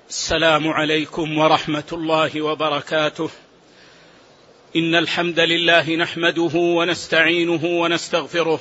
السلام عليكم ورحمة الله وبركاته. إن الحمد لله نحمده ونستعينه ونستغفره،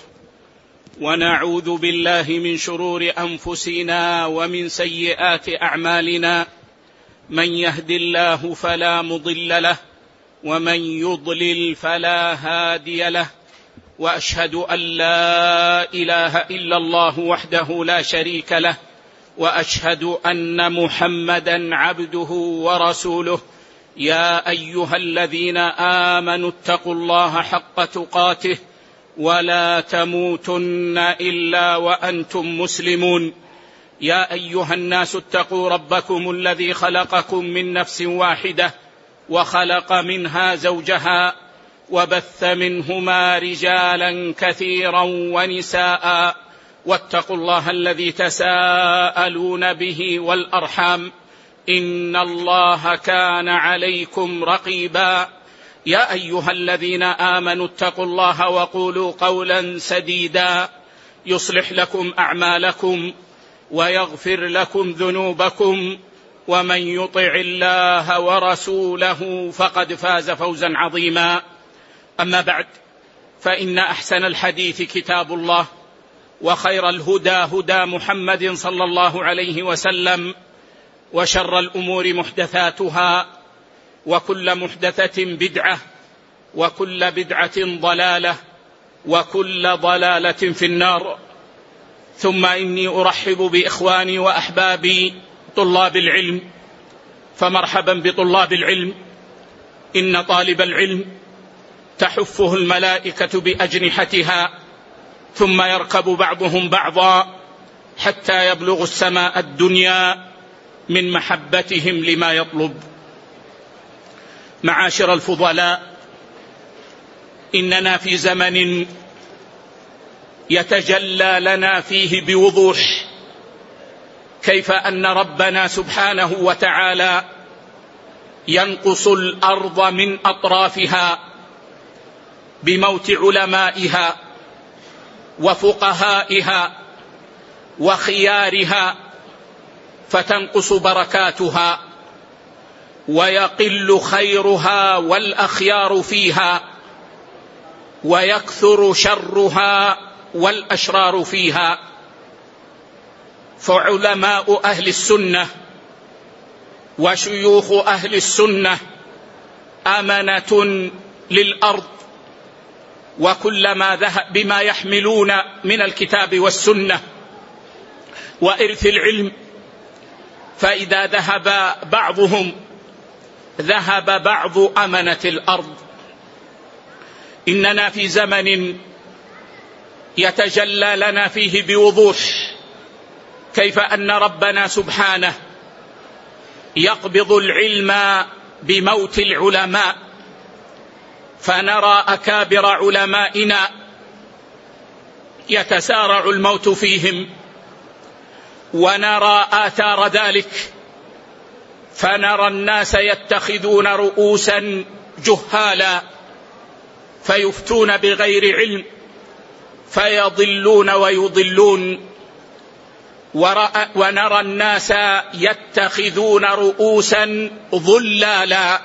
ونعوذ بالله من شرور أنفسنا ومن سيئات أعمالنا. من يهد الله فلا مضل له، ومن يضلل فلا هادي له، وأشهد أن لا إله إلا الله وحده لا شريك له، وأشهد أن محمدا عبده ورسوله. يا أيها الذين آمنوا اتقوا الله حق تقاته ولا تموتن إلا وأنتم مسلمون. يا أيها الناس اتقوا ربكم الذي خلقكم من نفس واحدة، وخلق منها زوجها، وبث منهما رجالا كثيرا ونساء، واتقوا الله الذي تساءلون به والأرحام، إن الله كان عليكم رقيبا. يا أيها الذين آمنوا اتقوا الله وقولوا قولا سديدا يصلح لكم أعمالكم ويغفر لكم ذنوبكم، ومن يطع الله ورسوله فقد فاز فوزا عظيما. أما بعد، فإن أحسن الحديث كتاب الله، وخير الهدى هدى محمد صلى الله عليه وسلم، وشر الأمور محدثاتها، وكل محدثة بدعة، وكل بدعة ضلالة، وكل ضلالة في النار. ثم إني أرحب بإخواني وأحبابي طلاب العلم، فمرحبا بطلاب العلم. إن طالب العلم تحفه الملائكة بأجنحتها، ثم يركب بعضهم بعضا حتى يبلغ السماء الدنيا من محبتهم لما يطلب. معاشر الفضلاء، إننا في زمن يتجلى لنا فيه بوضوح كيف أن ربنا سبحانه وتعالى ينقص الأرض من أطرافها بموت علمائها وفقهائها وخيارها، فتنقص بركاتها ويقل خيرها والأخيار فيها، ويكثر شرها والأشرار فيها. فعلماء أهل السنة وشيوخ أهل السنة أمنة للأرض، وكلما ذهب بما يحملون من الكتاب والسنة وإرث العلم، فإذا ذهب بعضهم ذهب بعض أمنة الأرض. إننا في زمن يتجلى لنا فيه بوضوح كيف أن ربنا سبحانه يقبض العلم بموت العلماء، فنرى أكابر علمائنا يتسارع الموت فيهم، ونرى آثار ذلك، فنرى الناس يتخذون رؤوسا جهالا فيفتون بغير علم فيضلون ويضلون، ونرى الناس يتخذون رؤوسا ضلالا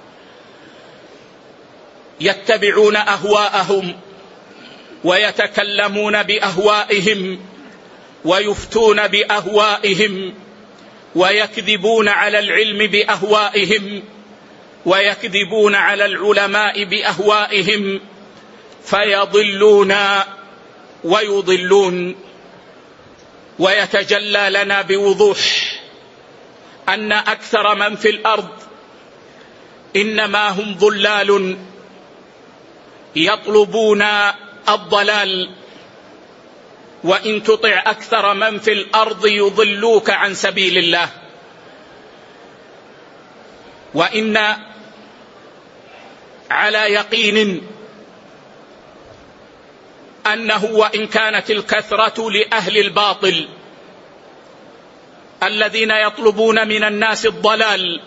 يتبعون أهواءهم ويتكلمون بأهوائهم ويفتون بأهوائهم ويكذبون على العلم بأهوائهم ويكذبون على العلماء بأهوائهم، فيضلون ويضلون. ويتجلى لنا بوضوح أن أكثر من في الأرض إنما هم ضلال يطلبون الضلال، وإن تطع أكثر من في الأرض يضلوك عن سبيل الله. وإن على يقين أنه وإن كانت الكثرة لأهل الباطل الذين يطلبون من الناس الضلال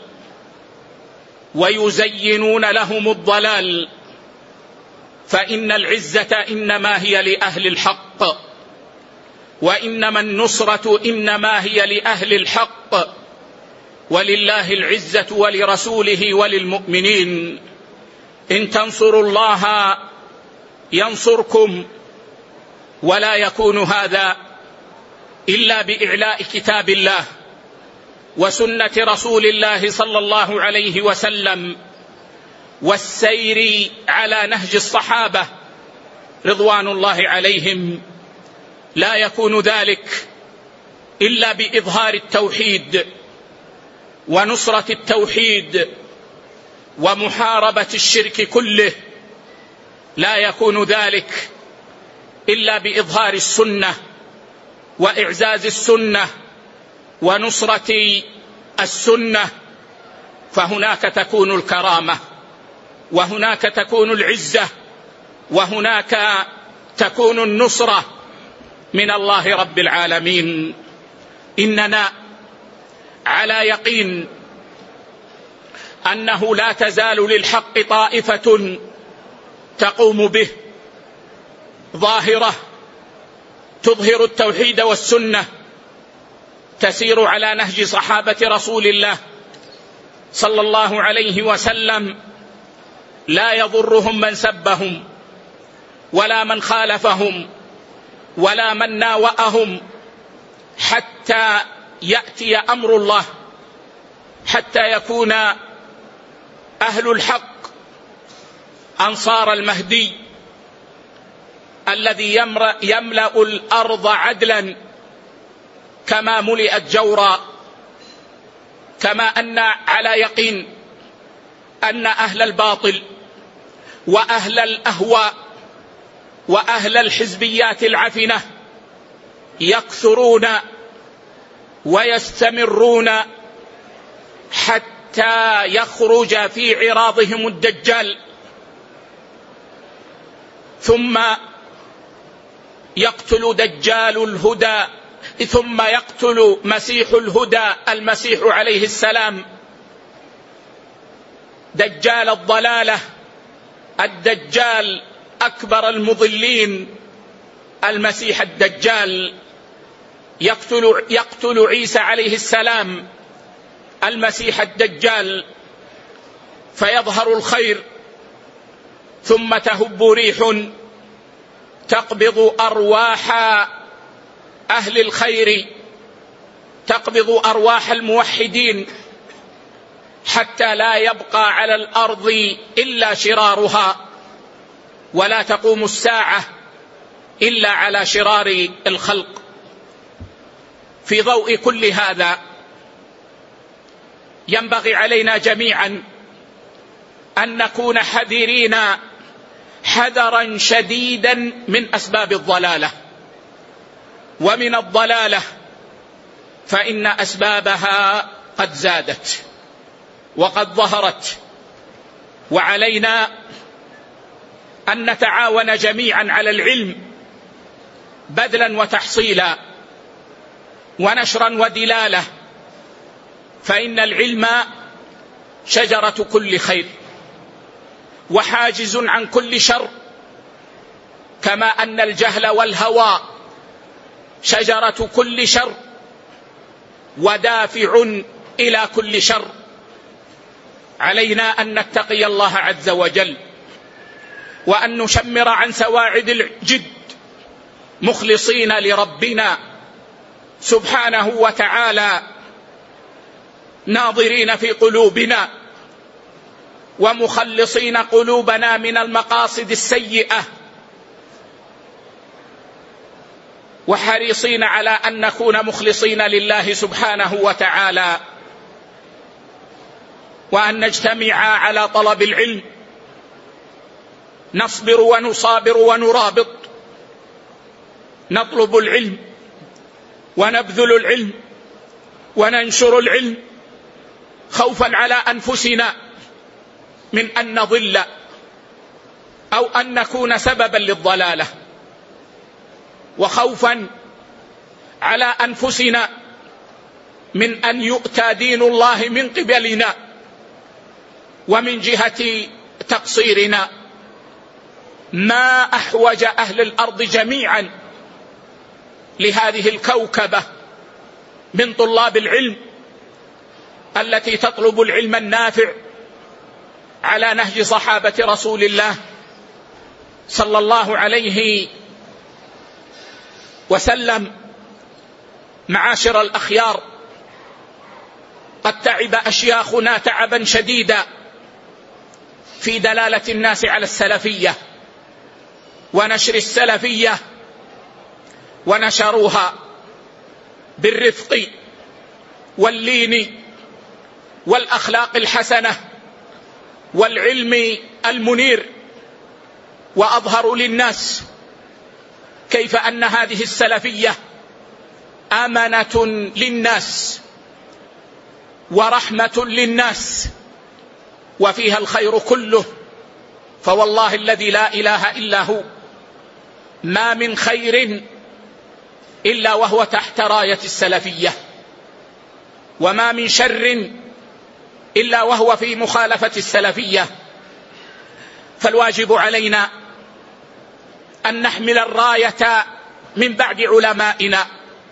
ويزينون لهم الضلال، فإن العزة إنما هي لأهل الحق، وإنما النصرة إنما هي لأهل الحق، ولله العزة ولرسوله وللمؤمنين. إن تنصروا الله ينصركم، ولا يكون هذا إلا بإعلاء كتاب الله وسنة رسول الله صلى الله عليه وسلم والسير على نهج الصحابة رضوان الله عليهم. لا يكون ذلك إلا بإظهار التوحيد ونصرة التوحيد ومحاربة الشرك كله. لا يكون ذلك إلا بإظهار السنة وإعزاز السنة ونصرة السنة، فهناك تكون الكرامة، وهناك تكون العزة، وهناك تكون النصرة من الله رب العالمين. إننا على يقين أنه لا تزال للحق طائفة تقوم به ظاهرة تظهر التوحيد والسنة، تسير على نهج صحابة رسول الله صلى الله عليه وسلم، لا يضرهم من سبهم ولا من خالفهم ولا من ناوأهم، حتى يأتي أمر الله، حتى يكون أهل الحق أنصار المهدي الذي يملأ الأرض عدلا كما ملئت جورا. كما أن على يقين أن أهل الباطل وأهل الأهواء وأهل الحزبيات العفنة يكثرون ويستمرون حتى يخرج في عراضهم الدجال، ثم يقتل دجال الهدى، ثم يقتل مسيح الهدى المسيح عليه السلام، دجال الضلالة، الدجال أكبر المضلين المسيح الدجال، يقتل عيسى عليه السلام المسيح الدجال، فيظهر الخير، ثم تهب ريح تقبض أرواح أهل الخير، تقبض أرواح الموحدين، حتى لا يبقى على الأرض إلا شرارها، ولا تقوم الساعة إلا على شرار الخلق. في ضوء كل هذا ينبغي علينا جميعا أن نكون حذرين حذرا شديدا من أسباب الضلالة ومن الضلالة، فإن أسبابها قد زادت وقد ظهرت، وعلينا أن نتعاون جميعا على العلم بذلا وتحصيلا ونشرا ودلالة، فإن العلم شجرة كل خير وحاجز عن كل شر، كما أن الجهل والهوى شجرة كل شر ودافع إلى كل شر. علينا أن نتقي الله عز وجل، وأن نشمر عن سواعد الجد مخلصين لربنا سبحانه وتعالى، ناظرين في قلوبنا ومخلصين قلوبنا من المقاصد السيئة، وحريصين على أن نكون مخلصين لله سبحانه وتعالى، وأن نجتمع على طلب العلم، نصبر ونصابر ونرابط، نطلب العلم ونبذل العلم وننشر العلم، خوفا على أنفسنا من أن نضل أو أن نكون سببا للضلالة، وخوفا على أنفسنا من أن يؤتى دين الله من قبلنا ومن جهة تقصيرنا. ما أحوج أهل الأرض جميعا لهذه الكوكبة من طلاب العلم التي تطلب العلم النافع على نهج صحابة رسول الله صلى الله عليه وسلم. معاشر الأخيار، قد تعب أشياخنا تعبا شديدا في دلالة الناس على السلفية ونشر السلفية، ونشروها بالرفق واللين والأخلاق الحسنة والعلم المنير، وأظهروا للناس كيف أن هذه السلفية أمانة للناس ورحمة للناس وفيها الخير كله. فوالله الذي لا إله إلا هو ما من خير إلا وهو تحت راية السلفية، وما من شر إلا وهو في مخالفة السلفية. فالواجب علينا أن نحمل الراية من بعد علمائنا،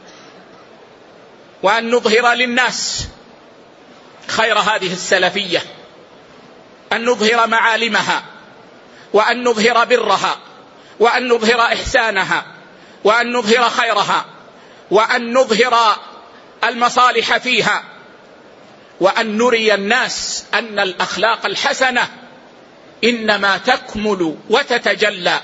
وأن نظهر للناس خير هذه السلفية، أن نظهر معالمها، وأن نظهر برها، وأن نظهر إحسانها، وأن نظهر خيرها، وأن نظهر المصالح فيها، وأن نري الناس أن الأخلاق الحسنة إنما تكمل وتتجلى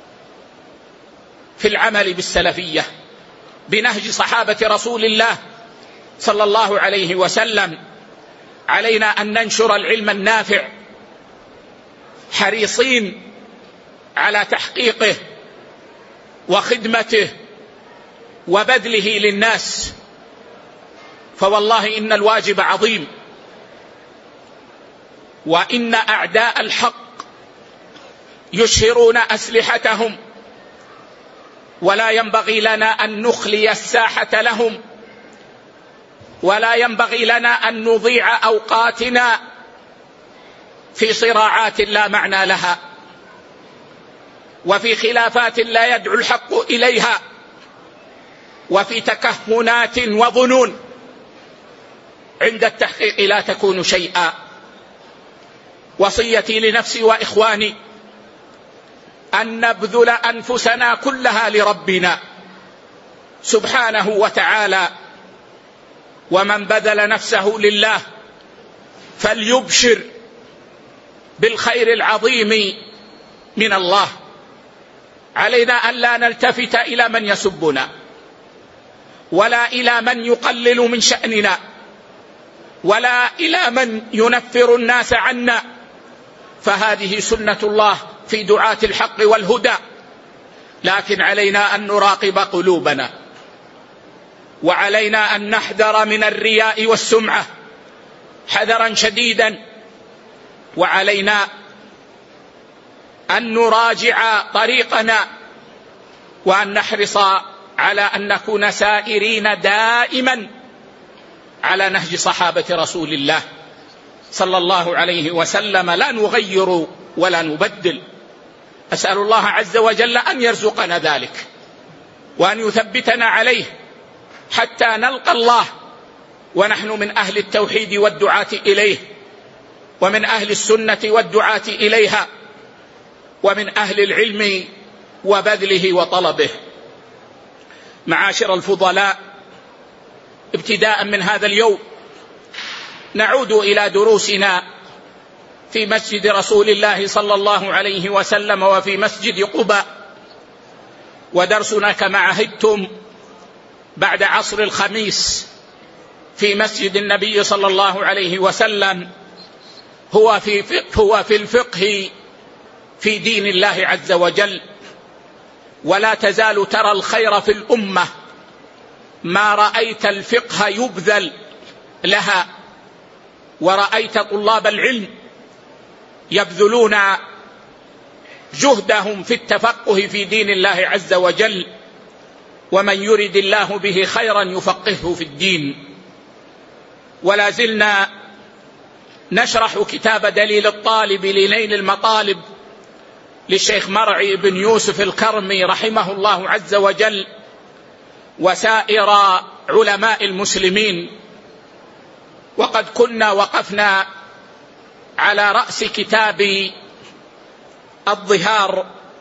في العمل بالسلفية بنهج صحابة رسول الله صلى الله عليه وسلم. علينا أن ننشر العلم النافع حريصين على تحقيقه وخدمته وبذله للناس، فوالله إن الواجب عظيم، وإن أعداء الحق يشهرون أسلحتهم، ولا ينبغي لنا أن نخلي الساحة لهم، ولا ينبغي لنا أن نضيع أوقاتنا في صراعات لا معنى لها، وفي خلافات لا يدعو الحق إليها، وفي تكهنات وظنون عند التحقيق لا تكون شيئا. وصيتي لنفسي وإخواني أن نبذل أنفسنا كلها لربنا سبحانه وتعالى، ومن بذل نفسه لله فليبشر بالخير العظيم من الله. علينا أن لا نلتفت إلى من يسبنا، ولا إلى من يقلل من شأننا، ولا إلى من ينفر الناس عنا، فهذه سنة الله في دعاة الحق والهدى. لكن علينا أن نراقب قلوبنا، وعلينا أن نحذر من الرياء والسمعة حذرا شديدا، وعلينا أن نراجع طريقنا، وأن نحرص على أن نكون سائرين دائما على نهج صحابة رسول الله صلى الله عليه وسلم، لا نغير ولا نبدل. أسأل الله عز وجل أن يرزقنا ذلك، وأن يثبتنا عليه حتى نلقى الله ونحن من أهل التوحيد والدعاة إليه، ومن أهل السنة والدعاة إليها، ومن أهل العلم وبذله وطلبه. معاشر الفضلاء، ابتداء من هذا اليوم نعود إلى دروسنا في مسجد رسول الله صلى الله عليه وسلم وفي مسجد قباء، ودرسنا كما عهدتم بعد عصر الخميس في مسجد النبي صلى الله عليه وسلم هو في الفقه في دين الله عز وجل. ولا تزال ترى الخير في الأمة ما رأيت الفقه يبذل لها، ورأيت طلاب العلم يبذلون جهدهم في التفقه في دين الله عز وجل، ومن يرد الله به خيرا يفقهه في الدين. ولا زلنا نشرح كتاب دليل الطالب لنيل المطالب للشيخ مرعي بن يوسف الكرمي رحمه الله عز وجل وسائر علماء المسلمين. وقد كنا وقفنا على رأس كتاب الظهار،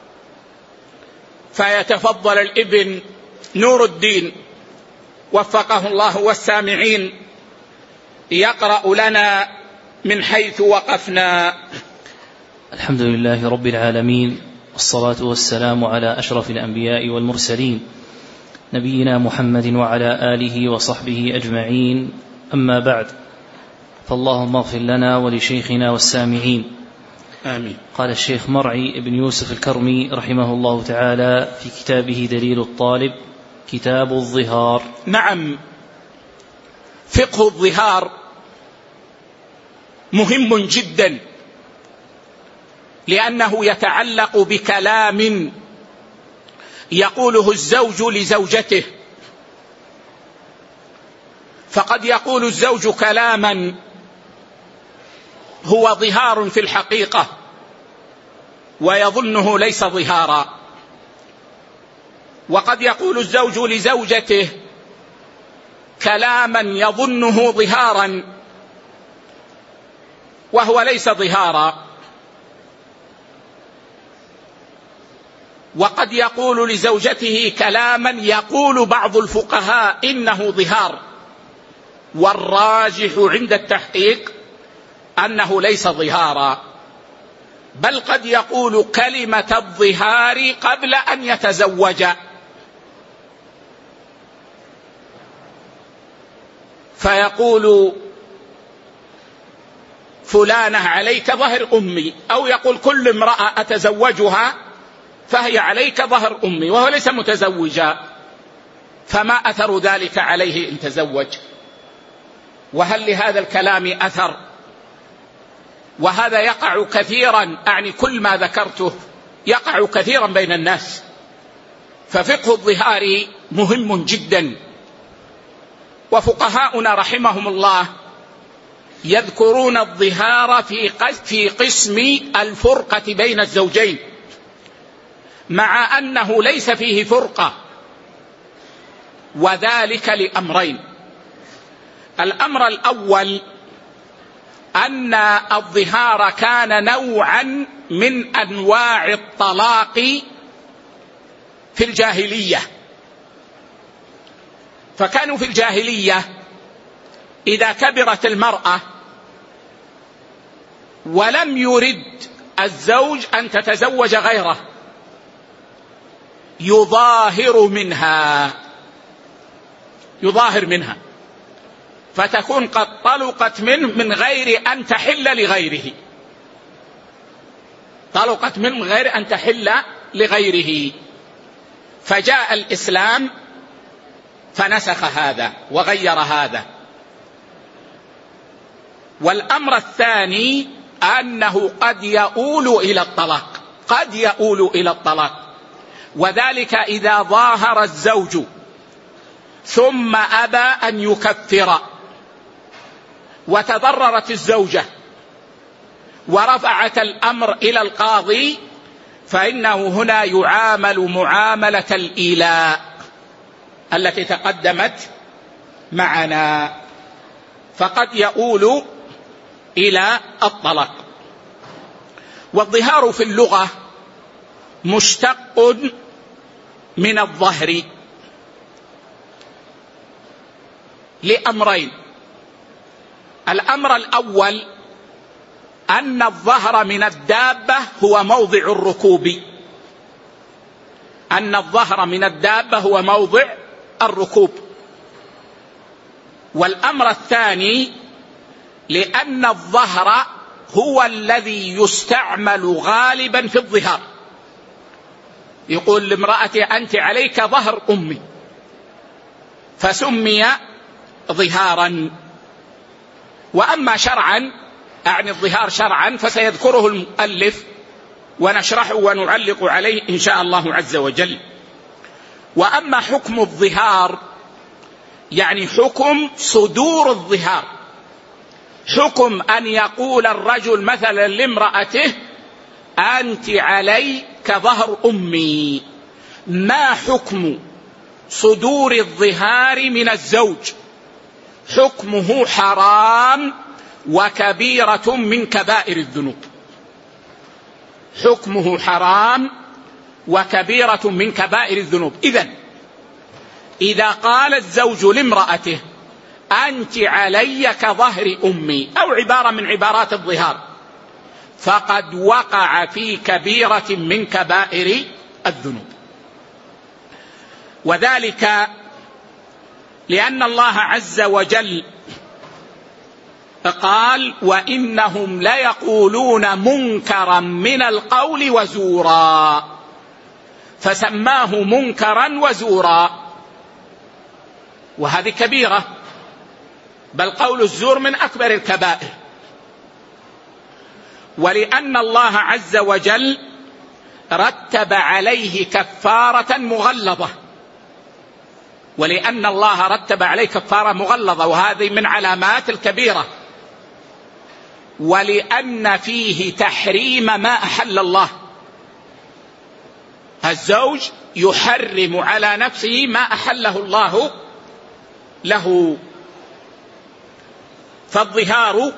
فيتفضل الابن نور الدين وفقه الله والسامعين يقرأ لنا من حيث وقفنا. الحمد لله رب العالمين، والصلاة والسلام على أشرف الأنبياء والمرسلين نبينا محمد وعلى آله وصحبه أجمعين، أما بعد، فاللهم اغفر لنا ولشيخنا والسامعين. آمين. قال الشيخ مرعي بن يوسف الكرمي رحمه الله تعالى في كتابه دليل الطالب كتاب الظهار. نعم، فقه الظهار مهم جدا، لأنه يتعلق بكلام يقوله الزوج لزوجته. فقد يقول الزوج كلاما هو ظهار في الحقيقة ويظنه ليس ظهارا، وقد يقول الزوج لزوجته كلاما يظنه ظهارا وهو ليس ظهارا، وقد يقول لزوجته كلاما يقول بعض الفقهاء إنه ظهار، والراجح عند التحقيق أنه ليس ظهارا، بل قد يقول كلمة الظهار قبل أن يتزوج، فيقول فلانة عليك ظهر أمي، أو يقول كل امرأة أتزوجها فهي عليك ظهر أمي، وهو ليس متزوجا، فما أثر ذلك عليه إن تزوج؟ وهل لهذا الكلام أثر؟ وهذا يقع كثيرا، أعني كل ما ذكرته يقع كثيرا بين الناس. ففقه الظهار مهم جدا، وفقهاؤنا رحمهم الله يذكرون الظهار في قسم الفرقة بين الزوجين، مع أنه ليس فيه فرقة، وذلك لأمرين. الأمر الأول أن الظهار كان نوعا من أنواع الطلاق في الجاهلية، فكانوا في الجاهلية إذا كبرت المرأة ولم يرد الزوج أن تتزوج غيره يظاهر منها فتكون قد طلقت منه من غير أن تحل لغيره، طلقت منه من غير أن تحل لغيره. فجاء الإسلام فنسخ هذا وغير هذا. والأمر الثاني أنه قد يؤول إلى الطلاق، وذلك إذا ظاهر الزوج ثم أبى أن يكفر وتضررت الزوجة ورفعت الأمر إلى القاضي، فإنه هنا يعامل معاملة الإيلاء التي تقدمت معنا، فقد يؤول إلى الطلاق. والظهار في اللغة مشتق من الظهر لأمرين. الأمر الأول أن الظهر من الدابة هو موضع الركوب، والأمر الثاني لأن الظهر هو الذي يستعمل غالبا في الظهار. يقول لامرأتي أنت عليك ظهر أمي، فسمي ظهارا. وأما شرعا، أعني الظهار شرعا، فسيذكره المؤلف ونشرحه ونعلق عليه إن شاء الله عز وجل. وأما حكم الظهار يعني حكم صدور الظهار، حكم أن يقول الرجل مثلا لامرأته أنت علي كظهر أمي. ما حكم صدور الظهار من الزوج؟ حكمه حرام وكبيرة من كبائر الذنوب. حكمه حرام وكبيرة من كبائر الذنوب. إذا قال الزوج لامرأته أنت علي كظهر أمي أو عبارة من عبارات الظهار، فقد وقع في كبيرة من كبائر الذنوب. وذلك لأن الله عز وجل قال وإنهم ليقولون منكرا من القول وزورا، فسماه منكرا وزورا، وهذه كبيرة، بل قول الزور من أكبر الكبائر. ولأن الله عز وجل رتب عليه كفارة مغلظة، ولأن الله رتب عليه كفارة مغلظة، وهذه من علامات الكبيرة. ولأن فيه تحريم ما أحل الله، الزوج يحرم على نفسه ما أحله الله له. فالظهار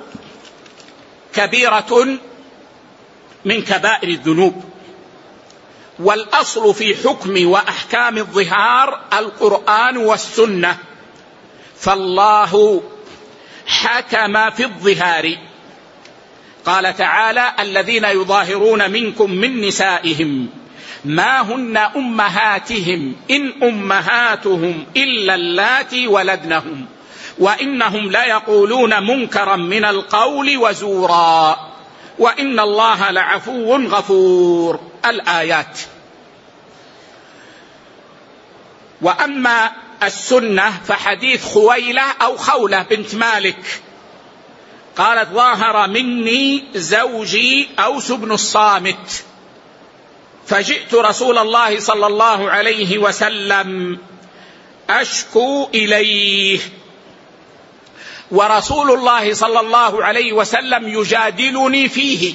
كبيرة من كبائر الذنوب. والأصل في حكم وأحكام الظهار القرآن والسنة، فالله حكم في الظهار. قال تعالى الذين يظاهرون منكم من نسائهم ما هن أمهاتهم إن أمهاتهم إلا اللاتي ولدنهم وإنهم ليقولون منكرا من القول وزورا وإن الله لعفو غفور. الآيات. وأما السنة فحديث خويلة أو خولة بنت مالك قالت ظاهر مني زوجي أوس بن الصامت فجئت رسول الله صلى الله عليه وسلم أشكو إليه، ورسول الله صلى الله عليه وسلم يجادلني فيه،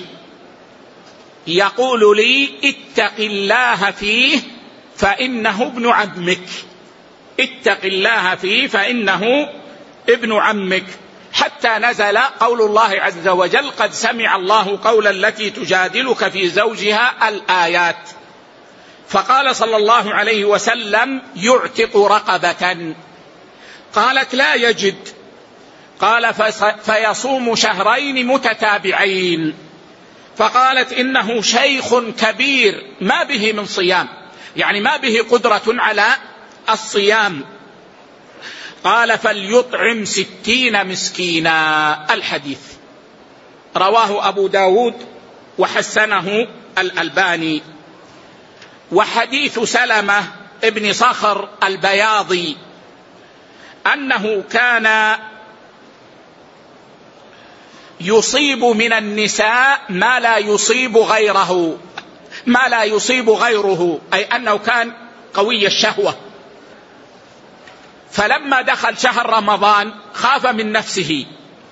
يقول لي اتق الله فيه فإنه ابن عمك، اتق الله فيه فإنه ابن عمك، حتى نزل قول الله عز وجل قد سمع الله قول التي تجادلك في زوجها الآيات. فقال صلى الله عليه وسلم يعتق رقبة، قالت لا يجد، قال فيصوم شهرين متتابعين، فقالت إنه شيخ كبير ما به من صيام، يعني ما به قدرة على الصيام، قال فليطعم 60 مسكينا. الحديث رواه أبو داود وحسنه الألباني. وحديث سلمة ابن صخر البياضي أنه كان يصيب من النساء ما لا يصيب غيره، أي أنه كان قوي الشهوة، فلما دخل شهر رمضان خاف من نفسه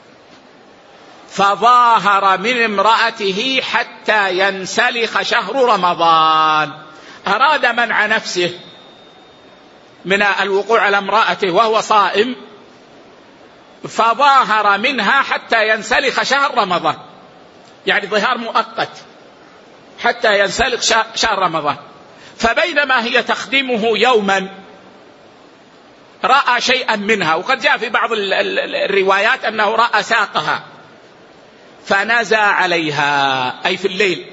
فظاهر من امرأته حتى ينسلخ شهر رمضان، أراد منع نفسه من الوقوع على امرأته وهو صائم، فظاهر منها حتى ينسلخ شهر رمضان، يعني ظهار مؤقت حتى ينسلخ شهر رمضان. فبينما هي تخدمه يوما رأى شيئا منها، وقد جاء في بعض الروايات أنه رأى ساقها فنزى عليها، أي في الليل،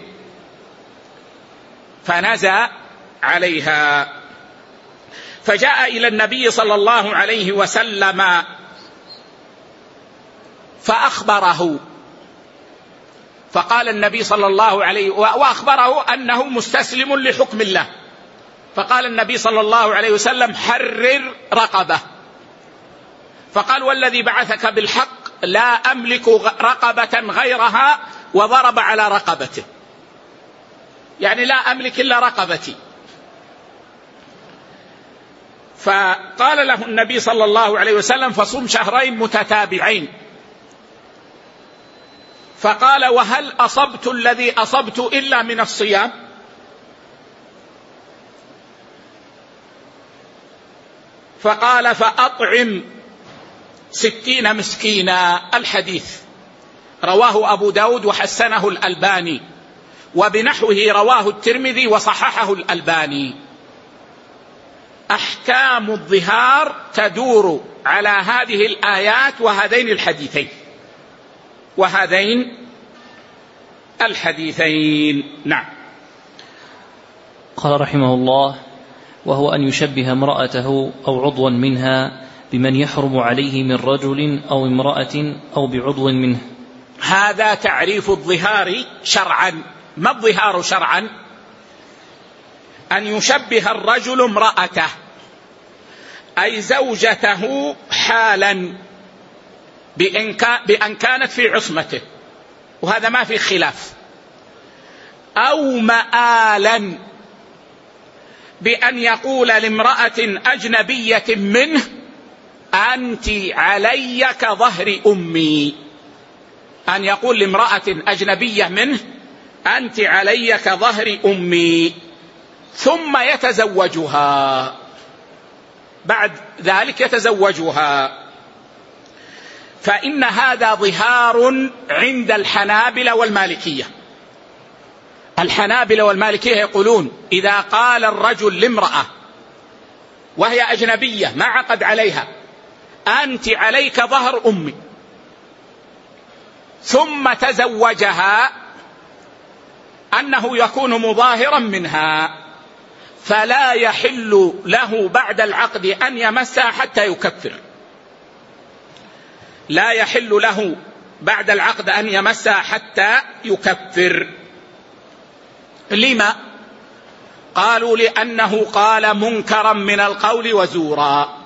فنزى عليها، فجاء إلى النبي صلى الله عليه وسلم فأخبره، فقال النبي صلى الله عليه وأخبره أنه مستسلم لحكم الله، فقال النبي صلى الله عليه وسلم حرر رقبة، فقال والذي بعثك بالحق لا أملك رقبة غيرها، وضرب على رقبته، يعني لا أملك إلا رقبتي. فقال له النبي صلى الله عليه وسلم فصم شهرين متتابعين، فقال وهل أصبت الذي أصبت إلا من الصيام؟ فقال فأطعم 60 مسكينا. الحديث رواه أبو داود وحسنه الألباني، وبنحوه رواه الترمذي وصححه الألباني. أحكام الظهار تدور على هذه الآيات وهذين الحديثين. نعم. قال رحمه الله: وهو أن يشبه امرأته أو عضوا منها بمن يحرم عليه من رجل أو امرأة أو بعضو منه. هذا تعريف الظهار شرعا. ما الظهار شرعا؟ أن يشبه الرجل امرأته أي زوجته حالا بأن كانت في عصمته، وهذا ما في خلاف، أو مآلا بأن يقول لامرأة أجنبية منه: أنت علي كظهر أمي. أن يقول لامرأة أجنبية منه: أنت علي كظهر أمي، ثم يتزوجها، بعد ذلك يتزوجها. فإن هذا ظهار عند الحنابلة والمالكية. الحنابلة والمالكية يقولون: إذا قال الرجل لامرأة وهي أجنبية ما عقد عليها: أنت عليك ظهر أمي، ثم تزوجها، أنه يكون مظاهرا منها، فلا يحل له بعد العقد أن يمسها حتى يكفر. لا يحل له بعد العقد أن يمسها حتى يكفر. لما؟ قالوا: لأنه قال منكرا من القول وزورا.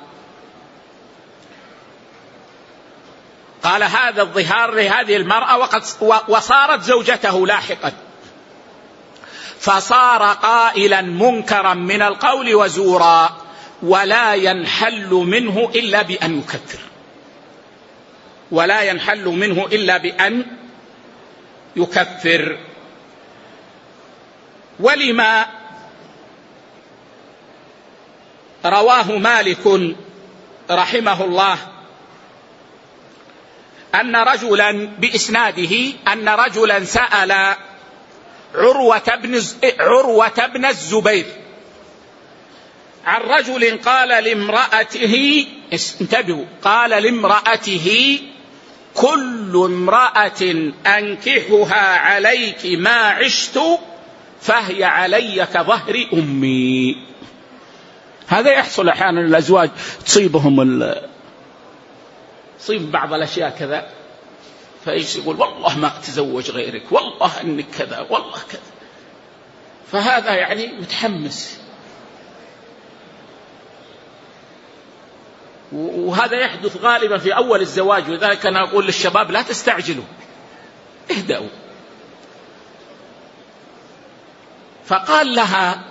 قال هذا الظهار لهذه المرأة وصارت زوجته لاحقا، فصار قائلا منكرا من القول وزورا، ولا ينحل منه إلا بأن يكفر. ولا ينحل منه إلا بأن يكفر. ولما رواه مالك رحمه الله أن رجلا بإسناده أن رجلا سأل عروة بن الزبير عن رجل قال لامرأته، انتبهوا، قال لامرأته: كل امرأة أنكحها عليك ما عشت فهي علي كظهر أمي. هذا يحصل أحيانا الأزواج تصيبهم تصيب بعض الأشياء كذا، فإيش يقول: والله ما أتزوج غيرك، والله أنك كذا، والله كذا. فهذا يعني متحمس، وهذا يحدث غالبا في أول الزواج. وذلك أنا أقول للشباب: لا تستعجلوا، اهدأوا. فقال لها: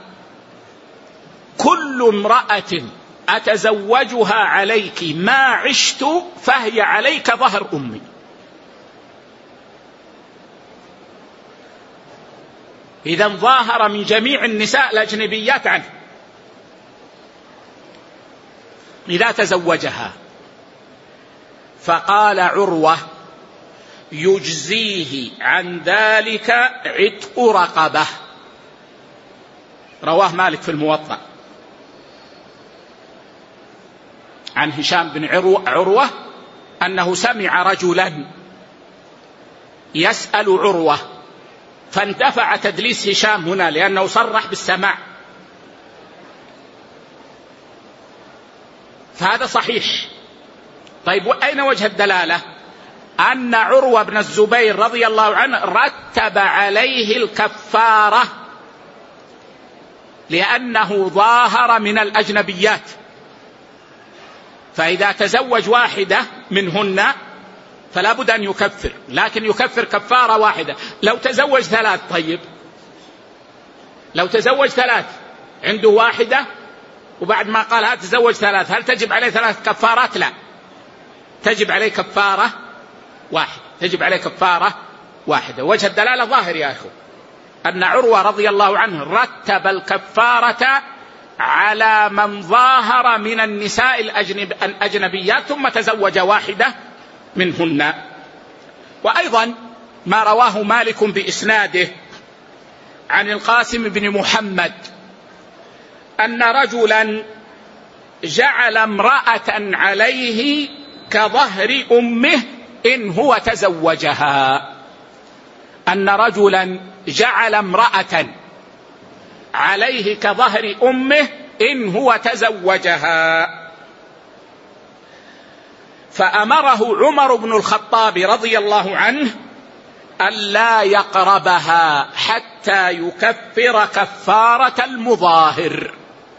كل امرأة أتزوجها عليك ما عشت فهي عليك ظهر أمي. إذن ظاهر من جميع النساء الأجنبيات عنه إذا تزوجها. فقال عروة: يجزيه عن ذلك عتق رقبة. رواه مالك في الموطأ عن هشام بن عروة أنه سمع رجلا يسأل عروة، فانتفع تدليس هشام هنا لأنه صرح بالسماع، فهذا صحيح. طيب، وأين وجه الدلالة؟ أن عروة بن الزبير رضي الله عنه رتب عليه الكفارة لأنه ظاهر من الأجنبيات، فإذا تزوج واحدة منهن فلا بد أن يكفر، لكن يكفر كفارة واحدة. لو تزوج 3، طيب لو تزوج 3 عنده واحدة وبعد ما قال هل تزوج 3، هل تجب عليه 3 كفارات؟ لا، تجب عليه كفارة واحدة، تجب عليه كفارة واحدة. وجه الدلالة ظاهر يا أخو، أن عروة رضي الله عنه رتب الكفارة على من ظاهر من النساء الأجنبيات ثم تزوج واحدة منهن. وأيضا ما رواه مالك بإسناده عن القاسم بن محمد أن رجلا جعل امرأة عليه كظهر أمه إن هو تزوجها. أن رجلا جعل امرأة عليه كظهر أمه إن هو تزوجها، فأمره عمر بن الخطاب رضي الله عنه ألا يقربها حتى يكفر كفارة المظاهر.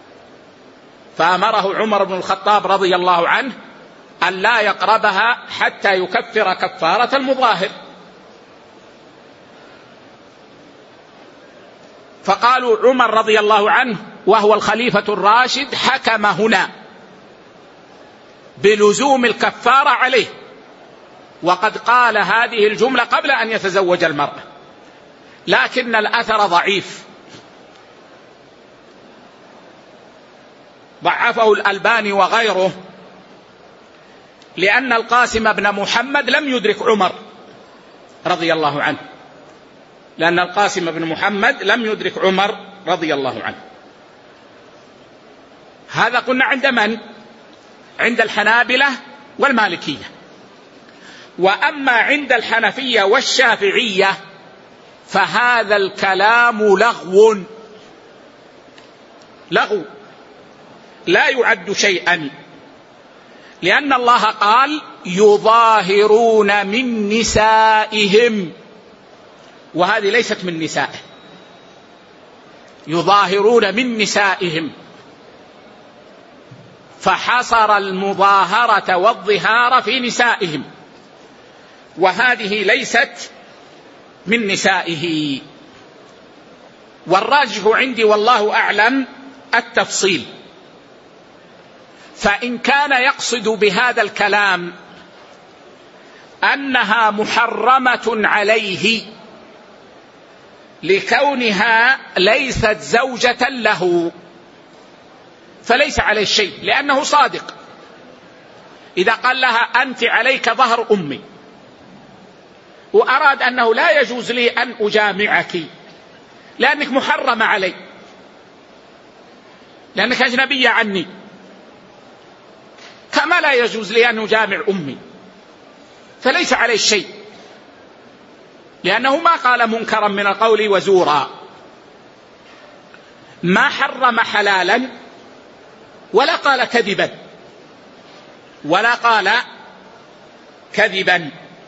فأمره عمر بن الخطاب رضي الله عنه ألا يقربها حتى يكفر كفارة المظاهر. فقالوا عمر رضي الله عنه وهو الخليفة الراشد حكم هنا بلزوم الكفارة عليه، وقد قال هذه الجملة قبل أن يتزوج المرأة، لكن الأثر ضعيف، ضعفه الألباني وغيره، لأن القاسم بن محمد لم يدرك عمر رضي الله عنه، لأن القاسم بن محمد لم يدرك عمر رضي الله عنه. هذا قلنا عند من؟ عند الحنابلة والمالكية. وأما عند الحنفية والشافعية فهذا الكلام لغو لا يعد شيئا، لأن الله قال يظاهرون من نسائهم، وهذه ليست من نسائه، يظاهرون من نسائهم، فحصر المظاهرة والظهار في نسائهم، وهذه ليست من نسائه. والراجح عندي والله أعلم التفصيل. فإن كان يقصد بهذا الكلام أنها محرمة عليه لكونها ليست زوجة له فليس عليه شيء، لأنه صادق. إذا قال لها أنت عليك ظهر أمي، وأراد أنه لا يجوز لي أن أجامعك لأنك محرمة علي، لأنك أجنبية عني، كما لا يجوز لي أن أجامع أمي، فليس عليه شيء، لأنه ما قال منكرا من القول وزورا، ما حرم حلالا ولا قال كذبا.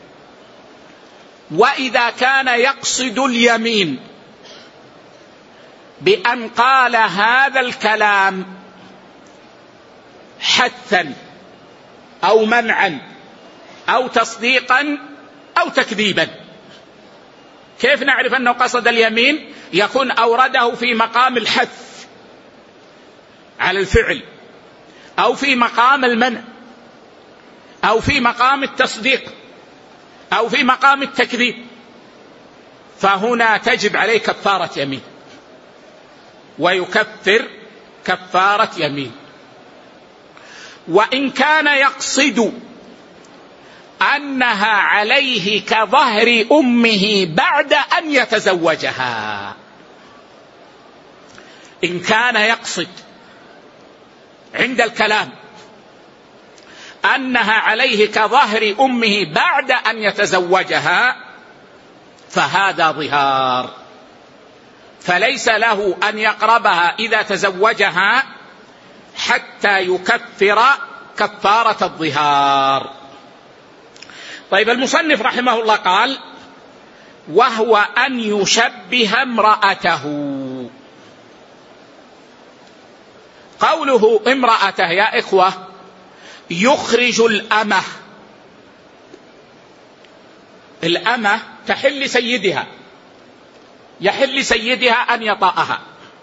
وإذا كان يقصد اليمين بأن قال هذا الكلام حثا أو منعا أو تصديقا أو تكذيبا، كيف نعرف أنه قصد اليمين؟ يكون أورده في مقام الحث على الفعل، أو في مقام المنع، أو في مقام التصديق، أو في مقام التكذيب، فهنا تجب عليه كفارة يمين، ويكفر كفارة يمين. وإن كان يقصد أنها عليه كظهر أمه بعد أن يتزوجها، إن كان يقصد عند الكلام أنها عليه كظهر أمه بعد أن يتزوجها فهذا ظهار، فليس له أن يقربها إذا تزوجها حتى يكفر كفارة الظهار. طيب، المصنف رحمه الله قال وهو أن يشبه امرأته. قوله امرأته يا إخوة يخرج الأمة تحل سيدها، يحل سيدها أن يطأها.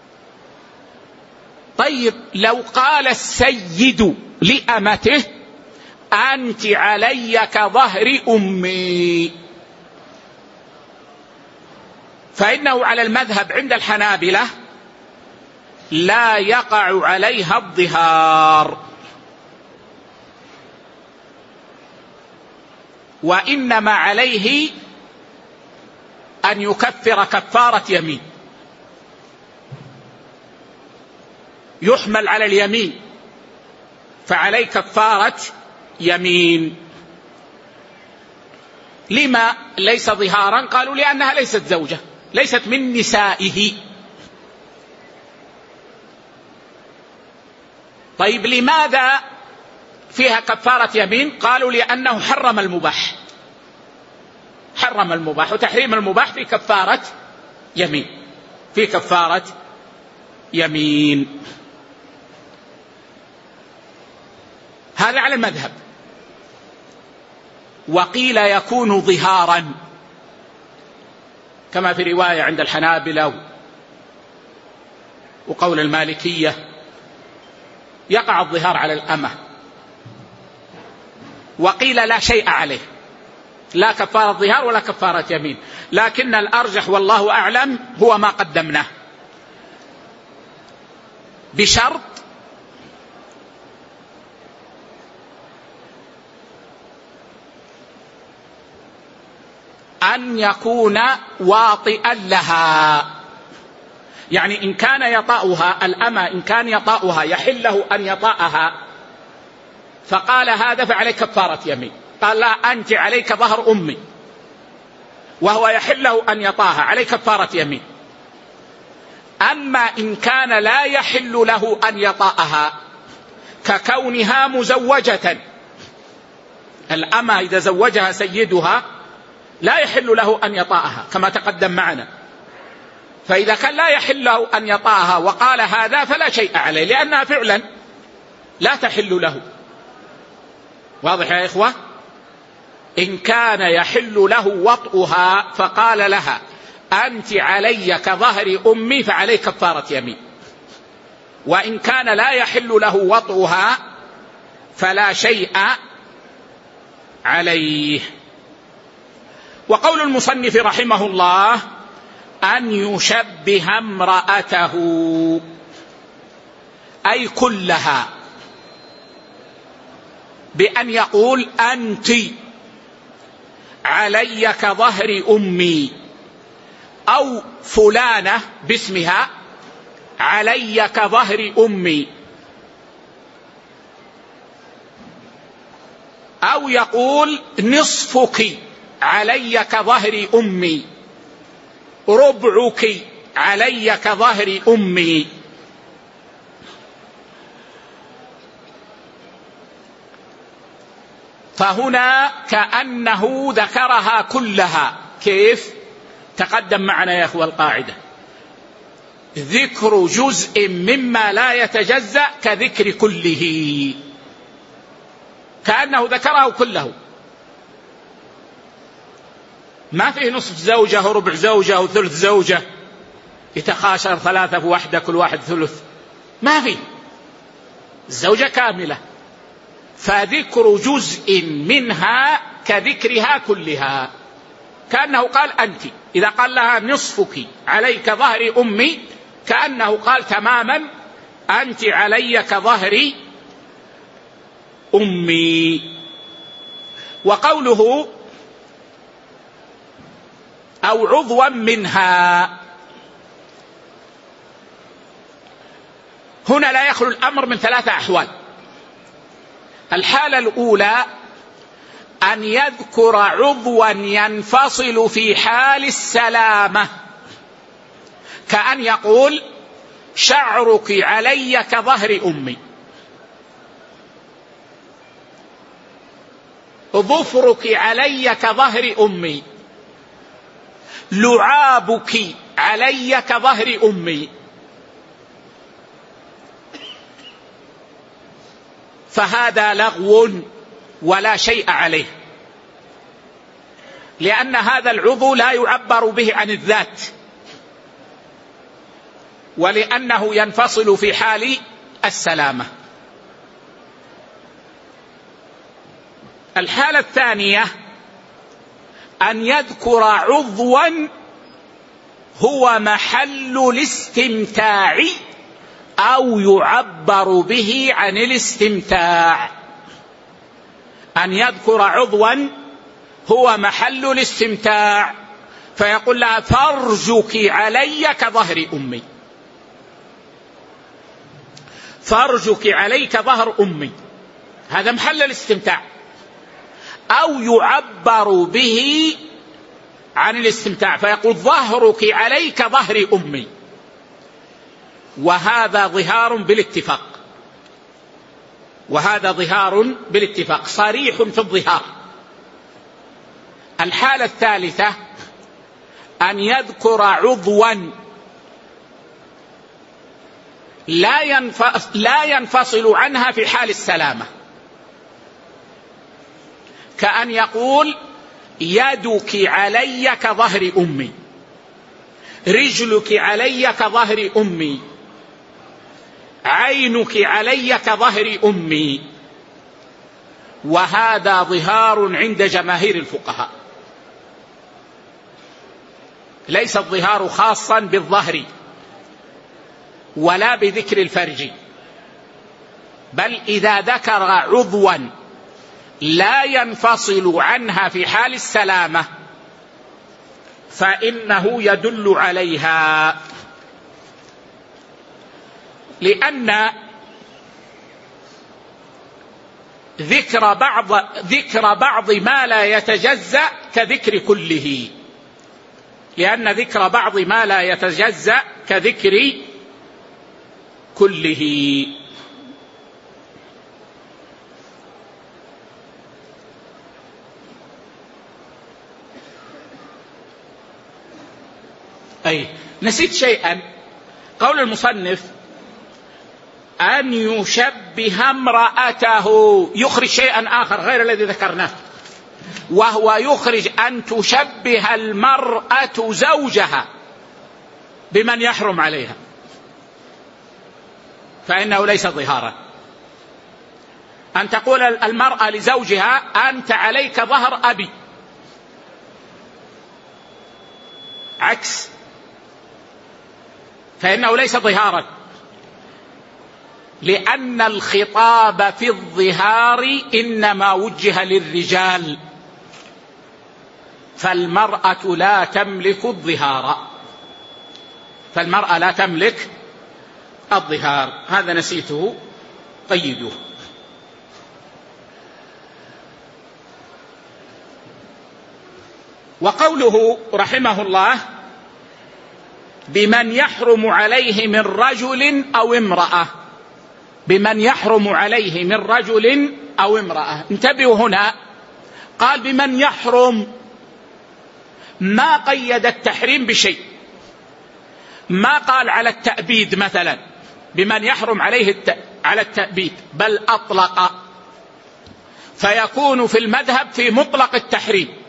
طيب، لو قال السيد لأمته أنت علي كظهر أمي، فإنه على المذهب عند الحنابلة لا يقع عليها الظهار، وإنما عليه أن يكفر كفارة يمين، يحمل على اليمين، فعليه كفارة يمين. لما ليس ظهارا؟ قالوا لأنها ليست زوجة، ليست من نسائه. طيب لماذا فيها كفارة يمين؟ قالوا لأنه حرم المباح، حرم المباح، وتحريم المباح في كفارة يمين، في كفارة يمين. هذا على المذهب. وقيل يكون ظهارا كما في رواية عند الحنابلة وقول المالكية، يقع الظهار على الأمة. وقيل لا شيء عليه، لا كفارة ظهار ولا كفارة يمين، لكن الأرجح والله أعلم هو ما قدمناه، بشرط أن يكون واطئا لها. يعني إن كان يطأها الأمة، إن كان يطأها يحل له أن يطأها، فقال هذا فعليه كفارة يمين، قال لا أنت عليك ظهر أمي، وهو يحل له أن يطأها، عليه كفارة يمين. أما إن كان لا يحل له أن يطأها ككونها مزوجة، الأمة إذا زوجها سيدها لا يحل له أن يطأها كما تقدم معنا، فإذا كان لا يحل له أن يطأها وقال هذا فلا شيء عليه، لأنها فعلا لا تحل له. واضح يا إخوة؟ إن كان يحل له وطئها فقال لها أنت علي كظهر أمي، فعليه كفارة يمين. وإن كان لا يحل له وطئها فلا شيء عليه. وقول المصنف رحمه الله أن يشبه امرأته، أي كلها، بأن يقول أنت علي كظهر أمي، أو فلانة باسمها علي كظهر أمي، أو يقول نصفك علي كظهر أمي، ربعك علي كظهر أمي. فهنا كأنه ذكرها كلها. كيف؟ تقدم معنا يا أخوة القاعدة: ذكر جزء مما لا يتجزأ كذكر كله، كأنه ذكره كله، ما فيه نصف زوجة وربع زوجة وثلث زوجة يتخاشر ثلاثة في واحدة كل واحد ثلث، ما فيه، الزوجة كاملة. فذكر جزء منها كذكرها كلها، كأنه قال أنت، إذا قال لها نصفك عليك ظهر أمي كأنه قال تماما أنت علي كظهر أمي. وقوله أو عضوا منها، هنا لا يخلو الأمر من ثلاثة أحوال. الحالة الأولى أن يذكر عضوا ينفصل في حال السلامة، كأن يقول شعرك علي كظهر أمي، ظفرك علي كظهر أمي، لعابك علي كظهر أمي. فهذا لغو ولا شيء عليه، لأن هذا العضو لا يعبر به عن الذات، ولأنه ينفصل في حال السلامة. الحالة الثانية أن يذكر عضوا هو محل الاستمتاع أو يعبر به عن الاستمتاع، أن يذكر عضوا هو محل الاستمتاع فيقول لها فرجك علي كظهر أمي، فرجك علي كظهر أمي، هذا محل الاستمتاع. أو يعبر به عن الاستمتاع فيقول ظهرك علي كظهر أمي، وهذا ظهار بالاتفاق، وهذا ظهار بالاتفاق صريح في الظهار. الحالة الثالثة أن يذكر عضوا لا ينفصل عنها في حال السلامة، كأن يقول يدك علي كظهر أمي، رجلك علي كظهر أمي، عينك علي كظهر أمي، وهذا ظهار عند جماهير الفقهاء. ليس الظهار خاصا بالظهر ولا بذكر الفرج، بل إذا ذكر عضوا لا ينفصل عنها في حال السلامة فإنه يدل عليها، لأن ذكر بعض ما لا يتجزأ كذكر كله، لأن ذكر بعض ما لا يتجزأ كذكر كله. نسيت شيئا، قول المصنف أن يشبه امرأته، يخرج شيئا آخر غير الذي ذكرناه، وهو يخرج أن تشبه المرأة زوجها بمن يحرم عليها، فإنه ليس ظهارا. أن تقول المرأة لزوجها أنت عليك ظهر أبي، عكس، فإنه ليس ظهارا، لأن الخطاب في الظهار إنما وجه للرجال، فالمرأة لا تملك الظهار، فالمرأة لا تملك الظهار. هذا نسيته، قيدوه. وقوله رحمه الله بمن يحرم عليه من رجل أو امرأة، بمن يحرم عليه من رجل أو امرأة، انتبهوا هنا، قال بمن يحرم، ما قيد التحريم بشيء، ما قال على التأبيد مثلا بمن يحرم عليه على التأبيد، بل أطلق، فيكون في المذهب في مطلق التحريم،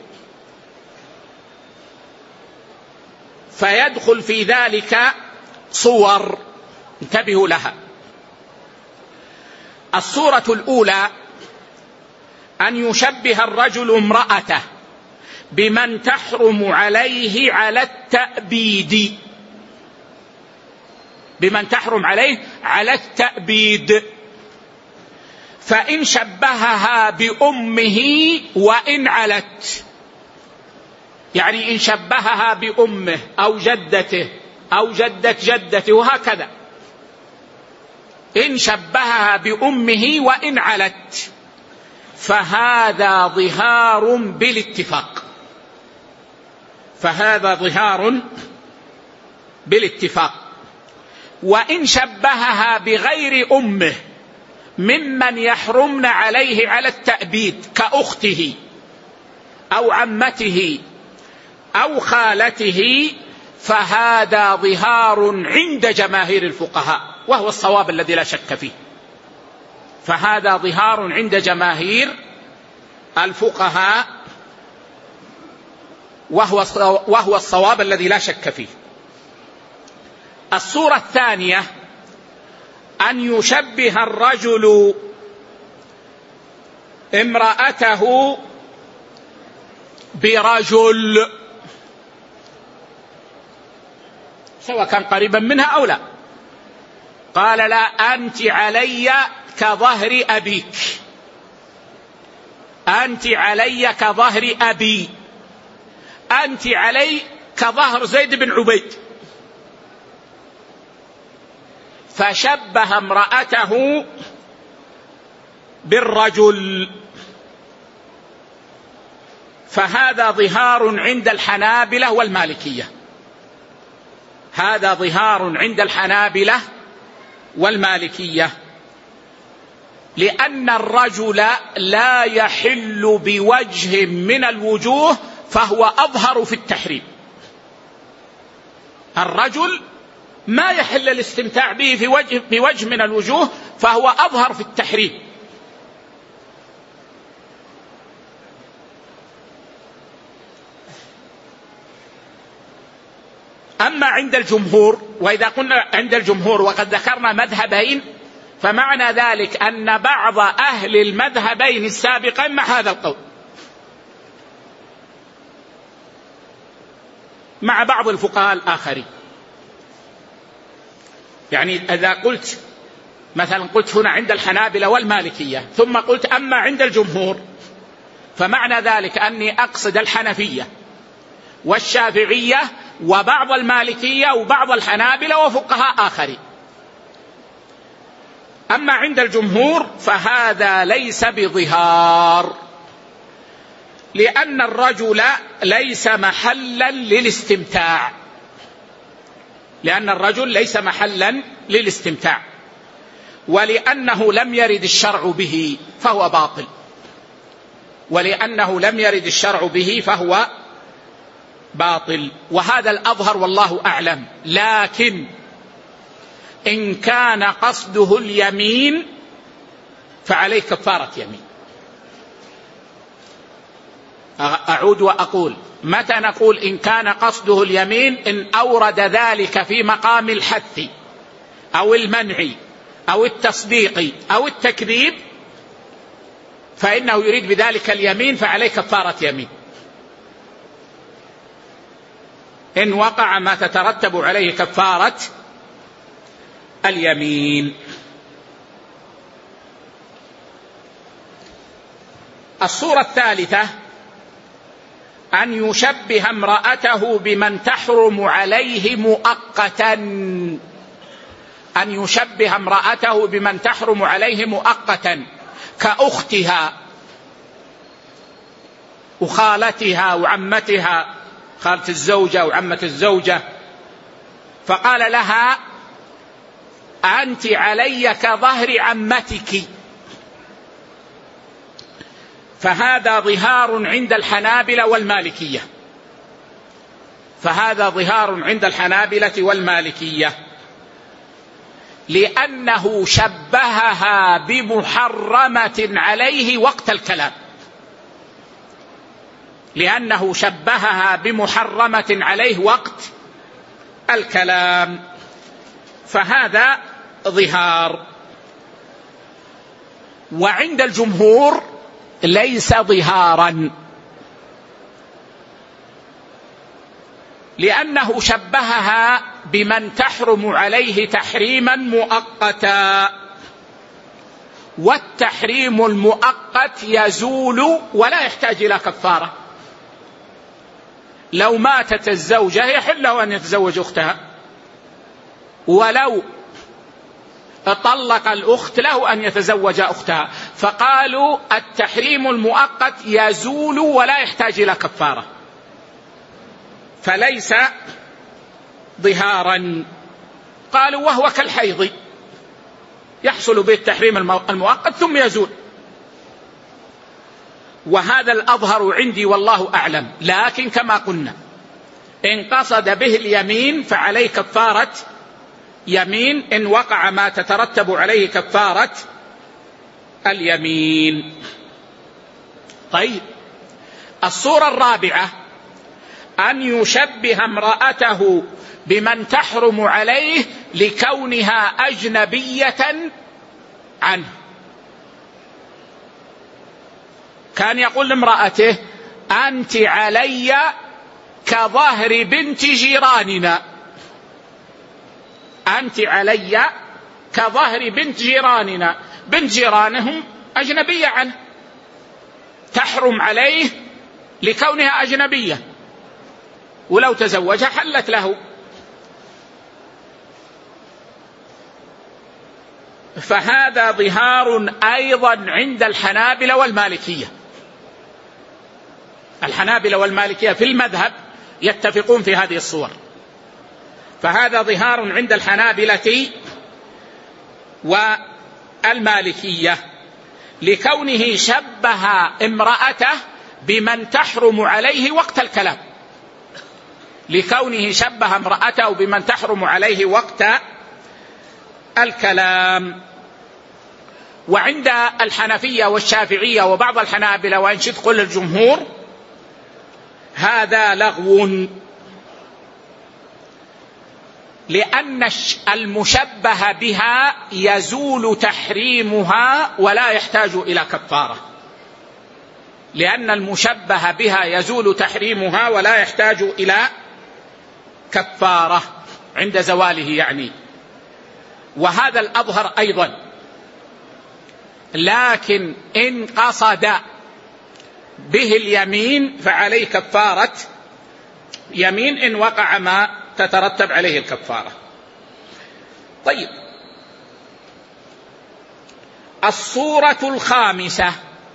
فيدخل في ذلك صور، انتبهوا لها. الصورة الأولى أن يشبه الرجل امرأته بمن تحرم عليه على التأبيد، بمن تحرم عليه على التأبيد، فإن شبهها بأمه وإن علت، يعني إن شبهها بأمه أو جدته أو جدة جدته وهكذا، إن شبهها بأمه وإن علت، فهذا ظهار بالاتفاق، فهذا ظهار بالاتفاق. وإن شبهها بغير أمه ممن يحرمن عليه على التأبيد كأخته أو عمته أو خالته، فهذا ظهار عند جماهير الفقهاء، وهو الصواب الذي لا شك فيه، فهذا ظهار عند جماهير الفقهاء، وهو الصواب الذي لا شك فيه. الصورة الثانية أن يشبه الرجل امرأته برجل، سواء كان قريبا منها أو لا، قال لا، أنت علي كظهر أبيك، أنت علي كظهر أبي، أنت علي كظهر زيد بن عبيد. فشبه امرأته بالرجل. فهذا ظهار عند الحنابلة والمالكية، هذا ظهار عند الحنابلة والمالكية، لأن الرجل لا يحل بوجه من الوجوه فهو أظهر في التحريم. الرجل ما يحل الاستمتاع به في وجه من الوجوه فهو أظهر في التحريم. أما عند الجمهور، وإذا قلنا عند الجمهور وقد ذكرنا مذهبين، فمعنى ذلك أن بعض أهل المذهبين السابقين مع هذا القول، مع بعض الفقهاء الآخرين. يعني إذا قلت مثلا، قلت هنا عند الحنابلة والمالكية ثم قلت أما عند الجمهور، فمعنى ذلك أني أقصد الحنفية والشافعية وبعض المالكية وبعض الحنابلة وفقهاء آخرين. أما عند الجمهور فهذا ليس بظهار، لأن الرجل ليس محلا للاستمتاع، لأن الرجل ليس محلا للاستمتاع، ولأنه لم يرد الشرع به فهو باطل، ولأنه لم يرد الشرع به فهو باطل، وهذا الأظهر والله أعلم. لكن إن كان قصده اليمين فعليه كفارة يمين. أعود وأقول، متى نقول إن كان قصده اليمين؟ إن أورد ذلك في مقام الحث أو المنع أو التصديق أو التكذيب فإنه يريد بذلك اليمين فعليه كفارة يمين. إن وقع ما تترتب عليه كفارة اليمين. الصورة الثالثة أن يشبه امرأته بمن تحرم عليه مؤقتا، أن يشبه امرأته بمن تحرم عليه مؤقتا، كأختها وخالتها وعمتها، خالة الزوجة وعمة الزوجة، فقال لها أنت علي كظهر عمتك. فهذا ظهار عند الحنابلة والمالكية، فهذا ظهار عند الحنابلة والمالكية، لأنه شبهها بمحرمة عليه وقت الكلام، لأنه شبهها بمحرمة عليه وقت الكلام، فهذا ظهار. وعند الجمهور ليس ظهارا، لأنه شبهها بمن تحرم عليه تحريما مؤقتا، والتحريم المؤقت يزول ولا يحتاج إلى كفارة. لو ماتت الزوجة يحل له أن يتزوج أختها، ولو طلق الأخت له أن يتزوج أختها، فقالوا التحريم المؤقت يزول ولا يحتاج إلى كفارة، فليس ظهارا. قالوا وهو كالحيض يحصل به التحريم المؤقت ثم يزول، وهذا الأظهر عندي والله أعلم. لكن كما قلنا إن قصد به اليمين فعليه كفارة يمين، إن وقع ما تترتب عليه كفارة اليمين. طيب، الصورة الرابعة أن يشبه امرأته بمن تحرم عليه لكونها أجنبية عنه. كان يقول لامرأته أنت علي كظهر بنت جيراننا، أنت علي كظهر بنت جيراننا، بنت جيرانهم أجنبية عنه، تحرم عليه لكونها أجنبية، ولو تزوجها حلت له. فهذا ظهار أيضا عند الحنابلة والمالكية. الحنابلة والمالكية في المذهب يتفقون في هذه الصور. فهذا ظهار عند الحنابلة والمالكية لكونه شبه امرأته بمن تحرم عليه وقت الكلام، لكونه شبه امرأته بمن تحرم عليه وقت الكلام. وعند الحنفية والشافعية وبعض الحنابلة، وإن شئت قل الجمهور، هذا لغو، لأن المشبه بها يزول تحريمها ولا يحتاج إلى كفارة، لأن المشبه بها يزول تحريمها ولا يحتاج إلى كفارة عند زواله يعني. وهذا الأظهر أيضا. لكن إن قصد به اليمين فعليه كفارة يمين إن وقع ما تترتب عليه الكفارة. طيب، الصورة الخامسة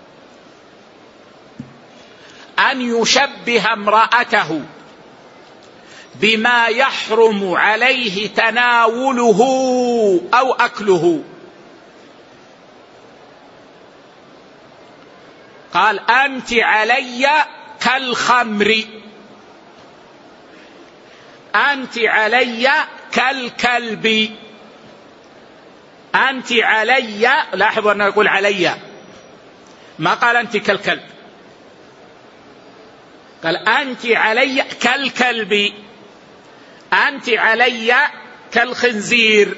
أن يشبه امرأته بما يحرم عليه تناوله أو أكله. قال: أنت علي كالخمر، أنت علي كالكلب، أنت علي. لاحظوا أنه يقول علي، ما قال أنت كالكلب، قال أنت علي كالكلب، أنت علي كالخنزير.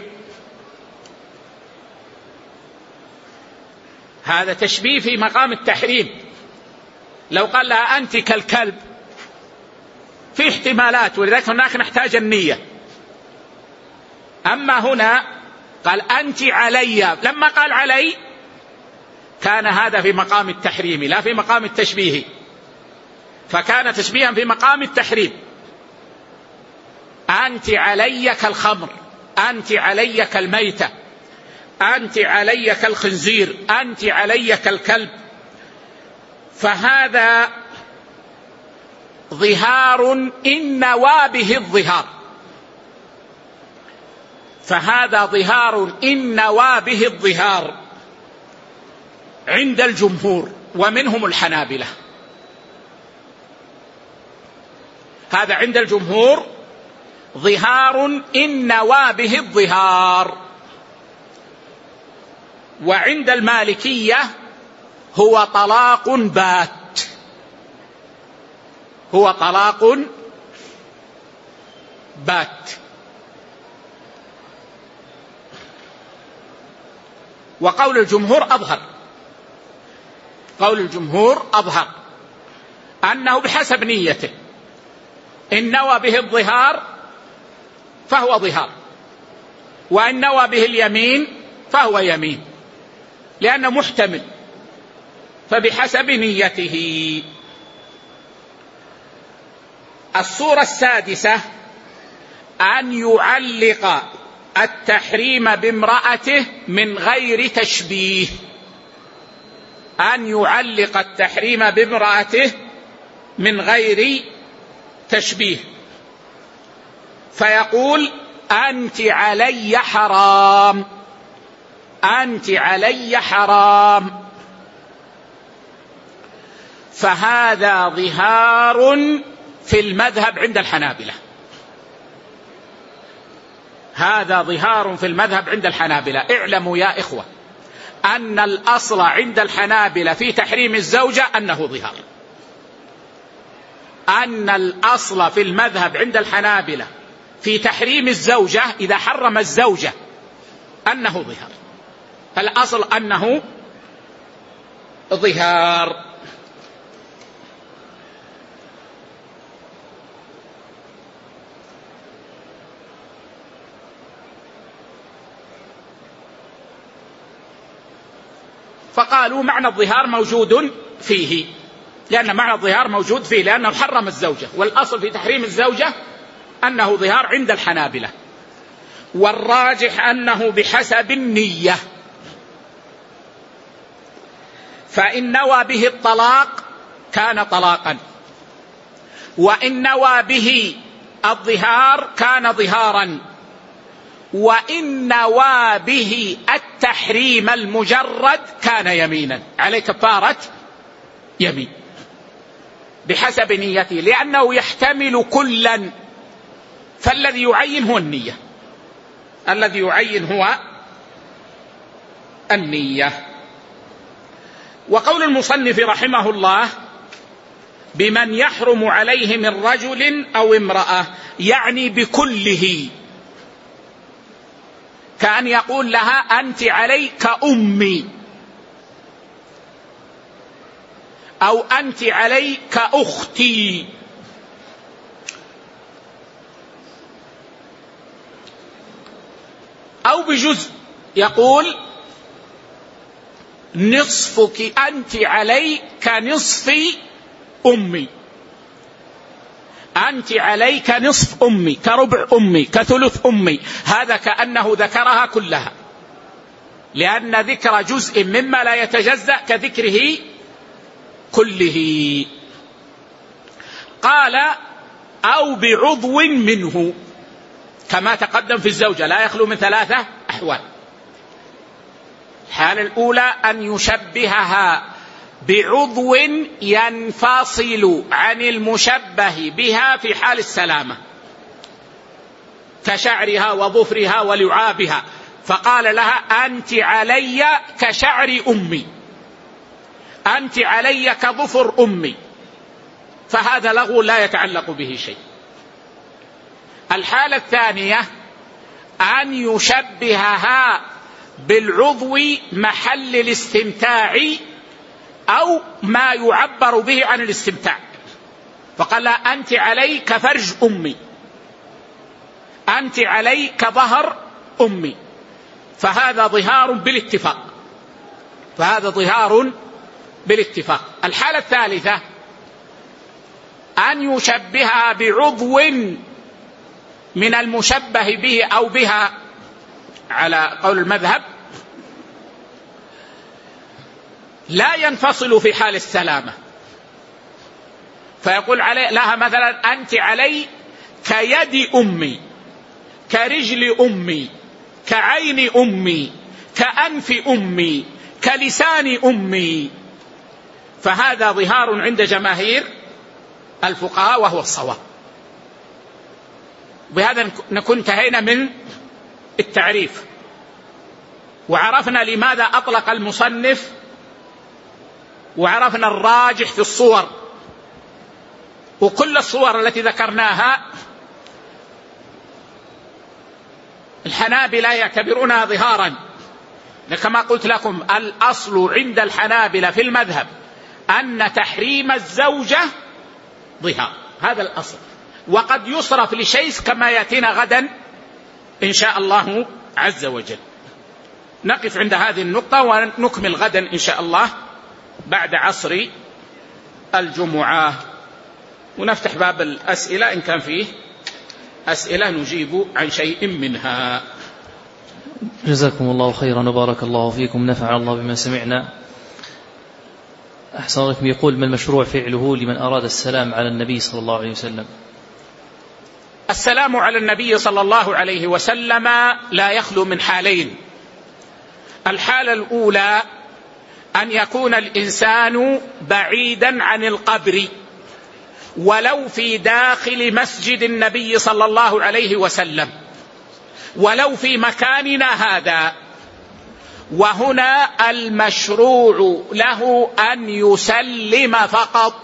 هذا تشبيه في مقام التحريم. لو قال لها أنت كالكلب في احتمالات، ولذلك هناك نحتاج النية. أما هنا قال أنت علي، لما قال علي كان هذا في مقام التحريم لا في مقام التشبيه، فكان تشبيها في مقام التحريم. أنت علي كالخمر، أنت علي كالميتة، أنت علي كالخنزير، أنت علي كالكلب. فهذا ظهار إن نوى به الظهار، فهذا ظهار إن نوى به الظهار عند الجمهور ومنهم الحنابلة. هذا عند الجمهور ظهار إن نوى به الظهار. وعند المالكية هو طلاق بات، هو طلاق بات. وقول الجمهور أظهر، قول الجمهور أظهر أنه بحسب نيته، إن نوى به الظهار فهو ظهار، وإن نوى به اليمين فهو يمين، لأنه محتمل، فبحسب نيته. الصورة السادسة أن يعلق التحريم بامرأته من غير تشبيه، أن يعلق التحريم بامرأته من غير تشبيه، فيقول أنت علي حرام، أنت علي حرام. فهذا ظهار في المذهب عند الحنابلة، هذا ظهار في المذهب عند الحنابلة. اعلموا يا إخوة أن الأصل عند الحنابلة في تحريم الزوجة أنه ظهار، أن الأصل في المذهب عند الحنابلة في تحريم الزوجة إذا حرم الزوجة أنه ظهار، الأصل أنه ظهار. فقالوا معنى الظهار موجود فيه، لأن معنى الظهار موجود فيه لأنه حرم الزوجة، والأصل في تحريم الزوجة أنه ظهار عند الحنابلة، والراجح أنه بحسب النية، فإن نوى به الطلاق كان طلاقا، وإن نوى به الظهار كان ظهارا، وإن نوى به التحريم المجرد كان يمينا، عليه كفارة يمين بحسب نيته، لأنه يحتمل كلا، فالذي يعين هو النية، الذي يعين هو النية. وقول المصنف رحمه الله بمن يحرم عليه من رجل أو امرأة، يعني بكله، كأن يقول لها أنت علي كأمي، أو أنت علي كأختي، أو بجزء، يقول نصفك أنت علي كنصف أمي، أنت علي كنصف أمي، كربع أمي، كثلث أمي، هذا كأنه ذكرها كلها، لأن ذكر جزء مما لا يتجزأ كذكره كله. قال أو بعضو منه، كما تقدم في الزوجة لا يخلو من 3 أحوال. الحالة الأولى أن يشبهها بعضو ينفصل عن المشبه بها في حال السلامة، كشعرها وظفرها ولعابها، فقال لها أنت علي كشعر أمي، أنت علي كظفر أمي، فهذا لغو لا يتعلق به شيء. الحالة الثانية أن يشبهها بالعضو محل الاستمتاع أو ما يعبر به عن الاستمتاع، فقال أنت علي كفرج أمي، أنت علي كظهر أمي، فهذا ظهار بالاتفاق، فهذا ظهار بالاتفاق. الحالة الثالثة أن يشبهها بعضو من المشبه به أو بها على قول المذهب لا ينفصل في حال السلامة، فيقول لها مثلا أنت علي كيد أمي، كرجل أمي، كعين أمي، كأنف أمي، كلسان أمي، فهذا ظهار عند جماهير الفقهاء وهو الصواب. بهذا نكون انتهينا من التعريف، وعرفنا لماذا أطلق المصنف، وعرفنا الراجح في الصور، وكل الصور التي ذكرناها الحنابلة يعتبرونها ظهارا، كما قلت لكم الأصل عند الحنابلة في المذهب أن تحريم الزوجة ظهار، هذا الأصل، وقد يصرف لشيء كما يأتينا غدا إن شاء الله عز وجل. نقف عند هذه النقطة ونكمل غدا إن شاء الله بعد عصر الجمعة، ونفتح باب الأسئلة إن كان فيه أسئلة نجيب عن شيء منها. جزاكم الله خيرا وبارك الله فيكم، نفع الله بما سمعنا. أحسن لكم. يقول ما المشروع فعله لمن أراد السلام على النبي صلى الله عليه وسلم؟ السلام على النبي صلى الله عليه وسلم لا يخلو من حالين. الحالة الأولى أن يكون الإنسان بعيدا عن القبر، ولو في داخل مسجد النبي صلى الله عليه وسلم، ولو في مكاننا هذا، وهنا المشروع له أن يسلم فقط،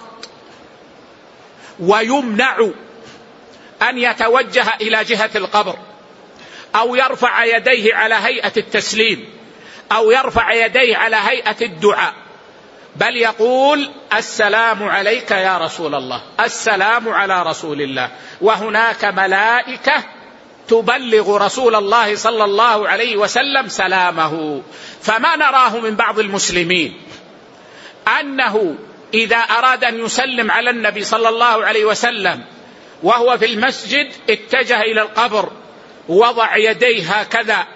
ويمنع أن يتوجه إلى جهة القبر أو يرفع يديه على هيئة التسليم أو يرفع يديه على هيئة الدعاء، بل يقول السلام عليك يا رسول الله، السلام على رسول الله، وهناك ملائكة تبلغ رسول الله صلى الله عليه وسلم سلامه. فما نراه من بعض المسلمين أنه إذا أراد أن يسلم على النبي صلى الله عليه وسلم وهو في المسجد اتجه إلى القبر ووضع يديه هكذا،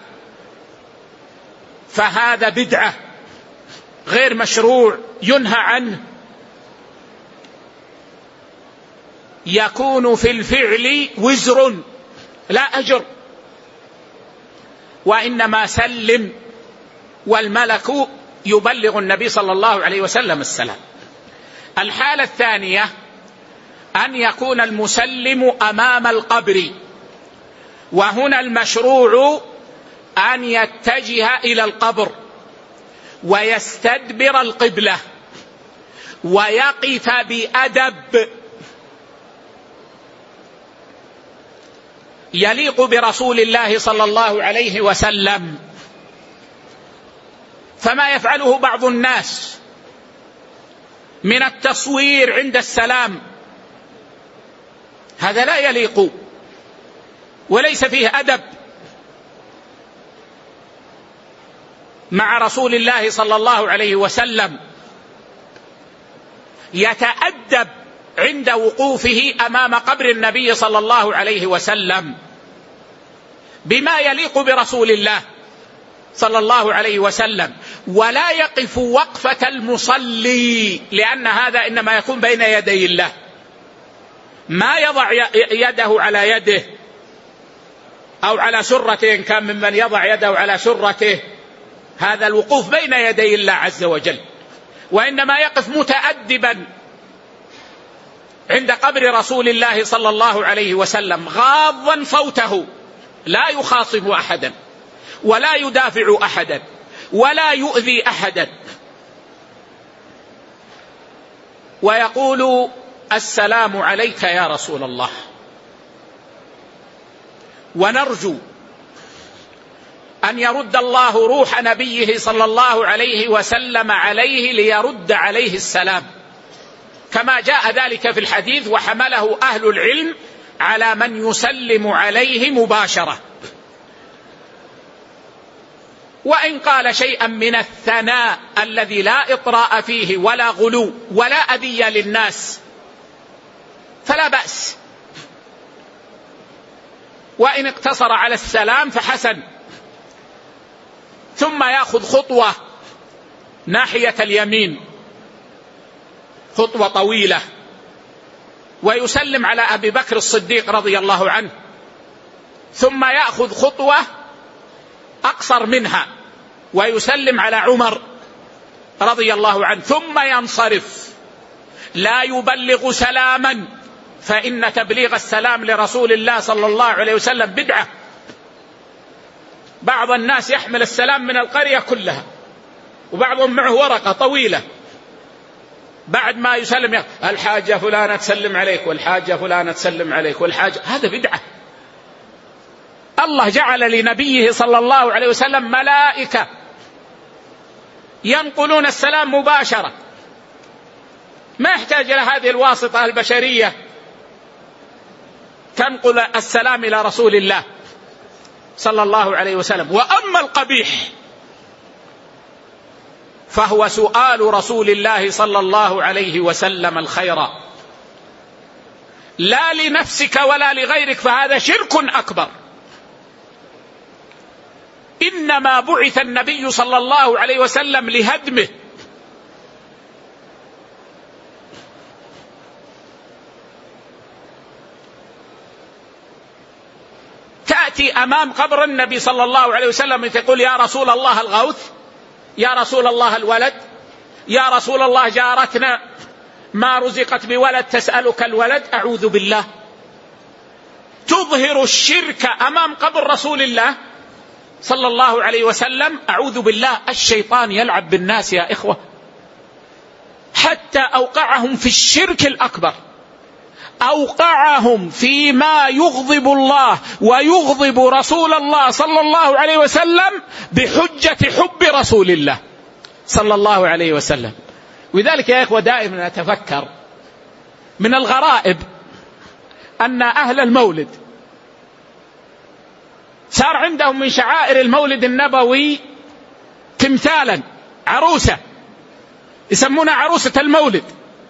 فهذا بدعة غير مشروع ينهى عنه، يكون في الفعل وزر لا أجر، وإنما سلم والملك يبلغ النبي صلى الله عليه وسلم السلام. الحالة الثانية أن يكون المسلم أمام القبر، وهنا المشروع أن يتجه إلى القبر ويستدبر القبلة ويقف بأدب يليق برسول الله صلى الله عليه وسلم. فما يفعله بعض الناس من التصوير عند السلام هذا لا يليق وليس فيه أدب مع رسول الله صلى الله عليه وسلم. يتأدب عند وقوفه أمام قبر النبي صلى الله عليه وسلم بما يليق برسول الله صلى الله عليه وسلم، ولا يقف وقفة المصلي، لأن هذا إنما يكون بين يدي الله، ما يضع يده على يده أو على سرته إن كان ممن يضع يده على سرته، هذا الوقوف بين يدي الله عز وجل، وإنما يقف متأدبا عند قبر رسول الله صلى الله عليه وسلم غاضا صوته، لا يخاصم أحدا ولا يدافع أحدا ولا يؤذي أحدا، ويقول السلام عليك يا رسول الله. ونرجو أن يرد الله روح نبيه صلى الله عليه وسلم عليه ليرد عليه السلام، كما جاء ذلك في الحديث وحمله أهل العلم على من يسلم عليه مباشرة. وإن قال شيئا من الثناء الذي لا إطراء فيه ولا غلو ولا أذية للناس فلا بأس، وإن اقتصر على السلام فحسن، ثم يأخذ خطوة ناحية اليمين، خطوة طويلة، ويسلم على أبي بكر الصديق رضي الله عنه، ثم يأخذ خطوة أقصر منها ويسلم على عمر رضي الله عنه، ثم ينصرف، لا يبلغ سلاما، فإن تبليغ السلام لرسول الله صلى الله عليه وسلم بدعة. بعض الناس يحمل السلام من القرية كلها، وبعضهم معه ورقة طويلة بعد ما يسلم الحاجة فلانة تسلم عليك والحاجة فلانة تسلم عليك والحاجة، هذا بدعة. الله جعل لنبيه صلى الله عليه وسلم ملائكة ينقلون السلام مباشرة، ما يحتاج إلى هذه الواسطة البشرية تنقل السلام إلى رسول الله صلى الله عليه وسلم. وأما القبيح فهو سؤال رسول الله صلى الله عليه وسلم الخير لا لنفسك ولا لغيرك، فهذا شرك أكبر. إنما بعث النبي صلى الله عليه وسلم لهدمه، تأتي أمام قبر النبي صلى الله عليه وسلم تقول يا رسول الله الغوث، يا رسول الله الولد، يا رسول الله جارتنا ما رزقت بولد تسألك الولد، أعوذ بالله. تظهر الشرك أمام قبر رسول الله صلى الله عليه وسلم، أعوذ بالله. الشيطان يلعب بالناس يا إخوة حتى أوقعهم في الشرك الأكبر، أوقعهم فيما يغضب الله ويغضب رسول الله صلى الله عليه وسلم بحجة حب رسول الله صلى الله عليه وسلم. وذلك يا إخوة دائما أتفكر من الغرائب أن أهل المولد صار عندهم من شعائر المولد النبوي تمثالا، عروسة يسمونها عروسة المولد.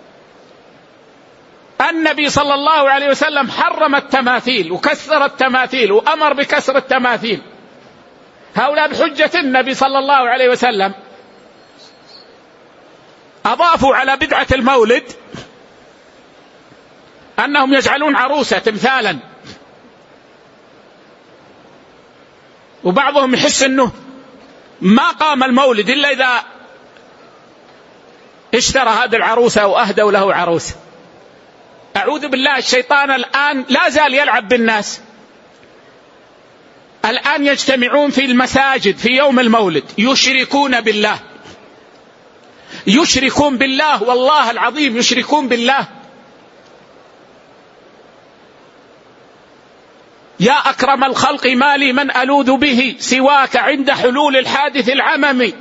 النبي صلى الله عليه وسلم حرم التماثيل وكسر التماثيل وأمر بكسر التماثيل. هؤلاء بحجة النبي صلى الله عليه وسلم أضافوا على بدعة المولد أنهم يجعلون عروسة تمثالا، وبعضهم يحس أنه ما قام المولد إلا إذا اشترى هذه العروسة وأهدوا له عروسة. أعوذ بالله، الشيطان الآن لا زال يلعب بالناس. الآن يجتمعون في المساجد في يوم المولد يشركون بالله، يشركون بالله، والله العظيم يشركون بالله. يا أكرم الخلق ما لي من ألوذ به سواك عند حلول الحادث العممي.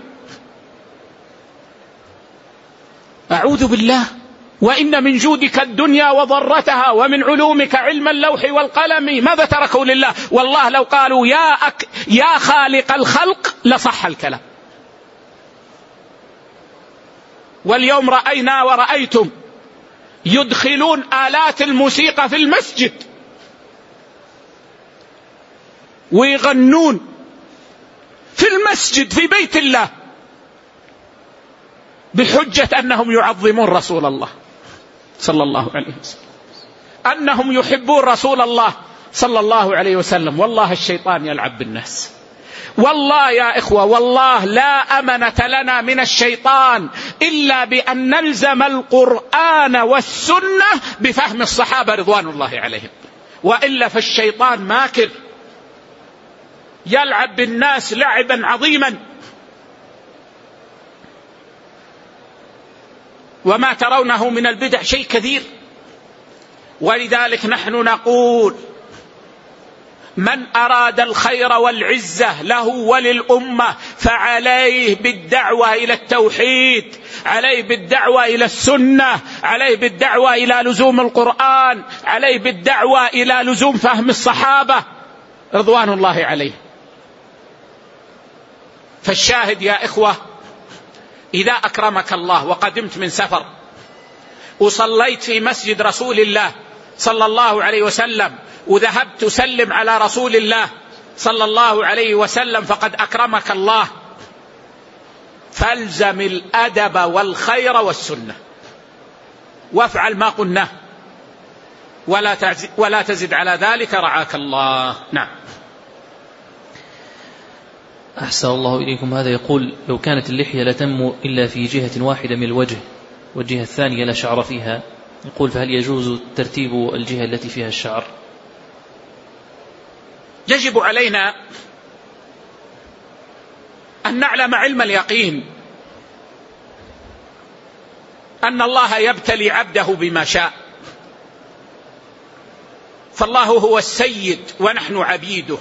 أعوذ بالله. وإن من جودك الدنيا وضرتها ومن علومك علم اللوح والقلم. ماذا تركوا لله؟ والله لو قالوا يا خالق الخلق لصح الكلام. واليوم رأينا ورأيتم يدخلون آلات الموسيقى في المسجد ويغنون في المسجد في بيت الله بحجة أنهم يعظمون رسول الله صلى الله عليه وسلم، أنهم يحبون رسول الله صلى الله عليه وسلم. والله الشيطان يلعب بالناس. والله يا إخوة، والله لا أمنة لنا من الشيطان إلا بأن نلزم القرآن والسنة بفهم الصحابة رضوان الله عليهم، وإلا فالشيطان ماكر يلعب بالناس لعبا عظيما. وما ترونه من البدع شيء كثير. ولذلك نحن نقول من أراد الخير والعزة له وللأمة فعليه بالدعوة إلى التوحيد، عليه بالدعوة إلى السنة، عليه بالدعوة إلى لزوم القرآن، عليه بالدعوة إلى لزوم فهم الصحابة رضوان الله عليه. فالشاهد يا إخوة، إذا أكرمك الله وقدمت من سفر وصليت في مسجد رسول الله صلى الله عليه وسلم وذهبت تسلم على رسول الله صلى الله عليه وسلم فقد أكرمك الله، فالزم الأدب والخير والسنة وافعل ما قلناه ولا تزد على ذلك رعاك الله. نعم. أحسن الله إليكم. هذا يقول: لو كانت اللحية لا تنمو إلا في جهة واحدة من الوجه والجهة الثانية لا شعر فيها، يقول فهل يجوز ترتيب الجهة التي فيها الشعر؟ يجب علينا أن نعلم علم اليقين أن الله يبتلي عبده بما شاء، فالله هو السيد ونحن عبيده،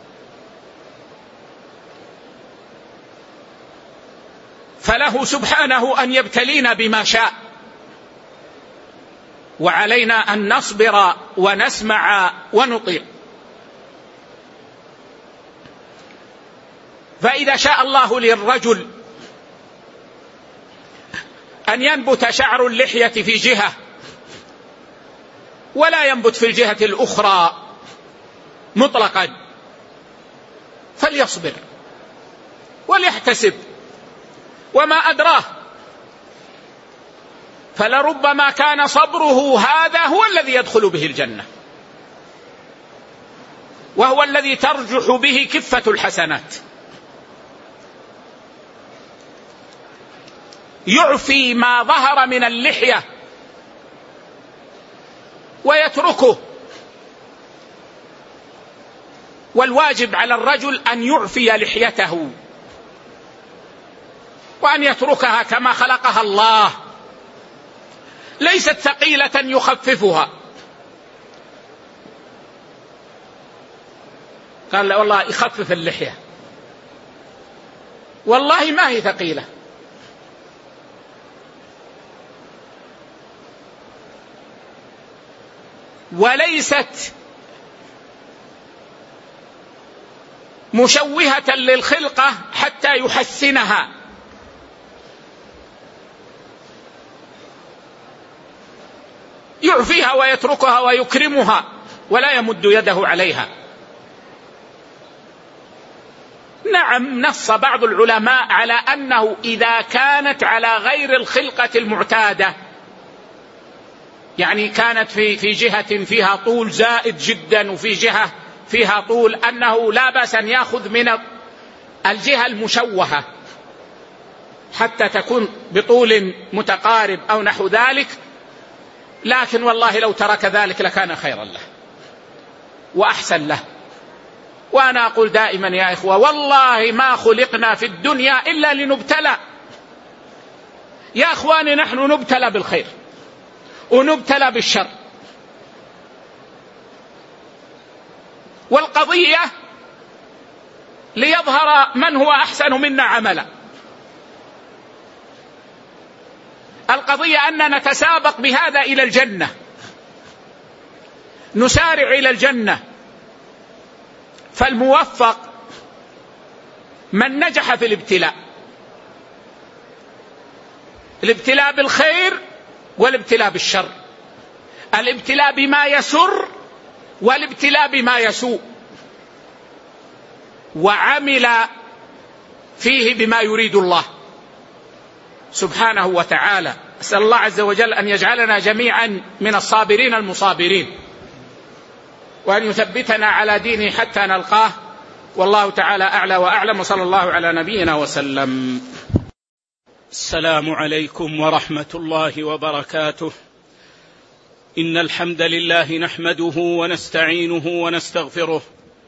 فله سبحانه أن يبتلينا بما شاء، وعلينا أن نصبر ونسمع ونطيع. فإذا شاء الله للرجل أن ينبت شعر اللحية في جهة ولا ينبت في الجهة الأخرى مطلقا فليصبر وليحتسب، وما أدراه، فلربما كان صبره هذا هو الذي يدخل به الجنة، وهو الذي ترجح به كفة الحسنات. يعفي ما ظهر من اللحية ويتركه، والواجب على الرجل أن يعفي لحيته وأن يتركها كما خلقها الله، ليست ثقيلة يخففها. قال لا والله يخفف اللحية، والله ما هي ثقيلة، وليست مشوهة للخلقة حتى يحسنها، يعفيها ويتركها ويكرمها ولا يمد يده عليها. نعم، نص بعض العلماء على أنه إذا كانت على غير الخلقة المعتادة، يعني كانت في جهة فيها طول زائد جدا وفي جهة فيها طول، أنه لا بأس أن يأخذ من الجهة المشوهة حتى تكون بطول متقارب أو نحو ذلك، لكن والله لو ترك ذلك لكان خيرا له وأحسن له. وأنا أقول دائما يا إخوة، والله ما خلقنا في الدنيا إلا لنبتلى. يا إخواني، نحن نبتلى بالخير ونبتلى بالشر، والقضية ليظهر من هو أحسن منا عملا. القضية أننا نتسابق بهذا إلى الجنة، نسارع إلى الجنة. فالموفق من نجح في الابتلاء، الابتلاء بالخير والابتلاء بالشر، الابتلاء بما يسر والابتلاء بما يسوء، وعمل فيه بما يريد الله سبحانه وتعالى. أسأل الله عز وجل أن يجعلنا جميعا من الصابرين المصابرين، وأن يثبتنا على دينه حتى نلقاه، والله تعالى أعلى وأعلم، وصلى الله على نبينا وسلم. السلام عليكم ورحمة الله وبركاته. إن الحمد لله نحمده ونستعينه ونستغفره،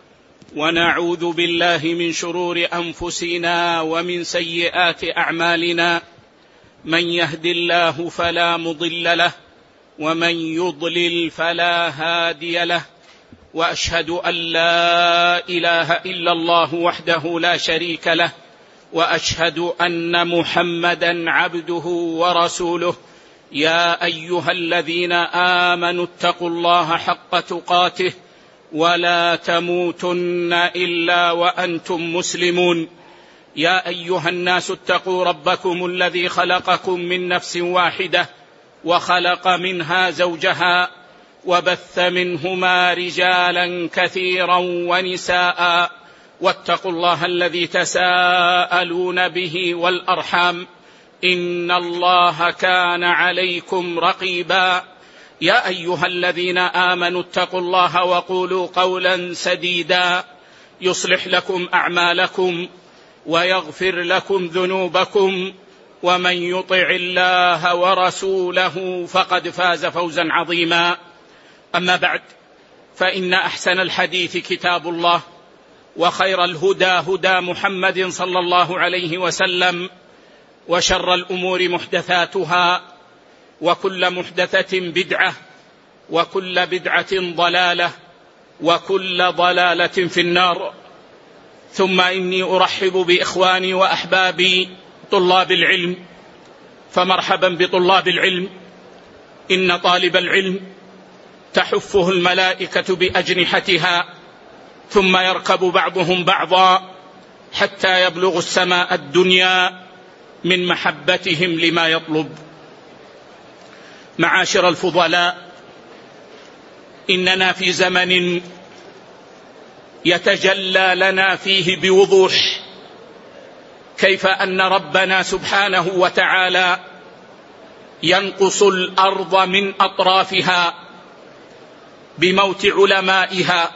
ونعوذ بالله من شرور أنفسنا ومن سيئات أعمالنا، من يهد الله فلا مضل له ومن يضلل فلا هادي له، وأشهد أن لا إله إلا الله وحده لا شريك له، وأشهد أن محمدا عبده ورسوله. يا أيها الذين آمنوا اتقوا الله حق تقاته ولا تموتن إلا وأنتم مسلمون. يا أيها الناس اتقوا ربكم الذي خلقكم من نفس واحدة وخلق منها زوجها وبث منهما رجالا كثيرا ونساء، واتقوا الله الذي تساءلون به والأرحام، إن الله كان عليكم رقيبا. يا أيها الذين آمنوا اتقوا الله وقولوا قولا سديدا يصلح لكم أعمالكم ويغفر لكم ذنوبكم، ومن يطع الله ورسوله فقد فاز فوزا عظيما. أما بعد، فإن أحسن الحديث كتاب الله، وخير الهدى هدى محمد صلى الله عليه وسلم، وشر الأمور محدثاتها، وكل محدثة بدعة، وكل بدعة ضلالة، وكل ضلالة في النار. ثم إني أرحب بإخواني وأحبابي طلاب العلم، فمرحبا بطلاب العلم. إن طالب العلم تحفه الملائكة بأجنحتها، ثم يركب بعضهم بعضا حتى يبلغ السماء الدنيا من محبتهم لما يطلب. معاشر الفضلاء، إننا في زمن يتجلى لنا فيه بوضوح كيف أن ربنا سبحانه وتعالى ينقص الأرض من أطرافها بموت علمائها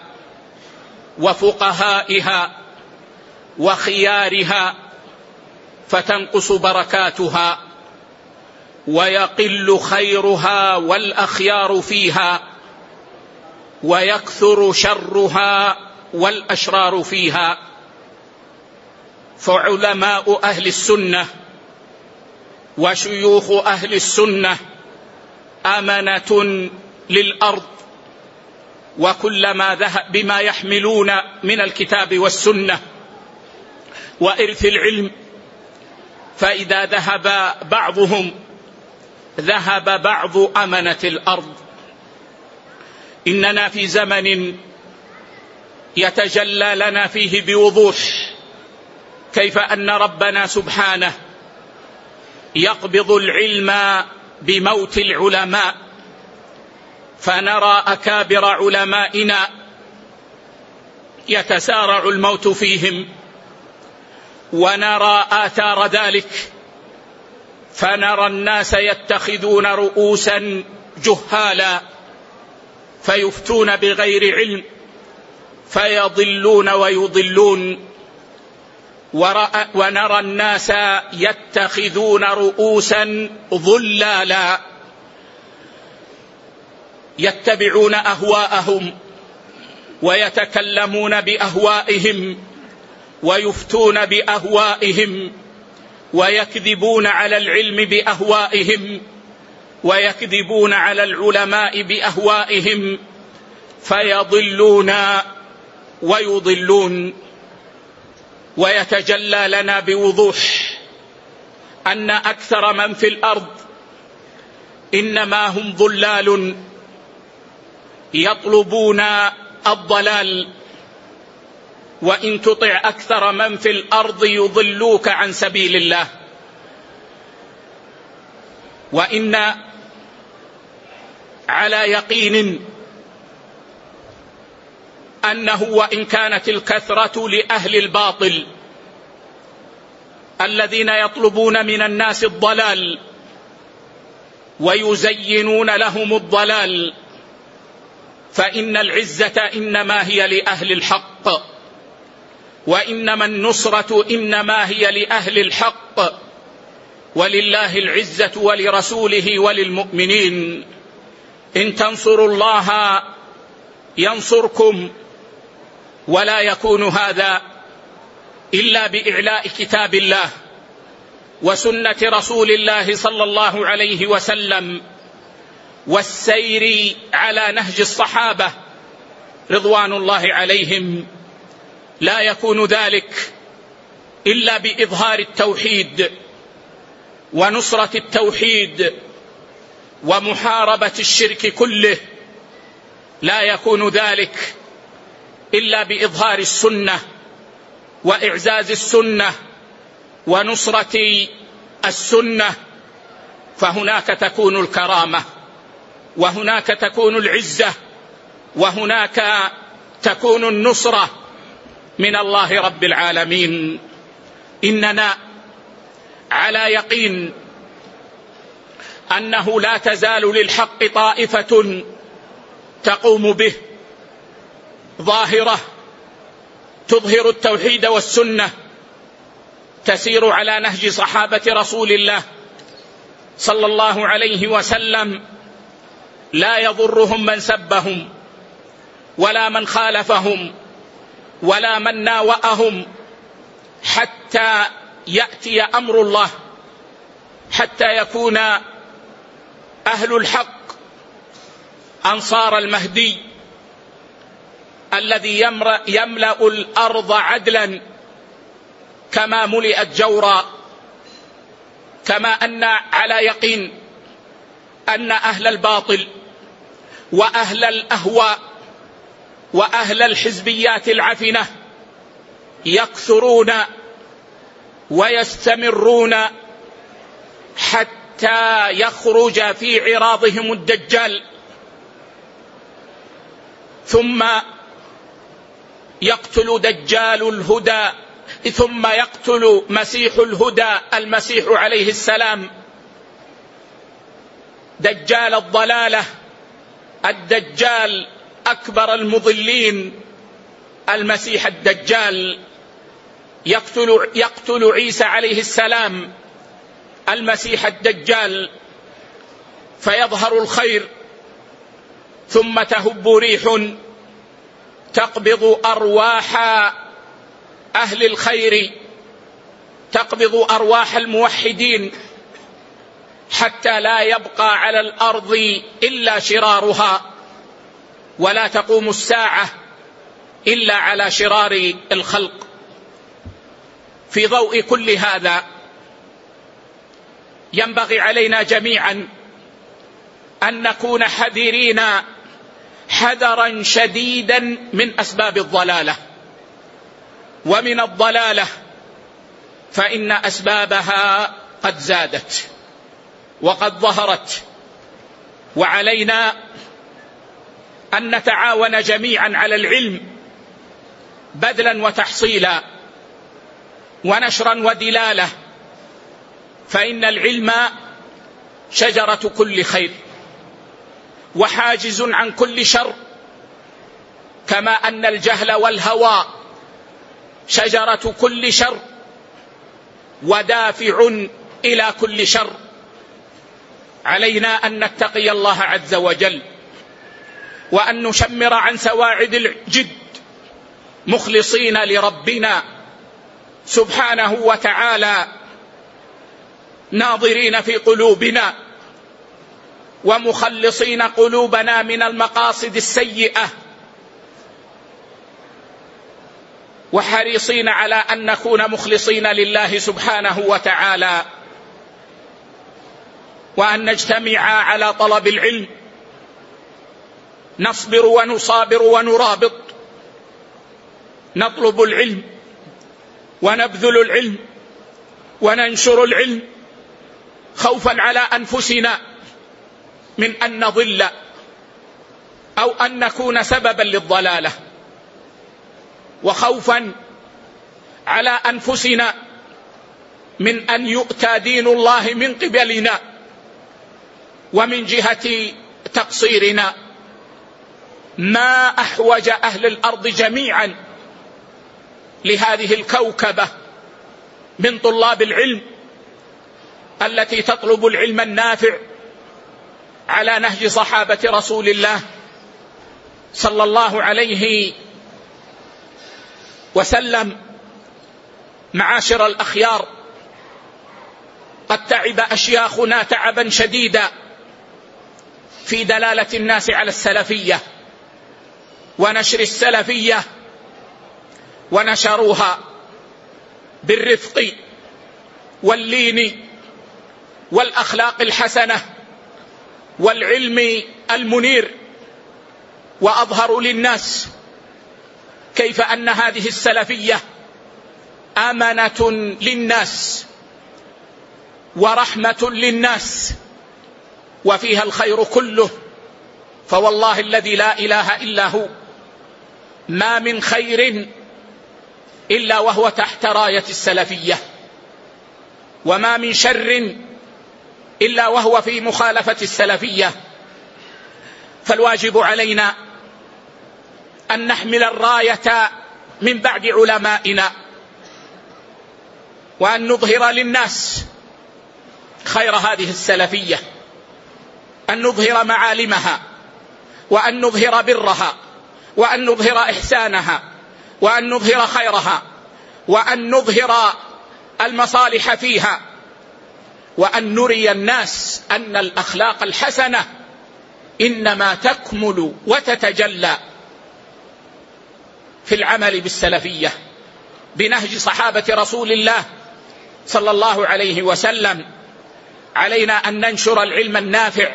وفقهائها وخيارها، فتنقص بركاتها ويقل خيرها والأخيار فيها، ويكثر شرها والأشرار فيها. فعلماء أهل السنة وشيوخ أهل السنة أمنة للأرض، وكلما ذهب بما يحملون من الكتاب والسنة وإرث العلم، فإذا ذهب بعضهم ذهب بعض أمنة الأرض. إننا في زمن يتجلى لنا فيه بوضوح كيف أن ربنا سبحانه يقبض العلم بموت العلماء، فنرى أكابر علمائنا يتسارع الموت فيهم، ونرى آثار ذلك، فنرى الناس يتخذون رؤوسا جهالا فيفتون بغير علم فيضلون ويضلون، ونرى الناس يتخذون رؤوسا ضلالا يتبعون أهواءهم ويتكلمون بأهوائهم ويفتون بأهوائهم ويكذبون على العلم بأهوائهم ويكذبون على العلماء بأهوائهم فيضلون ويضلون. ويتجلى لنا بوضوح أن أكثر من في الأرض إنما هم ضلال يطلبون الضلال، وإن تطع أكثر من في الأرض يضلوك عن سبيل الله. وإن على يقين أنه وإن كانت الكثرة لأهل الباطل الذين يطلبون من الناس الضلال ويزينون لهم الضلال، فإن العزة إنما هي لأهل الحق، وإنما النصرة إنما هي لأهل الحق، ولله العزة ولرسوله وللمؤمنين. إن تنصروا الله ينصركم، ولا يكون هذا إلا بإعلاء كتاب الله وسنة رسول الله صلى الله عليه وسلم والسير على نهج الصحابة رضوان الله عليهم. لا يكون ذلك إلا بإظهار التوحيد ونصرة التوحيد ومحاربة الشرك كله، لا يكون ذلك إلا بإظهار السنة وإعزاز السنة ونصرة السنة، فهناك تكون الكرامة، وهناك تكون العزة، وهناك تكون النصرة من الله رب العالمين. إننا على يقين أنه لا تزال للحق طائفة تقوم به ظاهرة تظهر التوحيد والسنة، تسير على نهج صحابة رسول الله صلى الله عليه وسلم، لا يضرهم من سبهم ولا من خالفهم ولا من ناوأهم حتى يأتي أمر الله، حتى يكون أهل الحق أنصار المهدي الذي يملأ الأرض عدلا كما ملئت جورا. كما أن على يقين أن أهل الباطل وأهل الأهواء وأهل الحزبيات العفنة يكثرون ويستمرون حتى يخرج في عراضهم الدجال، ثم يقتل دجال الهدى، ثم يقتل مسيح الهدى المسيح عليه السلام، دجال الضلالة، الدجال أكبر المضلين المسيح الدجال، يقتل عيسى عليه السلام المسيح الدجال، فيظهر الخير ثم تهب ريح تقبض أرواح أهل الخير، تقبض أرواح الموحدين، حتى لا يبقى على الأرض إلا شرارها، ولا تقوم الساعة إلا على شرار الخلق. في ضوء كل هذا ينبغي علينا جميعا أن نكون حذرا شديدا من أسباب الضلالة. ومن الضلالة فإن أسبابها قد زادت وقد ظهرت، وعلينا أن نتعاون جميعا على العلم بذلا وتحصيلا ونشرا ودلالة، فإن العلم شجرة كل خير وحاجز عن كل شر، كما أن الجهل والهوى شجرة كل شر ودافع إلى كل شر. علينا أن نتقي الله عز وجل، وأن نشمر عن سواعد الجد مخلصين لربنا سبحانه وتعالى، ناظرين في قلوبنا ومخلصين قلوبنا من المقاصد السيئة، وحريصين على أن نكون مخلصين لله سبحانه وتعالى، وأن نجتمع على طلب العلم، نصبر ونصابر ونرابط، نطلب العلم ونبذل العلم وننشر العلم، خوفا على أنفسنا من أن نضل أو أن نكون سببا للضلالة، وخوفا على أنفسنا من أن يؤتى دين الله من قبلنا ومن جهة تقصيرنا. ما أحوج أهل الأرض جميعا لهذه الكوكبة من طلاب العلم التي تطلب العلم النافع على نهج صحابة رسول الله صلى الله عليه وسلم. معاشر الأخيار، قد تعب أشياخنا تعبا شديدا في دلالة الناس على السلفية ونشر السلفية، ونشروها بالرفق واللين والأخلاق الحسنة والعلم المنير، وأظهروا للناس كيف أن هذه السلفية أمانة للناس ورحمة للناس وفيها الخير كله. فوالله الذي لا إله إلا هو ما من خير إلا وهو تحت راية السلفية، وما من شر إلا وهو في مخالفة السلفية. فالواجب علينا أن نحمل الراية من بعد علمائنا، وأن نظهر للناس خير هذه السلفية، أن نظهر معالمها، وأن نظهر برها، وأن نظهر إحسانها، وأن نظهر خيرها، وأن نظهر المصالح فيها، وأن نري الناس أن الأخلاق الحسنة إنما تكمل وتتجلى في العمل بالسلفية بنهج صحابة رسول الله صلى الله عليه وسلم. علينا أن ننشر العلم النافع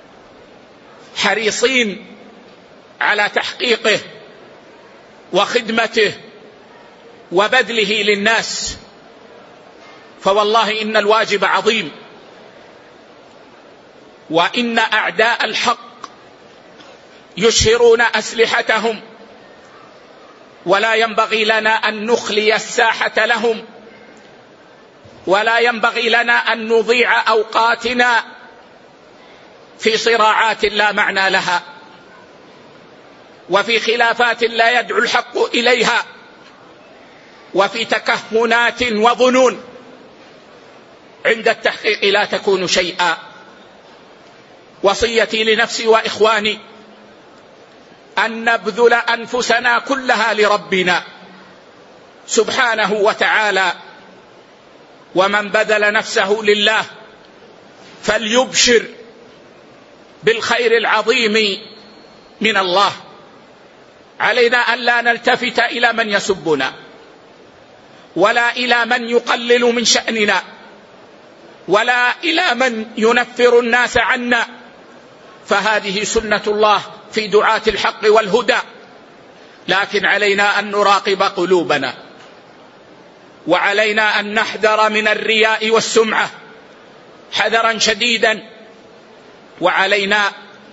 حريصين على تحقيقه وخدمته وبذله للناس، فوالله إن الواجب عظيم، وإن أعداء الحق يشهرون أسلحتهم، ولا ينبغي لنا أن نخلي الساحة لهم، ولا ينبغي لنا أن نضيع أوقاتنا في صراعات لا معنى لها، وفي خلافات لا يدعو الحق إليها، وفي تكهنات وظنون عند التحقيق لا تكون شيئا. وصيتي لنفسي وإخواني أن نبذل أنفسنا كلها لربنا سبحانه وتعالى، ومن بذل نفسه لله فليبشر بالخير العظيم من الله. علينا أن لا نلتفت إلى من يسبنا، ولا إلى من يقلل من شأننا، ولا إلى من ينفر الناس عنا، فهذه سنة الله في دعاة الحق والهدى، لكن علينا أن نراقب قلوبنا، وعلينا أن نحذر من الرياء والسمعة حذرا شديدا، وعلينا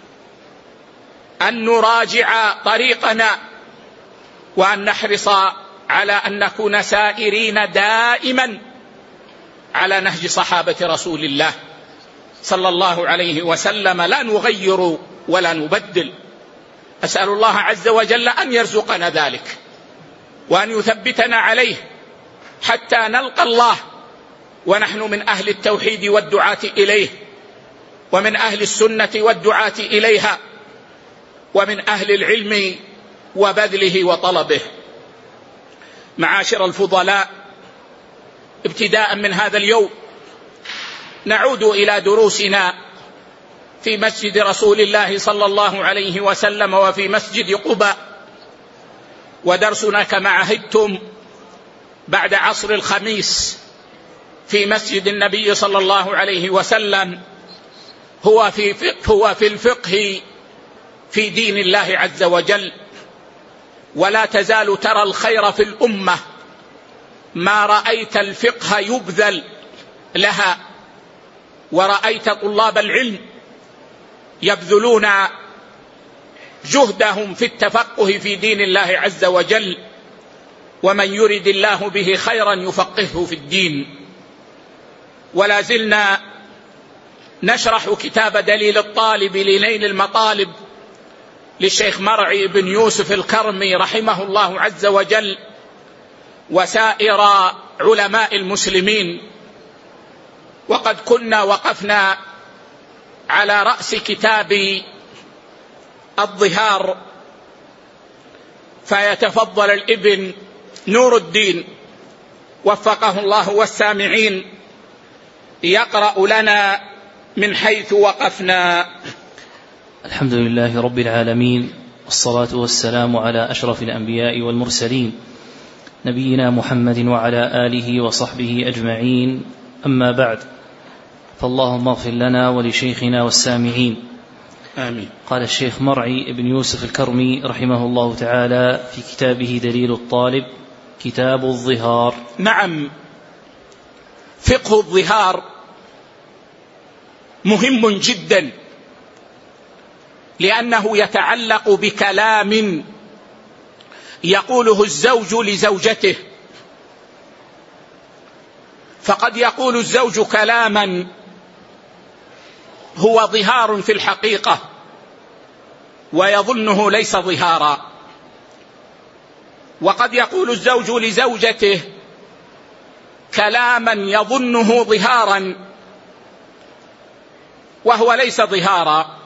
أن نراجع طريقنا، وأن نحرص على أن نكون سائرين دائما على نهج صحابة رسول الله صلى الله عليه وسلم، لا نغير ولا نبدل. أسأل الله عز وجل أن يرزقنا ذلك، وأن يثبتنا عليه حتى نلقى الله ونحن من أهل التوحيد والدعاة إليه، ومن أهل السنة والدعاة إليها، ومن أهل العلم وبذله وطلبه. معاشر الفضلاء، ابتداء من هذا اليوم نعود إلى دروسنا في مسجد رسول الله صلى الله عليه وسلم وفي مسجد قباء، ودرسنا كما عهدتم بعد عصر الخميس في مسجد النبي صلى الله عليه وسلم هو في الفقه في دين الله عز وجل. ولا تزال ترى الخير في الأمة ما رأيت الفقه يبذل لها، ورأيت طلاب العلم يبذلون جهدهم في التفقه في دين الله عز وجل، ومن يرد الله به خيرا يفقهه في الدين. ولا زلنا نشرح كتاب دليل الطالب لنيل المطالب للشيخ مرعي بن يوسف الكرمي رحمه الله عز وجل وسائر علماء المسلمين. وقد كنا وقفنا على رأس كتاب الظهار، فيتفضل الابن نور الدين وفقه الله والسامعين يقرأ لنا من حيث وقفنا. الحمد لله رب العالمين، والصلاة والسلام على أشرف الأنبياء والمرسلين نبينا محمد وعلى آله وصحبه أجمعين، أما بعد، فاللهم اغفر لنا ولشيخنا والسامعين. آمين. قال الشيخ مرعي بن يوسف الكرمي رحمه الله تعالى في كتابه دليل الطالب كتاب الظهار. نعم، فقه الظهار مهم جدا، لأنه يتعلق بكلام يقوله الزوج لزوجته. فقد يقول الزوج كلاما هو ظهار في الحقيقة ويظنه ليس ظهارا، وقد يقول الزوج لزوجته كلاما يظنه ظهارا وهو ليس ظهارا،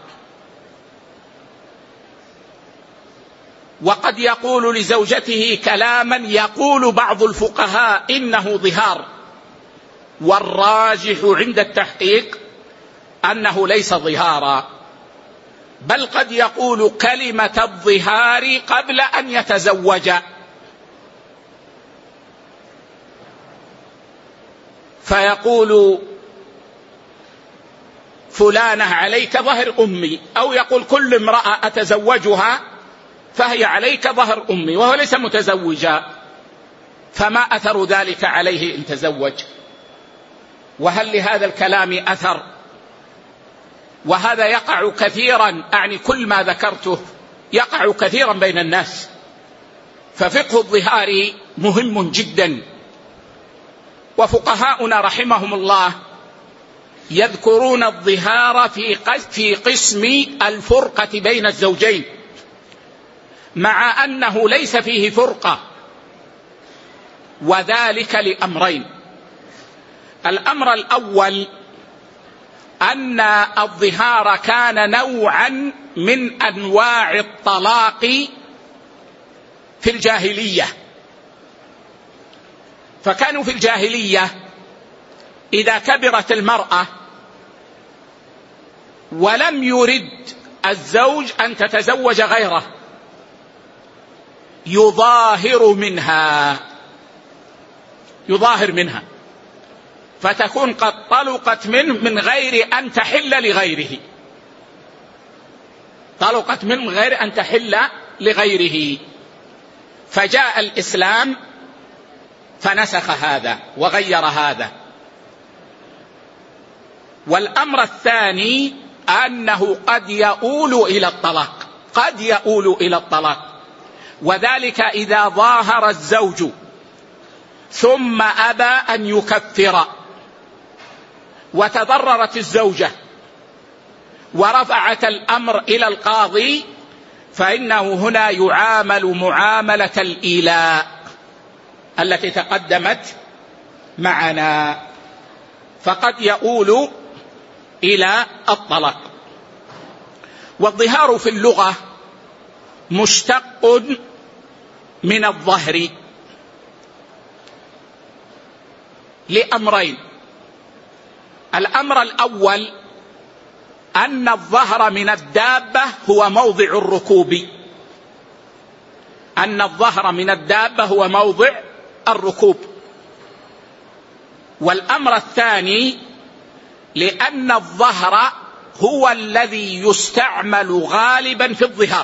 وقد يقول لزوجته كلاما يقول بعض الفقهاء إنه ظهار، والراجح عند التحقيق أنه ليس ظهارا، بل قد يقول كلمة الظهار قبل أن يتزوج، فيقول فلانة عليك ظهر أمي، أو يقول كل امرأة أتزوجها فهي عليك ظهر أمي، وهو ليس متزوجا، فما أثر ذلك عليه إن تزوج؟ وهل لهذا الكلام أثر؟ وهذا يقع كثيرا، أعني كل ما ذكرته يقع كثيرا بين الناس. ففقه الظهار مهم جدا، وفقهاؤنا رحمهم الله يذكرون الظهار في قسم الفرقة بين الزوجين، مع أنه ليس فيه فرقة، وذلك لأمرين. الأمر الأول أن الظهار كان نوعا من أنواع الطلاق في الجاهلية، فكانوا في الجاهلية إذا كبرت المرأة ولم يرد الزوج أن تتزوج غيره يظاهر منها فتكون قد طلقت منه من غير أن تحل لغيره، طلقت من غير أن تحل لغيره، فجاء الإسلام فنسخ هذا وغير هذا. والأمر الثاني أنه قد يؤول إلى الطلاق، وذلك إذا ظاهر الزوج ثم أبى أن يكفر وتضررت الزوجة ورفعت الأمر إلى القاضي، فإنه هنا يعامل معاملة الإيلاء التي تقدمت معنا، فقد يؤول إلى الطلاق. والظهار في اللغة مشتق من الظهر لأمرين. الأمر الأول أن الظهر من الدابة هو موضع الركوب، والأمر الثاني لأن الظهر هو الذي يستعمل غالبا في الظهار.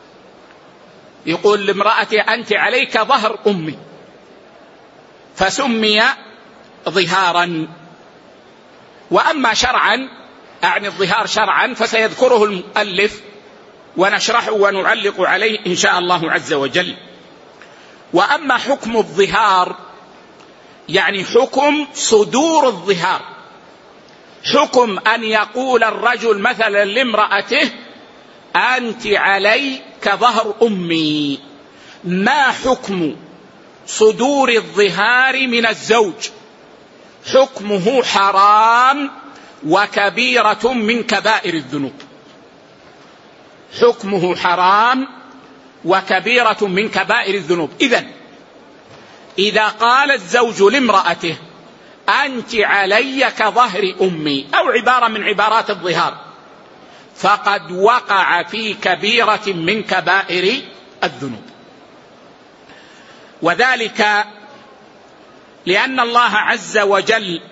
يقول لامرأتي أنت عليك ظهر أمي، فسمي ظهارا. وأما شرعا، أعني الظهار شرعا، فسيذكره المؤلف ونشرحه ونعلق عليه إن شاء الله عز وجل. وأما حكم الظهار يعني حكم صدور الظهار، حكم أن يقول الرجل مثلا لامرأته أنت علي كظهر أمي. ما حكم صدور الظهار من الزوج؟ حكمه حرام وكبيرة من كبائر الذنوب. حكمه حرام وكبيرة من كبائر الذنوب. إذا قال الزوج لامرأته أنت علي كظهر أمي أو عبارة من عبارات الظهار، فقد وقع في كبيرة من كبائر الذنوب. وذلك لأن الله عز وجل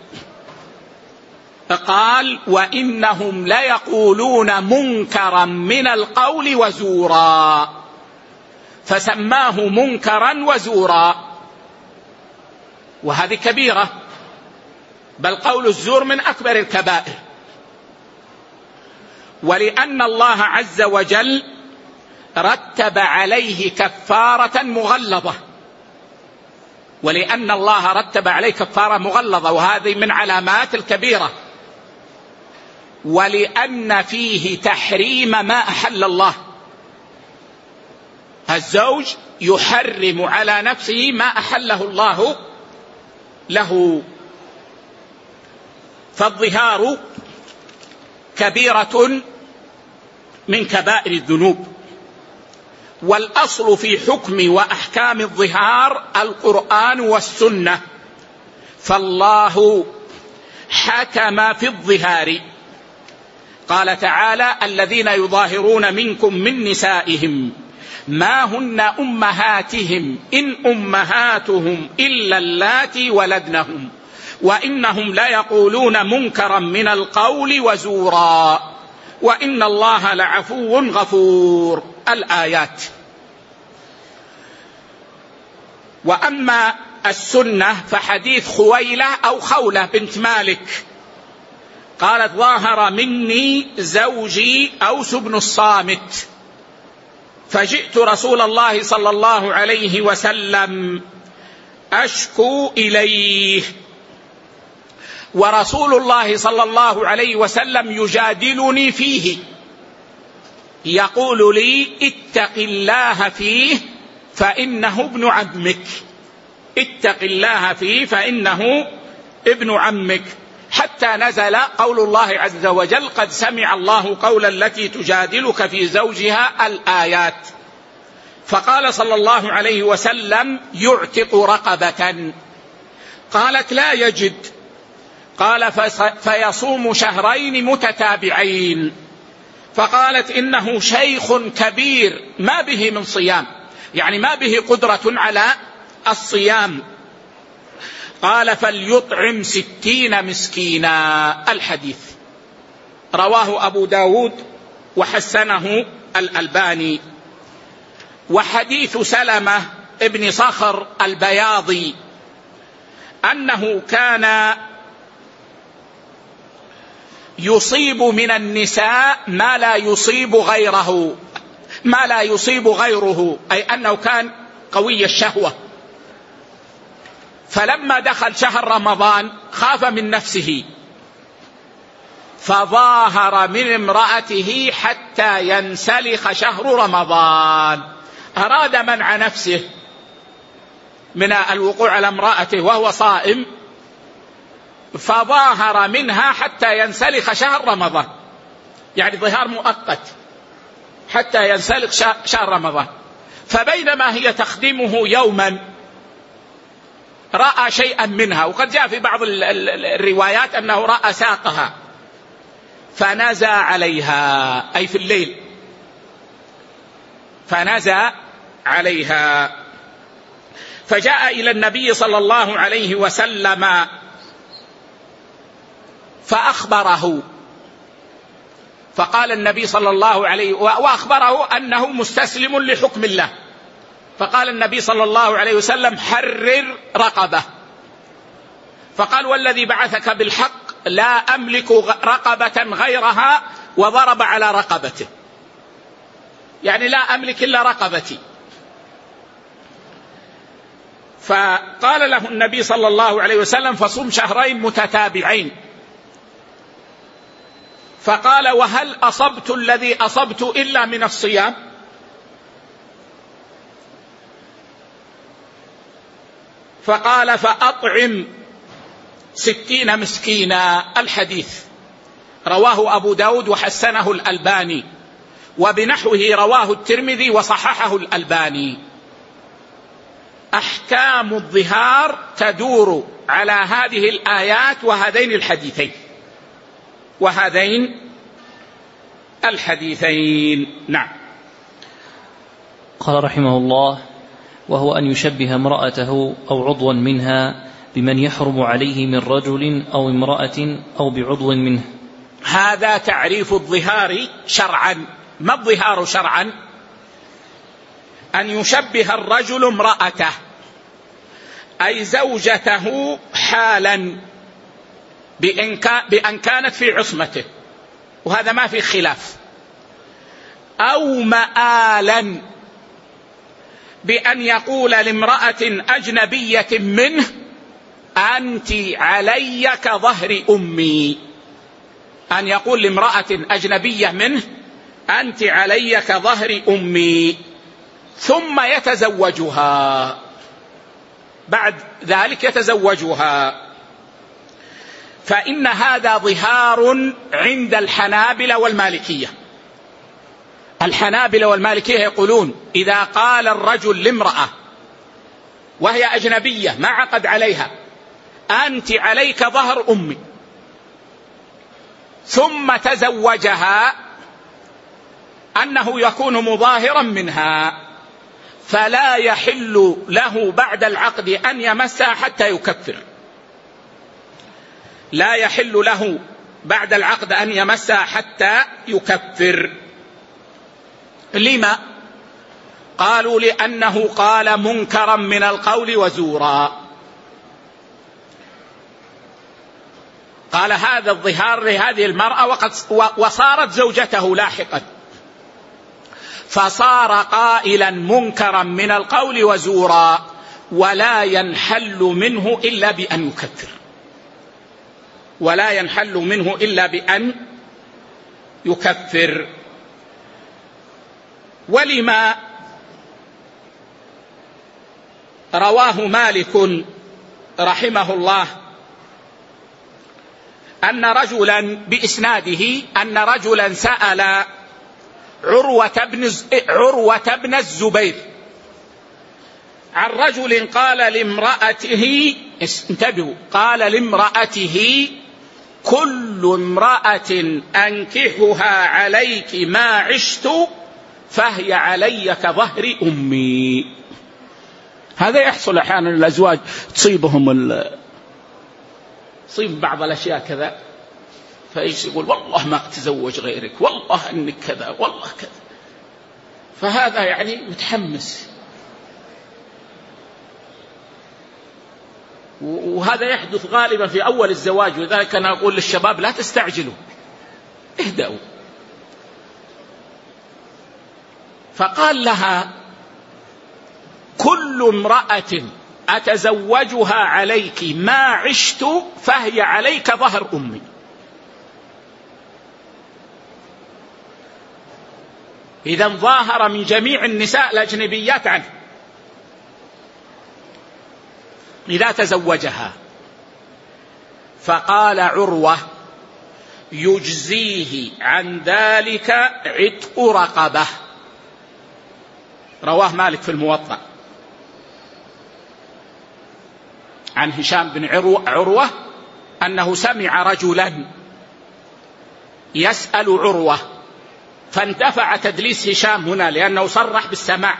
قال وإنهم ليقولون منكرا من القول وزورا، فسماه منكرا وزورا، وهذه كبيرة، بل قول الزور من أكبر الكبائر. ولأن الله عز وجل رتب عليه كفارة مغلظة، ولأن الله رتب عليه كفارة مغلظة، وهذه من علامات الكبيرة. ولأن فيه تحريم ما أحل الله، الزوج يحرم على نفسه ما أحله الله له. فالظهار كبيرة من كبائر الذنوب. والأصل في حكم وأحكام الظهار القرآن والسنة، فالله حكم في الظهار. قال تعالى الذين يظاهرون منكم من نسائهم ما هن أمهاتهم إن أمهاتهم إلا اللاتي ولدنهم وإنهم ليقولون منكرا من القول وزورا وإن الله لعفو غفور. الآيات. وأما السنة فحديث خويلة أو خولة بنت مالك قالت ظاهر مني زوجي أوس بن الصامت، فجئت رسول الله صلى الله عليه وسلم أشكو إليه، ورسول الله صلى الله عليه وسلم يجادلني فيه، يقول لي اتق الله فيه فإنه ابن عمك، اتق الله فيه فإنه ابن عمك، حتى نزل قول الله عز وجل قد سمع الله قول التي تجادلك في زوجها الآيات. فقال صلى الله عليه وسلم يعتق رقبة. قالت لا يجد. قال فيصوم شهرين متتابعين. فقالت إنه شيخ كبير ما به من صيام، يعني ما به قدرة على الصيام. قال فليطعم 60 مسكينا. الحديث رواه أبو داود وحسنه الألباني. وحديث سلمة ابن صخر البياضي أنه كان يصيب من النساء ما لا يصيب غيره، أي أنه كان قوي الشهوة، فلما دخل شهر رمضان خاف من نفسه فظاهر من امرأته حتى ينسلخ شهر رمضان، أراد منع نفسه من الوقوع على امرأته وهو صائم، فظاهر منها حتى ينسلخ شهر رمضان، يعني ظهار مؤقت حتى ينسلخ شهر رمضان. فبينما هي تخدمه يوما رأى شيئا منها، وقد جاء في بعض الروايات أنه رأى ساقها فنزى عليها، أي في الليل فنزى عليها، فجاء إلى النبي صلى الله عليه وسلم فأخبره، فقال النبي صلى الله عليه وأخبره أنه مستسلم لحكم الله، فقال النبي صلى الله عليه وسلم حرر رقبة، فقال والذي بعثك بالحق لا أملك رقبة غيرها، وضرب على رقبته، يعني لا أملك إلا رقبتي. فقال له النبي صلى الله عليه وسلم فصم شهرين متتابعين، فقال وهل أصبت الذي أصبت إلا من الصيام؟ فقال فأطعم 60 مسكينا. الحديث رواه أبو داود وحسنه الألباني، وبنحوه رواه الترمذي وصححه الألباني. أحكام الظهار تدور على هذه الآيات وهذين الحديثين. نعم. قال رحمه الله: وهو أن يشبه امرأته أو عضوا منها بمن يحرم عليه من رجل أو امرأة أو بعضو منه. هذا تعريف الظهار شرعا. ما الظهار شرعا؟ أن يشبه الرجل امرأته، أي زوجته، حالا بأن كانت في عصمته، وهذا ما في خلاف، أو مآلا بأن يقول لامرأة أجنبية منه أنت علي كظهر أمي، أن يقول لامرأة أجنبية منه أنت علي كظهر أمي، ثم يتزوجها، بعد ذلك يتزوجها. فإن هذا ظهار عند الحنابلة والمالكية. الحنابلة والمالكية يقولون إذا قال الرجل لامرأة وهي أجنبية ما عقد عليها أنت عليك ظهر أمي، ثم تزوجها، أنه يكون مظاهرا منها، فلا يحل له بعد العقد أن يمسها حتى يكفر. لا يحل له بعد العقد أن يمسها حتى يكفر. لما؟ قالوا لأنه قال منكرا من القول وزورا. قال هذا الظهار لهذه المرأة وصارت زوجته لاحقا، فصار قائلا منكرا من القول وزورا، ولا ينحل منه إلا بأن يكفر، ولا ينحل منه إلا بأن يكفر. ولما رواه مالك رحمه الله أن رجلا بإسناده أن رجلا سأل عروة بن الزبير عن رجل قال لامرأته، انتبهوا، قال لامرأته كل امرأة أنكحها عليك ما عشت فهي علي كظهر أمي. هذا يحصل أحيانا الأزواج تصيبهم تصيب بعض الأشياء كذا، فإيش يقول والله ما أتزوج غيرك، والله أنك كذا، والله كذا، فهذا يعني متحمس، وهذا يحدث غالبا في أول الزواج. ولذلك أنا أقول للشباب لا تستعجلوا، اهدأوا. فقال لها: كل امرأة أتزوجها عليك ما عشت فهي عليك ظهر أمي. إذا ظاهر من جميع النساء الأجنبيات عنه إذا تزوجها. فقال عروة: يجزيه عن ذلك عتق رقبة. رواه مالك في الموطأ عن هشام بن عروة أنه سمع رجلا يسأل عروة، فاندفع تدليس هشام هنا لأنه صرح بالسماع،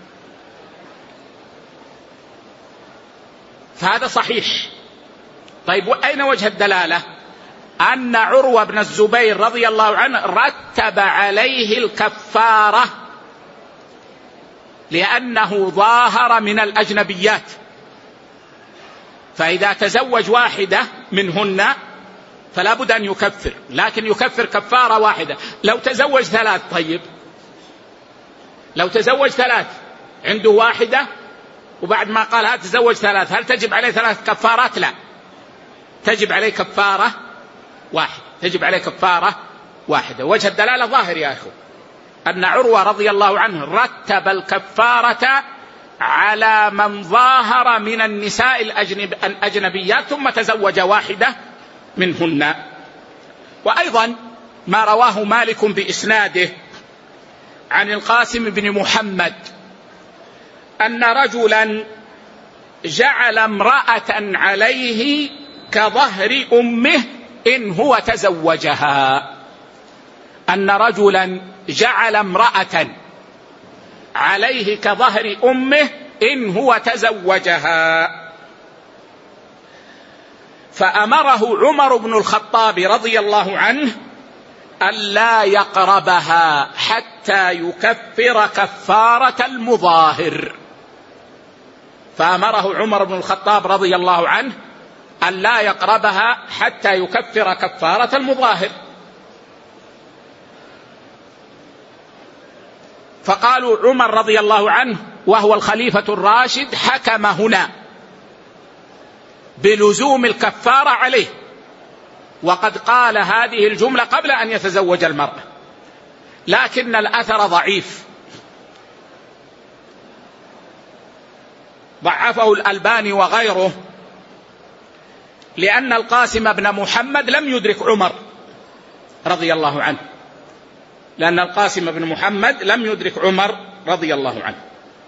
فهذا صحيح. طيب وأين وجه الدلالة؟ أن عروة بن الزبير رضي الله عنه رتب عليه الكفارة لأنه ظاهر من الأجنبيات، فإذا تزوج واحدة منهن فلا بد أن يكفر، لكن يكفر كفارة واحدة. لو تزوج ثلاث، طيب لو تزوج ثلاث عنده واحدة وبعد ما قال هذا تزوج ثلاث، هل تجب عليه ثلاث كفارات؟ لا، تجب عليه كفارة واحدة، تجب عليه كفارة واحدة. وجه الدلالة ظاهر يا أخو، أن عروة رضي الله عنه رتب الكفارة على من ظاهر من النساء الأجنبيات ثم تزوج واحدة منهن. وأيضا ما رواه مالك بإسناده عن القاسم بن محمد أن رجلا جعل امرأة عليه كظهر أمه إن هو تزوجها. أن رجلا جعل امرأة عليه كظهر أمه إن هو تزوجها، فأمره عمر بن الخطاب رضي الله عنه ألا يقربها حتى يكفر كفارة المظاهر. فأمره عمر بن الخطاب رضي الله عنه ألا يقربها حتى يكفر كفارة المظاهر. فقالوا عمر رضي الله عنه وهو الخليفة الراشد حكم هنا بلزوم الكفارة عليه، وقد قال هذه الجملة قبل أن يتزوج المرأة، لكن الأثر ضعيف، ضعفه الألباني وغيره، لأن القاسم بن محمد لم يدرك عمر رضي الله عنه، لأن القاسم بن محمد لم يدرك عمر رضي الله عنه.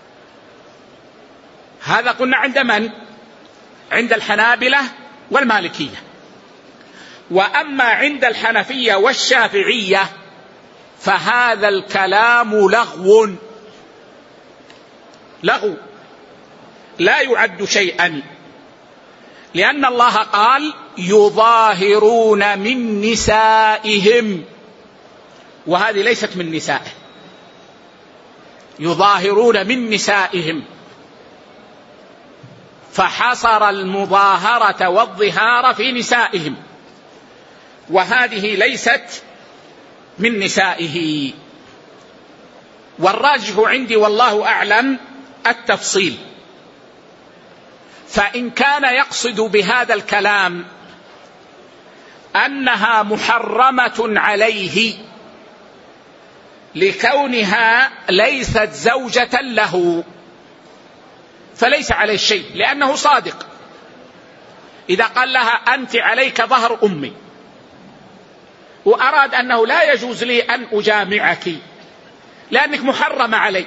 هذا قلنا عند من؟ عند الحنابلة والمالكية. وأما عند الحنفية والشافعية فهذا الكلام لغو لا يعد شيئا، لأن الله قال يظاهرون من نسائهم، وهذه ليست من نسائه، يظاهرون من نسائهم، فحصر المظاهرة والظهار في نسائهم، وهذه ليست من نسائه. والراجح عندي والله أعلم التفصيل. فإن كان يقصد بهذا الكلام أنها محرمة عليه لكونها ليست زوجة له فليس عليه شيء، لأنه صادق. إذا قال لها أنت عليك ظهر أمي، وأراد أنه لا يجوز لي أن أجامعك لأنك محرمة علي،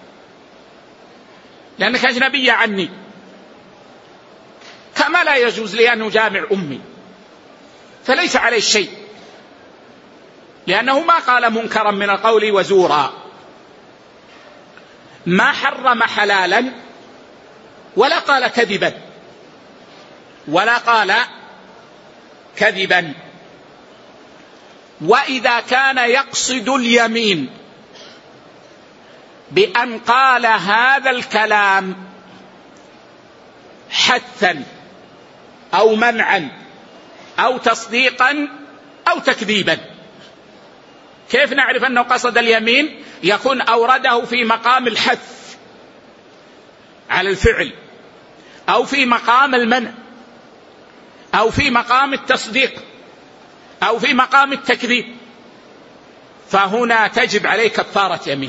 لأنك أجنبية عني، كما لا يجوز لي أن أجامع أمي، فليس عليه شيء، لأنه ما قال منكرا من القول وزورا، ما حرم حلالا ولا قال كذبا، ولا قال كذبا. وإذا كان يقصد اليمين بأن قال هذا الكلام حثا أو منعا أو تصديقا أو تكذيبا. كيف نعرف أنه قصد اليمين؟ يكون أورده في مقام الحث على الفعل، أو في مقام المنع، أو في مقام التصديق، أو في مقام التكذيب، فهنا تجب عليه كفارة يمين،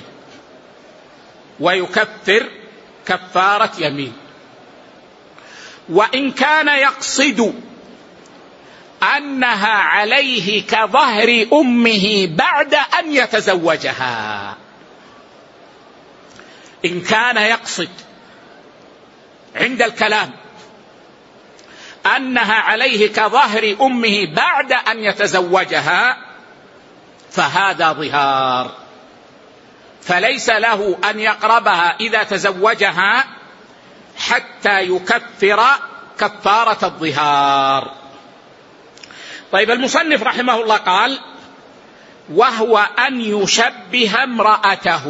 ويكفر كفارة يمين. وإن كان يقصد أنها عليه كظهر أمه بعد أن يتزوجها، إن كان يقصد عند الكلام أنها عليه كظهر أمه بعد أن يتزوجها فهذا ظهار، فليس له أن يقربها إذا تزوجها حتى يكفر كفارة الظهار. طيب، المصنف رحمه الله قال: وهو أن يشبه امرأته.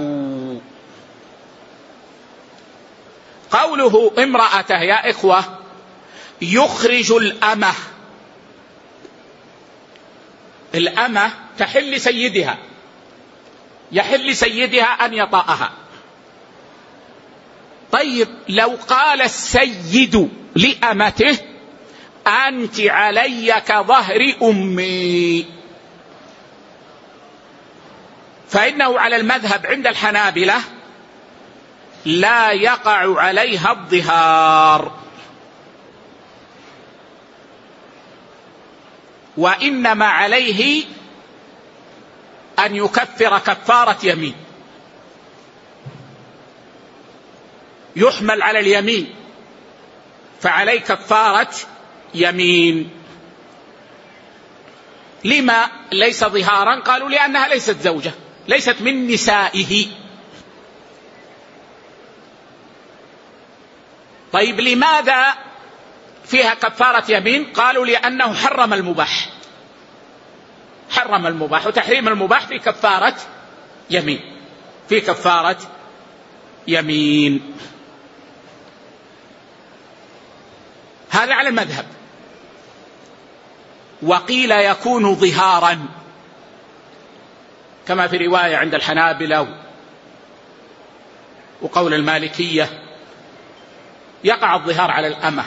قوله امرأته يا إخوة يخرج الأمة. الأمة تحل لسيدها، يحل لسيدها أن يطأها. طيب، لو قال السيد لأمته أنت علي كظهر أمي، فإنه على المذهب عند الحنابلة لا يقع عليها الظهار، وإنما عليه أن يكفر كفارة يمين، يحمل على اليمين، فعليه كفارة يمين. لما ليس ظهارا؟ قالوا لأنها ليست زوجة، ليست من نسائه. طيب، لماذا فيها كفارة يمين؟ قالوا لأنه حرم المباح، حرم المباح، وتحريم المباح في كفارة يمين، في كفارة يمين. هذا على المذهب. وقيل يكون ظهارا كما في رواية عند الحنابلة وقول المالكية، يقع الظهار على الأمة.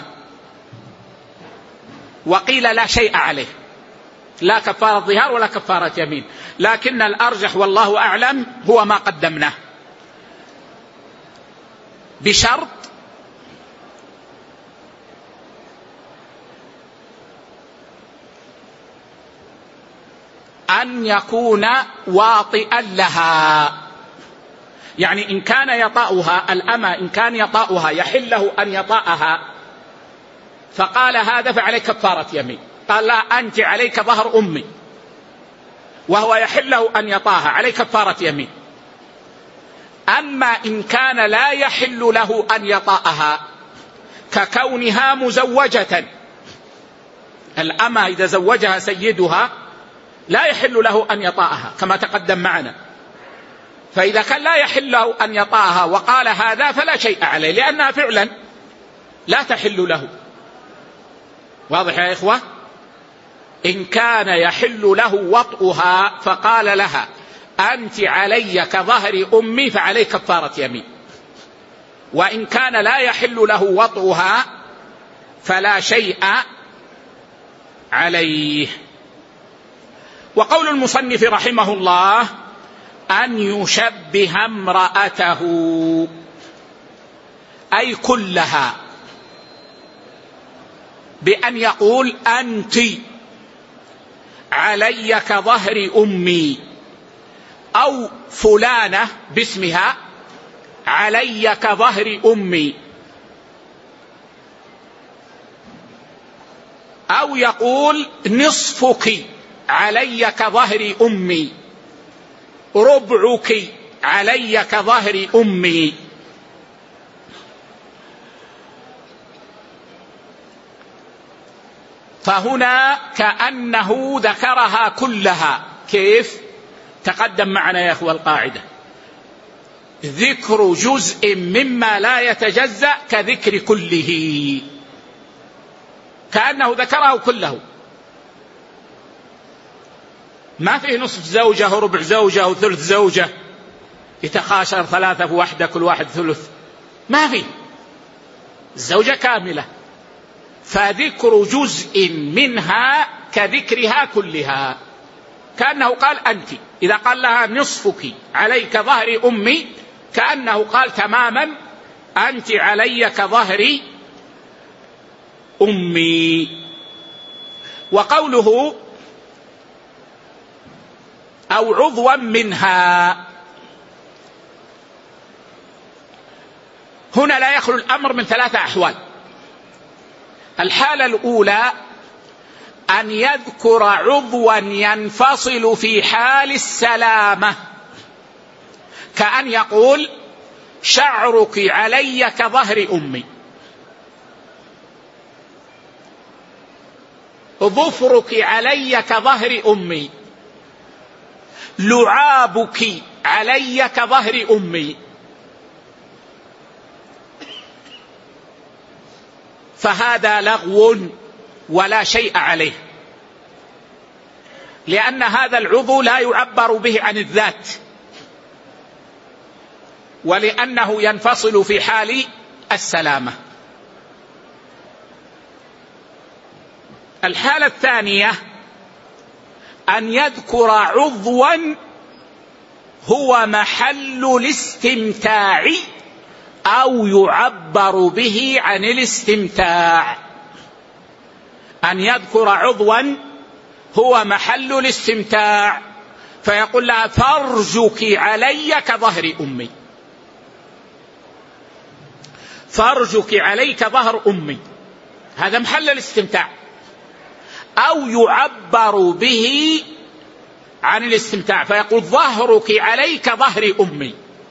وقيل لا شيء عليه، لا كفارة ظهار ولا كفارة يمين، لكن الأرجح والله أعلم هو ما قدمناه، بشرط أن يكون واطئا لها. يعني إن كان يطأها الأمة، إن كان يطأها يحل له أن يطأها، فقال هذا فعليه كفارة يمين، قال لا أنت عليك ظهر أمي، وهو يحل له أن يطأها، عليه كفارة يمين. أما إن كان لا يحل له أن يطأها ككونها مزوجة، الأمة إذا زوجها سيدها لا يحل له أن يطأها كما تقدم معنا، فإذا كان لا يحل له أن يطأها وقال هذا فلا شيء عليه، لأنها فعلا لا تحل له. واضح يا إخوة؟ إن كان يحل له وطئها فقال لها أنت علي كظهر أمي فعليه كفارة يمين، وإن كان لا يحل له وطئها فلا شيء عليه. وقول المصنف رحمه الله أن يشبه امرأته أي كلها، بأن يقول أنت علي كظهر أمي، أو فلانة باسمها علي كظهر أمي، أو يقول نصفك علي كظهر أمي، ربعك علي كظهر أمي. فهنا كأنه ذكرها كلها. كيف؟ تقدم معنا يا أخوة القاعدة: ذكر جزء مما لا يتجزأ كذكر كله، كأنه ذكره كله، ما فيه نصف زوجة وربع زوجة وثلث زوجة يتخاشر ثلاثة وحدة كل واحد ثلث، ما فيه، الزوجة كاملة. فذكر جزء منها كذكرها كلها، كأنه قال أنت، إذا قال لها نصفك عليك ظهر أمي، كأنه قال تماما أنت علي كظهر أمي. وقوله أو عضوا منها، هنا لا يخلو الأمر من ثلاثة أحوال. الحالة الأولى أن يذكر عضوا ينفصل في حال السلامة، كأن يقول شعرك علي كظهر أمي، ظفرك علي كظهر أمي، لعابك علي كظهر أمي. فهذا لغو ولا شيء عليه، لأن هذا العضو لا يعبر به عن الذات، ولأنه ينفصل في حال السلامة. الحالة الثانية أن يذكر عضوا هو محل الاستمتاع أو يعبر به عن الاستمتاع، أن يذكر عضوا هو محل الاستمتاع، فيقول لها فرجك علي كظهر أمي، فرجك عليك ظهر أمي، هذا محل الاستمتاع، أو يعبر به عن الاستمتاع فيقول ظهرك عليك ظهر أمي،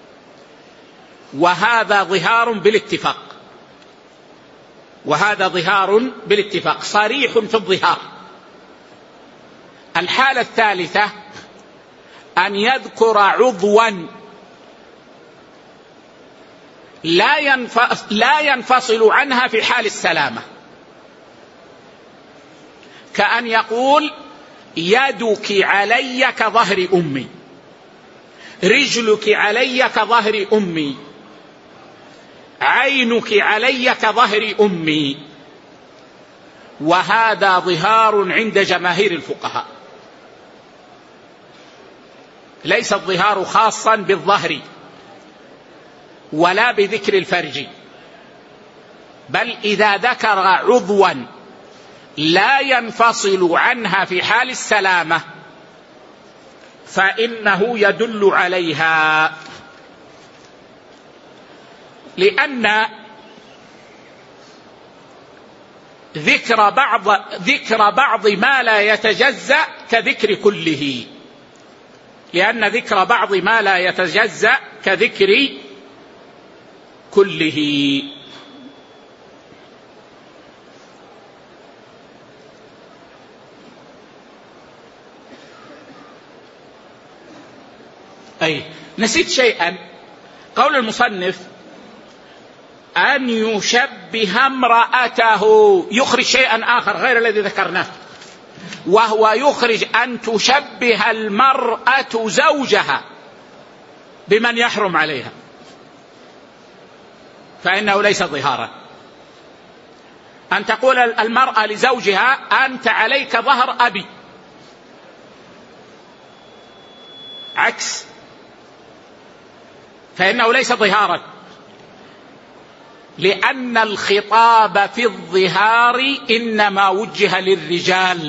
وهذا ظهار بالاتفاق، وهذا ظهار بالاتفاق صريح في الظهار. الحالة الثالثة أن يذكر عضوا لا ينفصل عنها في حال السلامة، كأن يقول يدك علي كظهر أمي، رجلك علي كظهر أمي، عينك علي كظهر أمي. وهذا ظهار عند جماهير الفقهاء، ليس الظهار خاصا بالظهر ولا بذكر الفرج، بل إذا ذكر عضوا لا ينفصل عنها في حال السلامة فإنه يدل عليها، لأن ذكر بعض ما لا يتجزأ كذكر كله، لأن ذكر بعض ما لا يتجزأ كذكر كله. نسيت شيئا، قول المصنف أن يشبه امرأته، يخرج شيئا آخر غير الذي ذكرناه، وهو يخرج أن تشبه المرأة زوجها بمن يحرم عليها، فإنه ليس ظهارا. أن تقول المرأة لزوجها أنت عليك ظهر أبي، عكس، فإنه ليس ظهارا، لأن الخطاب في الظهار إنما وجه للرجال،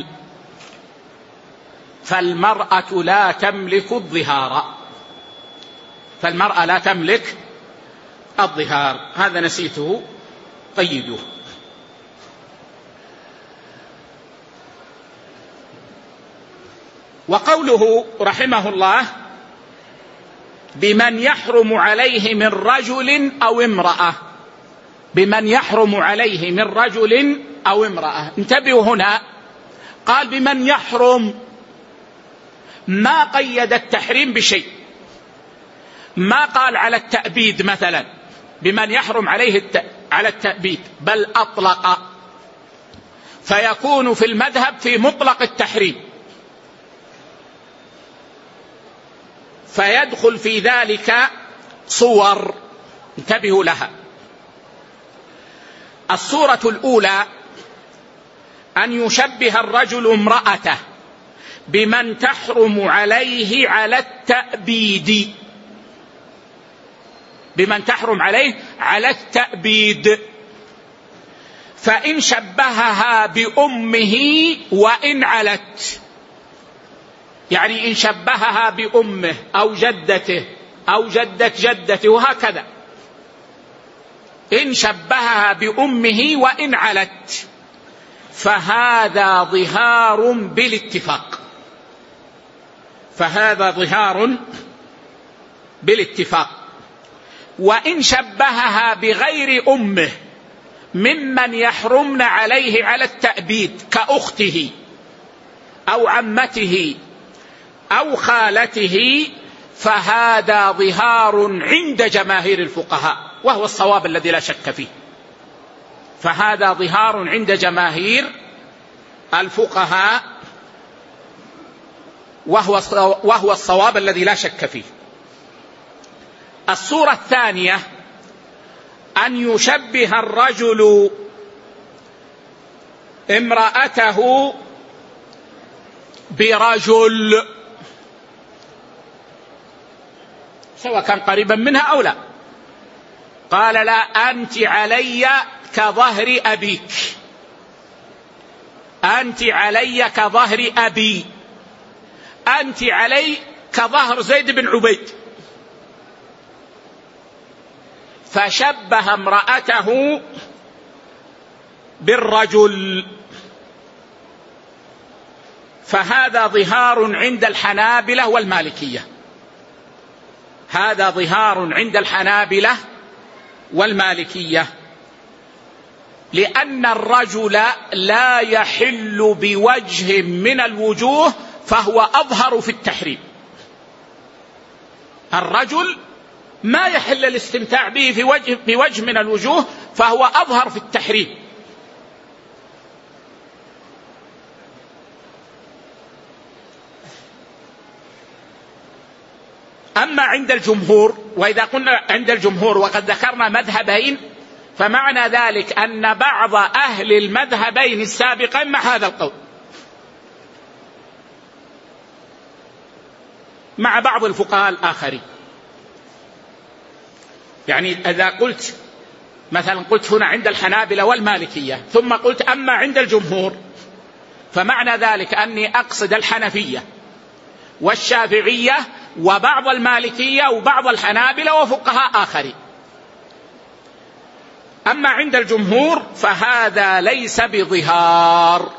فالمرأة لا تملك الظهار، فالمرأة لا تملك الظهار. هذا نسيته، قيدوه. وقوله رحمه الله بمن يحرم عليه من رجل أو امرأة، بمن يحرم عليه من رجل أو امرأة، انتبهوا هنا، قال بمن يحرم، ما قيد التحريم بشيء، ما قال على التأبيد مثلا بمن يحرم عليه على التأبيد، بل أطلق، فيكون في المذهب في مطلق التحريم، فيدخل في ذلك صور انتبهوا لها. الصورة الأولى أن يشبه الرجل امرأته بمن تحرم عليه على التأبيد، بمن تحرم عليه على التأبيد، فإن شبهها بأمه وإن علت، يعني إن شبهها بأمه أو جدته أو جدة جدته وهكذا، إن شبهها بأمه وإن علت، فهذا ظهار بالاتفاق، فهذا ظهار بالاتفاق. وإن شبهها بغير أمه ممن يحرمن عليه على التأبيد كأخته أو عمته أو خالته، فهذا ظهار عند جماهير الفقهاء، وهو الصواب الذي لا شك فيه، فهذا ظهار عند جماهير الفقهاء وهو الصواب الذي لا شك فيه. الصورة الثانية أن يشبه الرجل امرأته برجل، سواء كان قريبا منها أو لا. قال لا، أنت علي كظهر أبيك، أنت علي كظهر أبي، أنت علي كظهر زيد بن عبيد، فشبه امرأته بالرجل، فهذا ظهار عند الحنابلة والمالكية، هذا ظهار عند الحنابلة والمالكية، لأن الرجل لا يحل بوجه من الوجوه فهو أظهر في التحريم. الرجل ما يحل الاستمتاع به بوجه من الوجوه فهو أظهر في التحريم. أما عند الجمهور، وإذا قلنا عند الجمهور وقد ذكرنا مذهبين، فمعنى ذلك أن بعض أهل المذهبين السابقين مع هذا القول، مع بعض الفقهاء الآخرين. يعني إذا قلت مثلا، قلت هنا عند الحنابلة والمالكية ثم قلت أما عند الجمهور، فمعنى ذلك أني أقصد الحنفية والشافعية وبعض المالكية وبعض الحنابلة وفقهاء آخرين. أما عند الجمهور فهذا ليس بظهار،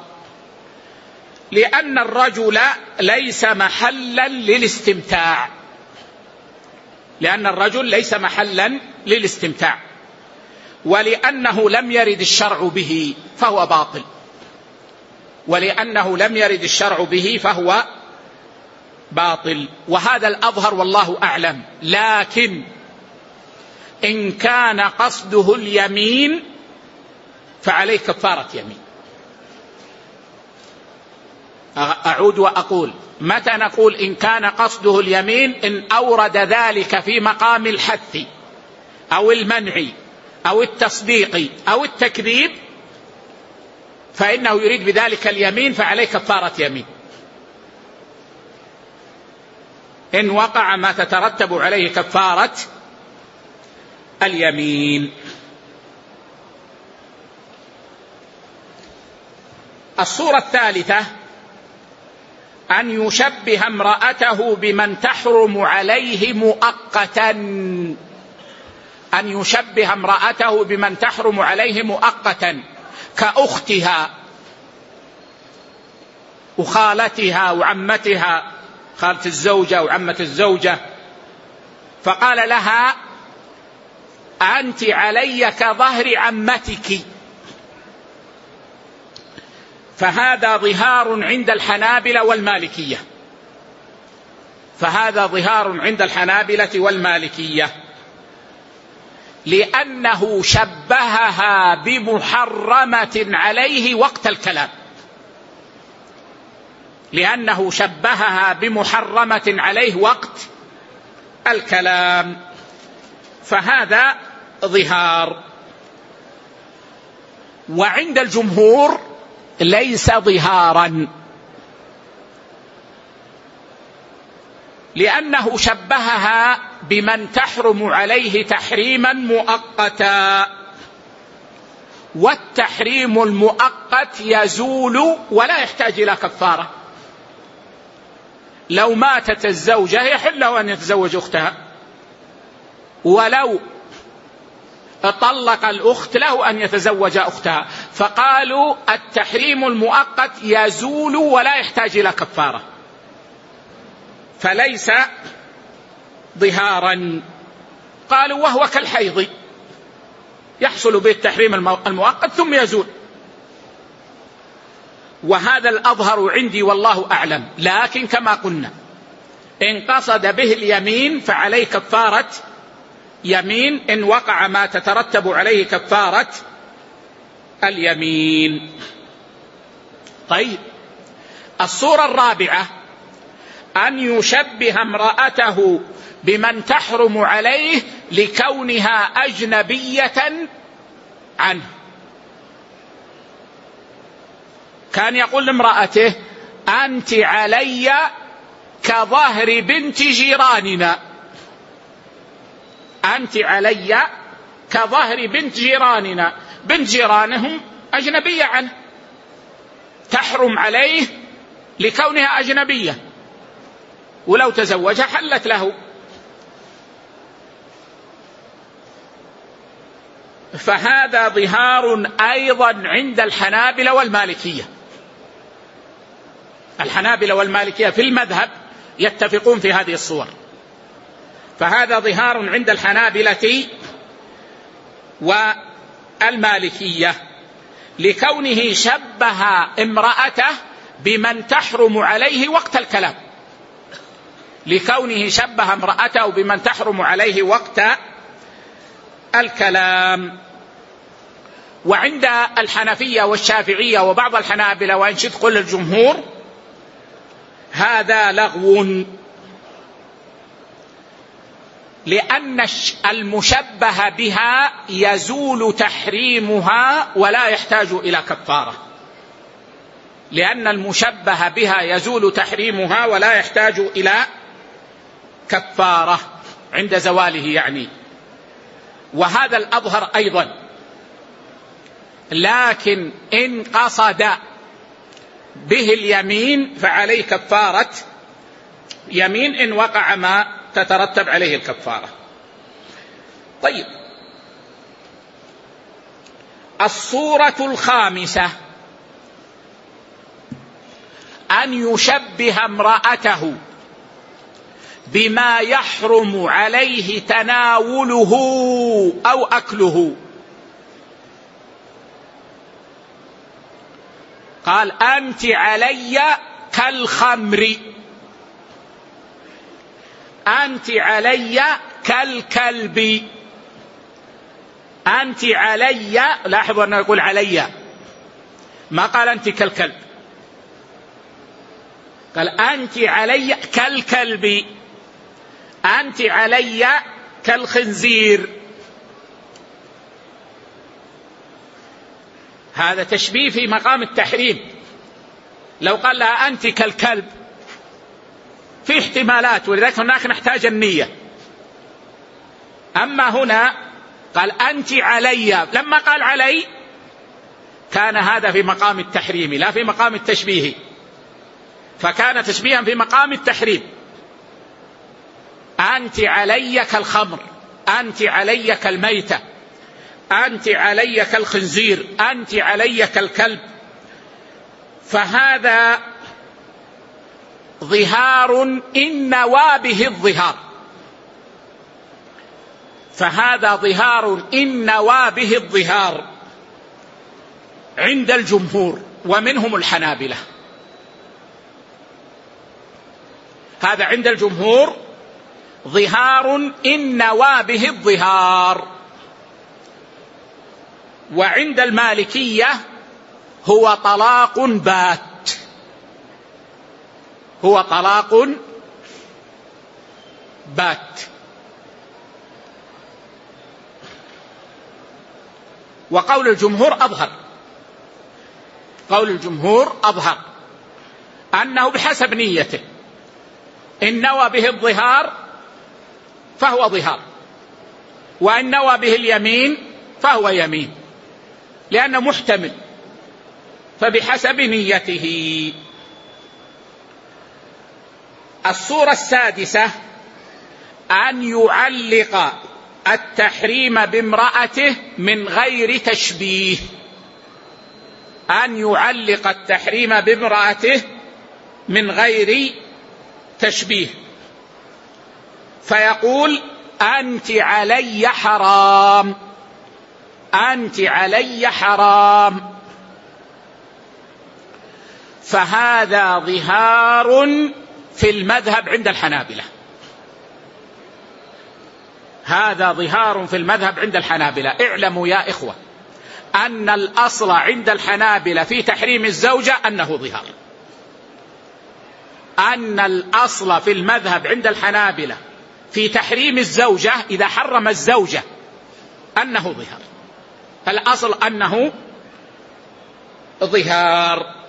لأن الرجل ليس محلا للاستمتاع، لأن الرجل ليس محلا للاستمتاع، ولأنه لم يرد الشرع به فهو باطل، ولأنه لم يرد الشرع به فهو باطل، وهذا الأظهر والله أعلم. لكن إن كان قصده اليمين فعليه كفارة يمين. أعود وأقول، متى نقول إن كان قصده اليمين؟ إن أورد ذلك في مقام الحث أو المنع أو التصديق أو التكذيب فإنه يريد بذلك اليمين، فعليه كفارة يمين. إن وقع ما تترتب عليه كفارة اليمين. الصورة الثالثة أن يشبه امرأته بمن تحرم عليه مؤقتا، أن يشبه امرأته بمن تحرم عليه مؤقتا كأختها وخالتها وعمتها، خالة الزوجة وعمة الزوجة، فقال لها أنت علي كظهر عمتك، فهذا ظهار عند الحنابلة والمالكية، فهذا ظهار عند الحنابلة والمالكية، لأنه شبهها بمحرمة عليه وقت الكلام، لأنه شبهها بمحرمة عليه وقت الكلام، فهذا ظهار. وعند الجمهور ليس ظهارا، لأنه شبهها بمن تحرم عليه تحريما مؤقتا، والتحريم المؤقت يزول ولا يحتاج إلى كفارة. لو ماتت الزوجة يحل له أن يتزوج أختها، ولو طلق الأخت له أن يتزوج أختها، فقالوا التحريم المؤقت يزول ولا يحتاج إلى كفارة، فليس ظهارا. قالوا وهو كالحيض يحصل به التحريم المؤقت ثم يزول، وهذا الأظهر عندي والله أعلم. لكن كما قلنا إن قصد به اليمين فعليه كفارة يمين، إن وقع ما تترتب عليه كفارة اليمين. طيب، الصورة الرابعة أن يشبه امرأته بمن تحرم عليه لكونها أجنبية عنه. كان يقول لامرأته أنت علي كظهر بنت جيراننا، أنت علي كظهر بنت جيراننا، بنت جيرانهم أجنبية عنه، تحرم عليه لكونها أجنبية، ولو تزوجها حلت له. فهذا ظهار أيضا عند الحنابلة والمالكية. الحنابلة والمالكية في المذهب يتفقون في هذه الصور، فهذا ظهار عند الحنابلة والمالكية لكونه شبه امرأته بمن تحرم عليه وقت الكلام، لكونه شبه امرأته بمن تحرم عليه وقت الكلام. وعند الحنفية والشافعية وبعض الحنابلة وإن شئت قل الجمهور هذا لغو، لأن المشبه بها يزول تحريمها ولا يحتاج إلى كفارة، لأن المشبه بها يزول تحريمها ولا يحتاج إلى كفارة عند زواله يعني، وهذا الأظهر أيضا. لكن إن قصد به اليمين فعليه كفارة يمين إن وقع ما تترتب عليه الكفارة. طيب، الصورة الخامسة أن يشبه امرأته بما يحرم عليه تناوله أو أكله. قال أنت علي كالخمر، أنت علي كالكلب، أنت علي، لاحظوا أنه يقول علي، ما قال أنت كالكلب، قال أنت علي كالكلب، أنت علي كالخنزير. هذا تشبيه في مقام التحريم. لو قال لها أنت كالكلب في احتمالات، ولذلك هناك نحتاج النية. أما هنا قال أنت علي، لما قال علي كان هذا في مقام التحريم لا في مقام التشبيه، فكان تشبيها في مقام التحريم. أنت علي كالخمر، أنت علي كالميتة، أنت علي كالخنزير، أنت علي كالكلب. فهذا ظهار إن نوى به الظهار، فهذا ظهار إن نوى به الظهار عند الجمهور ومنهم الحنابلة. هذا عند الجمهور ظهار إن نوى به الظهار. وعند المالكية هو طلاق بات، هو طلاق بات. وقول الجمهور أظهر، قول الجمهور أظهر أنه بحسب نيته، إن نوى به الظهار فهو ظهار، وإن نوى به اليمين فهو يمين، لأنه محتمل، فبحسب نيته. الصورة السادسة أن يعلق التحريم بامرأته من غير تشبيه، أن يعلق التحريم بامرأته من غير تشبيه، فيقول أنت علي حرام، أنت علي حرام، فهذا ظهار في المذهب عند الحنابلة، هذا ظهار في المذهب عند الحنابلة. اعلموا يا إخوة أن الأصل عند الحنابلة في تحريم الزوجة أنه ظهار، أن الأصل في المذهب عند الحنابلة في تحريم الزوجة إذا حرم الزوجة أنه ظهار، الأصل أنه ظهار.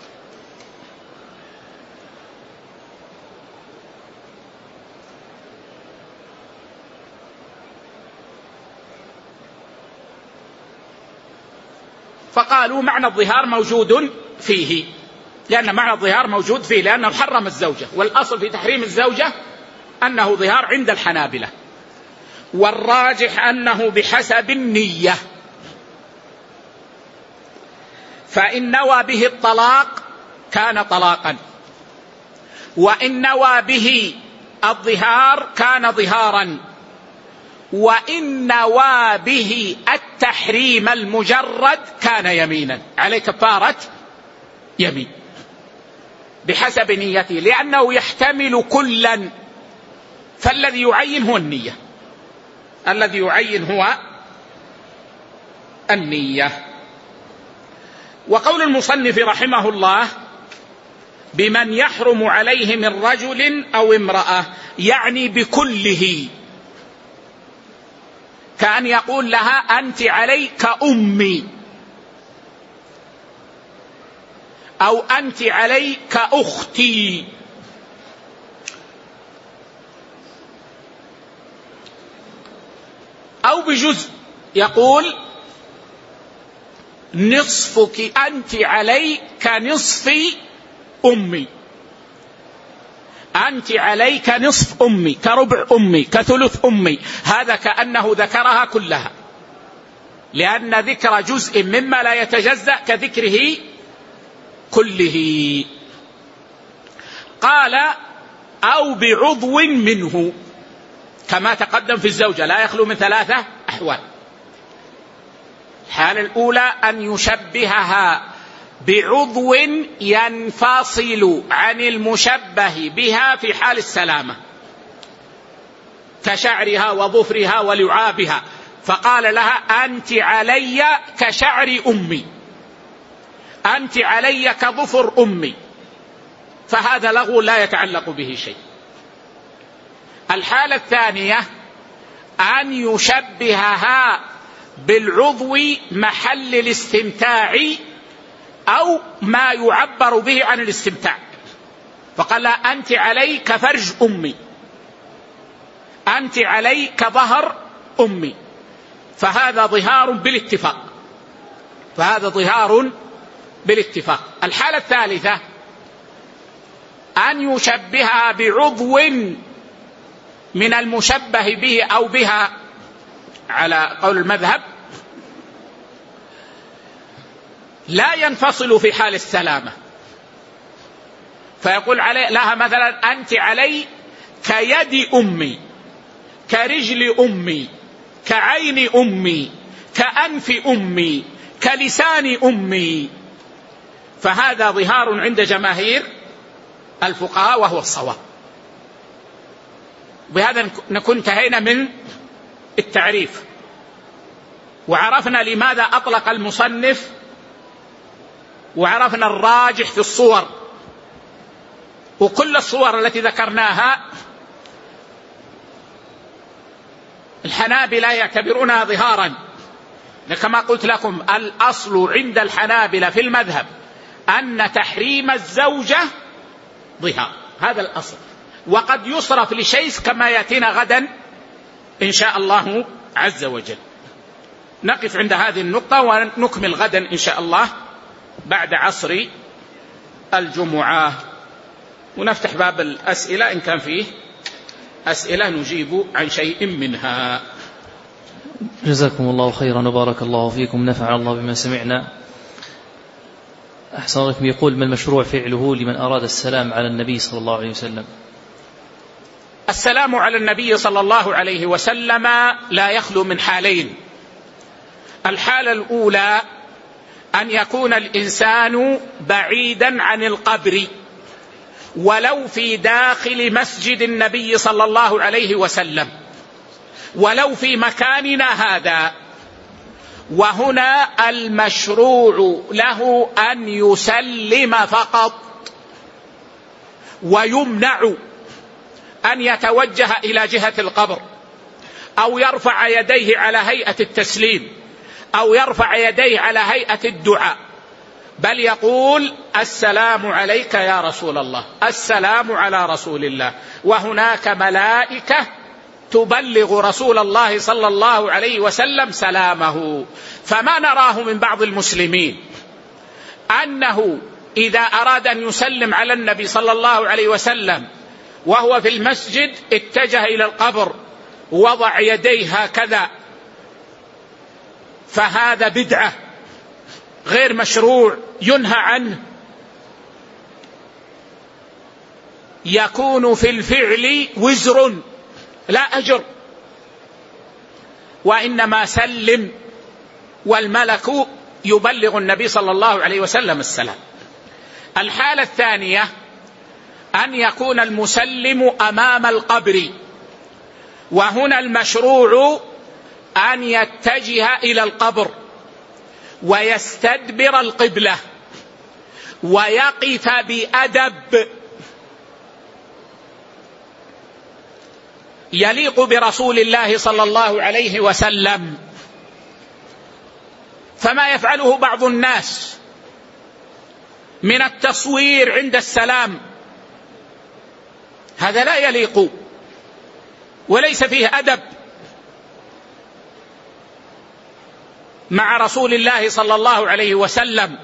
فقالوا معنى الظهار موجود فيه، لأن معنى الظهار موجود فيه لأنه حرم الزوجة، والأصل في تحريم الزوجة أنه ظهار عند الحنابلة، والراجح أنه بحسب النية، فإن نوى به الطلاق كان طلاقا، وإن نوى به الظهار كان ظهارا، وإن نوى به التحريم المجرد كان يمينا، عليه كفارة يمين بحسب نيته، لأنه يحتمل كلا، فالذي يعين هو النية، الذي يعين هو النية. وقول المصنف رحمه الله بمن يحرم عليه من رجل أو امرأة يعني بكله، كأن يقول لها أنت علي كأمي، أو أنت علي كأختي، أو بجزء يقول نصفك أنت علي كنصف أمي، أنت علي كنصف أمي، كربع أمي، كثلث أمي، هذا كأنه ذكرها كلها، لأن ذكر جزء مما لا يتجزأ كذكره كله. قال أو بعضو منه، كما تقدم في الزوجة لا يخلو من ثلاثة أحوال. الحالة الأولى أن يشبهها بعضو ينفصل عن المشبه بها في حال السلامة، كشعرها وظفرها ولعابها، فقال لها أنت علي كشعر أمي، أنت علي كظفر أمي، فهذا لغو لا يتعلق به شيء. الحالة الثانية أن يشبهها بالعضو محل الاستمتاع أو ما يعبر به عن الاستمتاع، فقال أنت علي كفرج أمي، أنت علي كظهر أمي، فهذا ظهار بالاتفاق، فهذا ظهار بالاتفاق. الحالة الثالثة أن يشبهها بعضو من المشبه به أو بها على قول المذهب لا ينفصل في حال السلامة، فيقول لها مثلا أنت علي كيد أمي، كرجل أمي، كعين أمي، كأنف أمي، كلسان أمي، فهذا ظهار عند جماهير الفقهاء وهو الصواب، بهذا نكون انتهينا من التعريف، وعرفنا لماذا أطلق المصنف، وعرفنا الراجح في الصور. وكل الصور التي ذكرناها الحنابلة يعتبرونها ظهارا، كما قلت لكم الأصل عند الحنابلة في المذهب أن تحريم الزوجة ظهار، هذا الأصل، وقد يصرف لشيء كما يأتينا غدا إن شاء الله عز وجل. نقف عند هذه النقطة ونكمل غدا إن شاء الله بعد عصر الجمعة، ونفتح باب الأسئلة إن كان فيه أسئلة نجيب عن شيء منها. جزاكم الله خيرا وبارك الله فيكم، نفع الله بما سمعنا. أحسن لكم. يقول: ما المشروع فعله لمن أراد السلام على النبي صلى الله عليه وسلم؟ السلام على النبي صلى الله عليه وسلم لا يخلو من حالين. الحالة الأولى أن يكون الإنسان بعيدا عن القبر، ولو في داخل مسجد النبي صلى الله عليه وسلم، ولو في مكاننا هذا، وهنا المشروع له أن يسلم فقط، ويمنع أن يتوجه إلى جهة القبر أو يرفع يديه على هيئة التسليم أو يرفع يديه على هيئة الدعاء، بل يقول: السلام عليك يا رسول الله، السلام على رسول الله. وهناك ملائكة تبلغ رسول الله صلى الله عليه وسلم سلامه. فما نراه من بعض المسلمين أنه إذا أراد أن يسلم على النبي صلى الله عليه وسلم وهو في المسجد اتجه إلى القبر ووضع يديه هكذا، فهذا بدعة غير مشروع ينهى عنه، يكون في الفعل وزر لا أجر، وإنما سلم والملك يبلغ النبي صلى الله عليه وسلم السلام. الحالة الثانية أن يكون المسلم أمام القبر، وهنا المشروع أن يتجه إلى القبر ويستدبر القبلة ويقف بأدب يليق برسول الله صلى الله عليه وسلم. فما يفعله بعض الناس من التصوير عند السلام هذا لا يليق وليس فيه أدب مع رسول الله صلى الله عليه وسلم.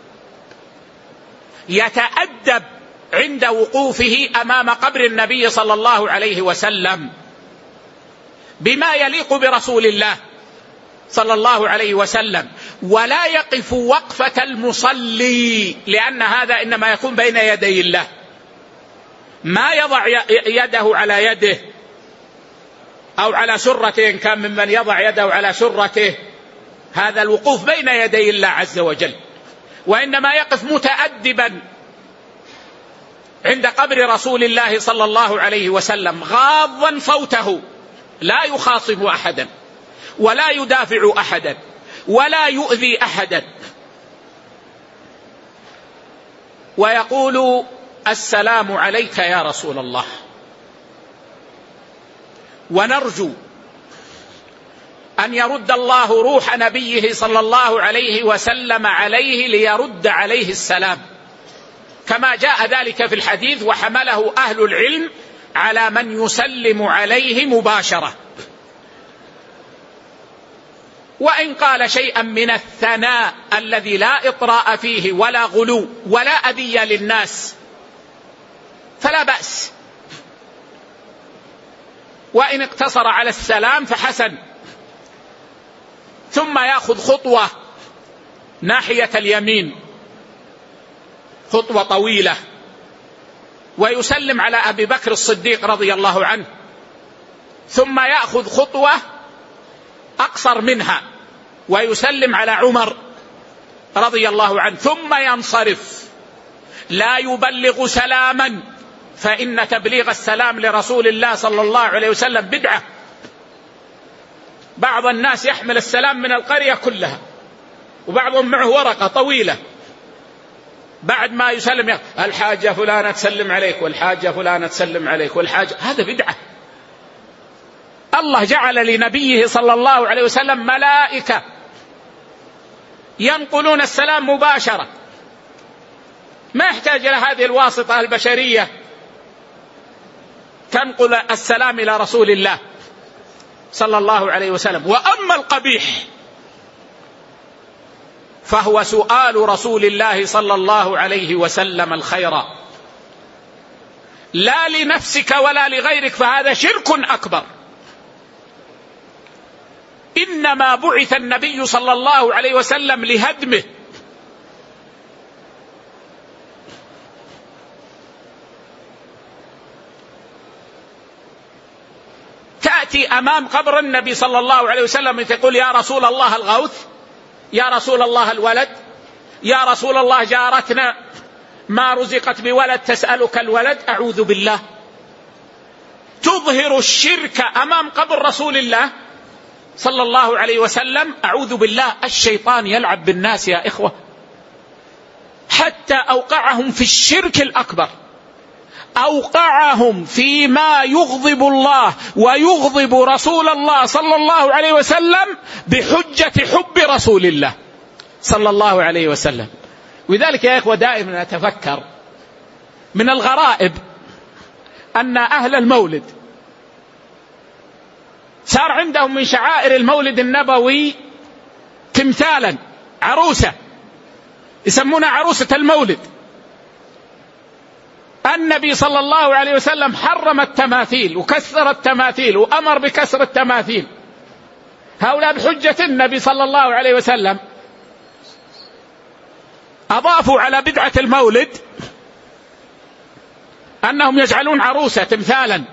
يتأدب عند وقوفه أمام قبر النبي صلى الله عليه وسلم بما يليق برسول الله صلى الله عليه وسلم، ولا يقف وقفة المصلي، لأن هذا إنما يكون بين يدي الله، ما يضع يده على يده أو على سرته إن كان ممن يضع يده على سرته، هذا الوقوف بين يدي الله عز وجل، وإنما يقف متأدبا عند قبر رسول الله صلى الله عليه وسلم غاضا صوته، لا يخاصم أحدا ولا يدافع أحدا ولا يؤذي أحدا، ويقول: السلام عليك يا رسول الله. ونرجو أن يرد الله روح نبيه صلى الله عليه وسلم عليه ليرد عليه السلام، كما جاء ذلك في الحديث: وحمله أهل العلم على من يسلم عليه مباشرة. وإن قال شيئا من الثناء الذي لا إطراء فيه ولا غلو ولا أذية للناس فلا بأس، وإن اقتصر على السلام فحسن، ثم يأخذ خطوة ناحية اليمين، خطوة طويلة، ويسلم على أبي بكر الصديق رضي الله عنه، ثم يأخذ خطوة أقصر منها ويسلم على عمر رضي الله عنه، ثم ينصرف، لا يبلغ سلاما فإن تبليغ السلام لرسول الله صلى الله عليه وسلم بدعة. بعض الناس يحمل السلام من القرية كلها، وبعضهم معه ورقة طويلة بعد ما يسلم الحاجة فلانة تسلم عليك، والحاجة فلانة تسلم عليك، والحاجة، هذا بدعة. الله جعل لنبيه صلى الله عليه وسلم ملائكة ينقلون السلام مباشرة، ما يحتاج إلى هذه الواسطة البشرية تنقل السلام إلى رسول الله صلى الله عليه وسلم. وأما القبيح فهو سؤال رسول الله صلى الله عليه وسلم الخير لا لنفسك ولا لغيرك، فهذا شرك أكبر. إنما بعث النبي صلى الله عليه وسلم لهدمه. تأتي أمام قبر النبي صلى الله عليه وسلم تقول يا رسول الله الغوث، يا رسول الله الولد، يا رسول الله جارتنا ما رزقت بولد تسألك الولد. أعوذ بالله، تظهر الشرك أمام قبر رسول الله صلى الله عليه وسلم. أعوذ بالله، الشيطان يلعب بالناس يا إخوة حتى أوقعهم في الشرك الأكبر، أوقعهم فيما يغضب الله ويغضب رسول الله صلى الله عليه وسلم بحجة حب رسول الله صلى الله عليه وسلم. وذلك يا إخوة دائما أتفكر من الغرائب أن أهل المولد صار عندهم من شعائر المولد النبوي تمثالا، عروسة يسمونها عروسة المولد. النبي صلى الله عليه وسلم حرم التماثيل وكسر التماثيل وأمر بكسر التماثيل، هؤلاء بحجة النبي صلى الله عليه وسلم أضافوا على بدعة المولد أنهم يجعلون عروسة تمثالا،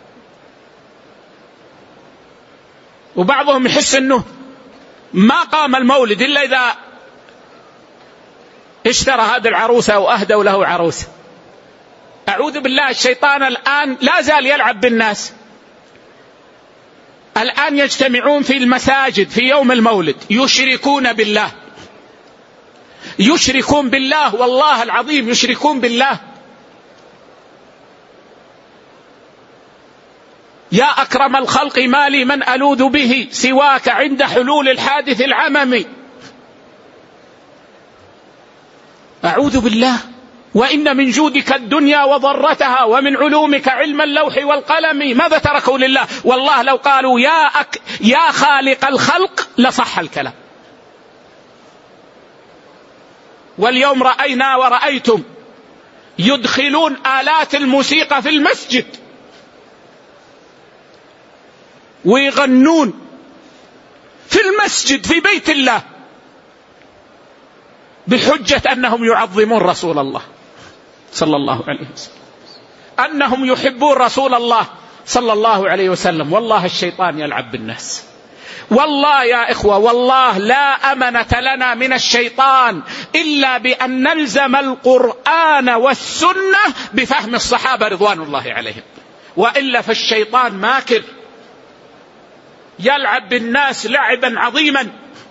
وبعضهم يحس أنه ما قام المولد إلا إذا اشترى هذه العروسة وأهدوا له عروسة. أعوذ بالله، الشيطان الآن لا زال يلعب بالناس. الآن يجتمعون في المساجد في يوم المولد يشركون بالله، يشركون بالله، والله العظيم يشركون بالله. يا أكرم الخلق ما لي من ألوذ به سواك عند حلول الحادث العممي. أعوذ بالله. وإن من جودك الدنيا وضرتها ومن علومك علم اللوح والقلم. ماذا تركوا لله؟ والله لو قالوا يا خالق الخلق لصح الكلام. واليوم رأينا ورأيتم يدخلون آلات الموسيقى في المسجد ويغنون في المسجد في بيت الله بحجة أنهم يعظمون رسول الله صلى الله عليه وسلم، أنهم يحبون رسول الله صلى الله عليه وسلم. والله الشيطان يلعب بالناس. والله يا إخوة، والله لا أمنة لنا من الشيطان إلا بأن نلزم القرآن والسنة بفهم الصحابة رضوان الله عليهم، وإلا فالشيطان ماكر يلعب بالناس لعبا عظيما.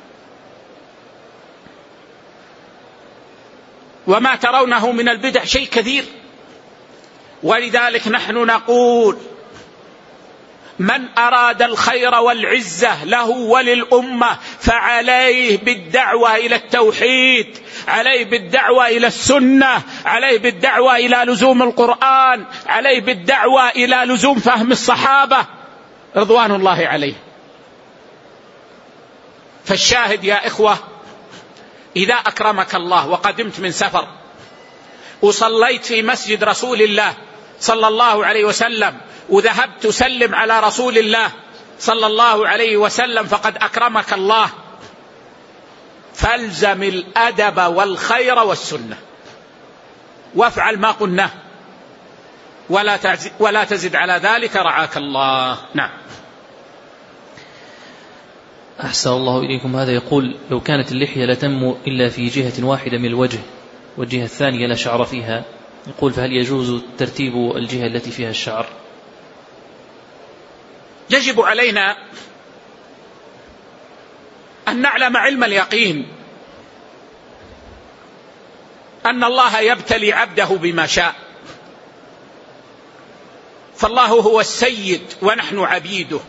وما ترونه من البدع شيء كثير. ولذلك نحن نقول من أراد الخير والعزة له وللأمة فعليه بالدعوة إلى التوحيد، عليه بالدعوة إلى السنة، عليه بالدعوة إلى لزوم القرآن، عليه بالدعوة إلى لزوم فهم الصحابة رضوان الله عليه. فالشاهد يا إخوة، إذا أكرمك الله وقدمت من سفر وصليت في مسجد رسول الله صلى الله عليه وسلم وذهبت تسلم على رسول الله صلى الله عليه وسلم فقد أكرمك الله، فالزم الأدب والخير والسنة وافعل ما قلناه ولا تزد على ذلك رعاك الله. نعم. أحسن الله إليكم. هذا يقول لو كانت اللحية لا تنمو إلا في جهة واحدة من الوجه والجهة الثانية لا شعر فيها، يقول: فهل يجوز ترتيب الجهة التي فيها الشعر؟ يجب علينا أن نعلم علم اليقين أن الله يبتلي عبده بما شاء، فالله هو السيد ونحن عبيده،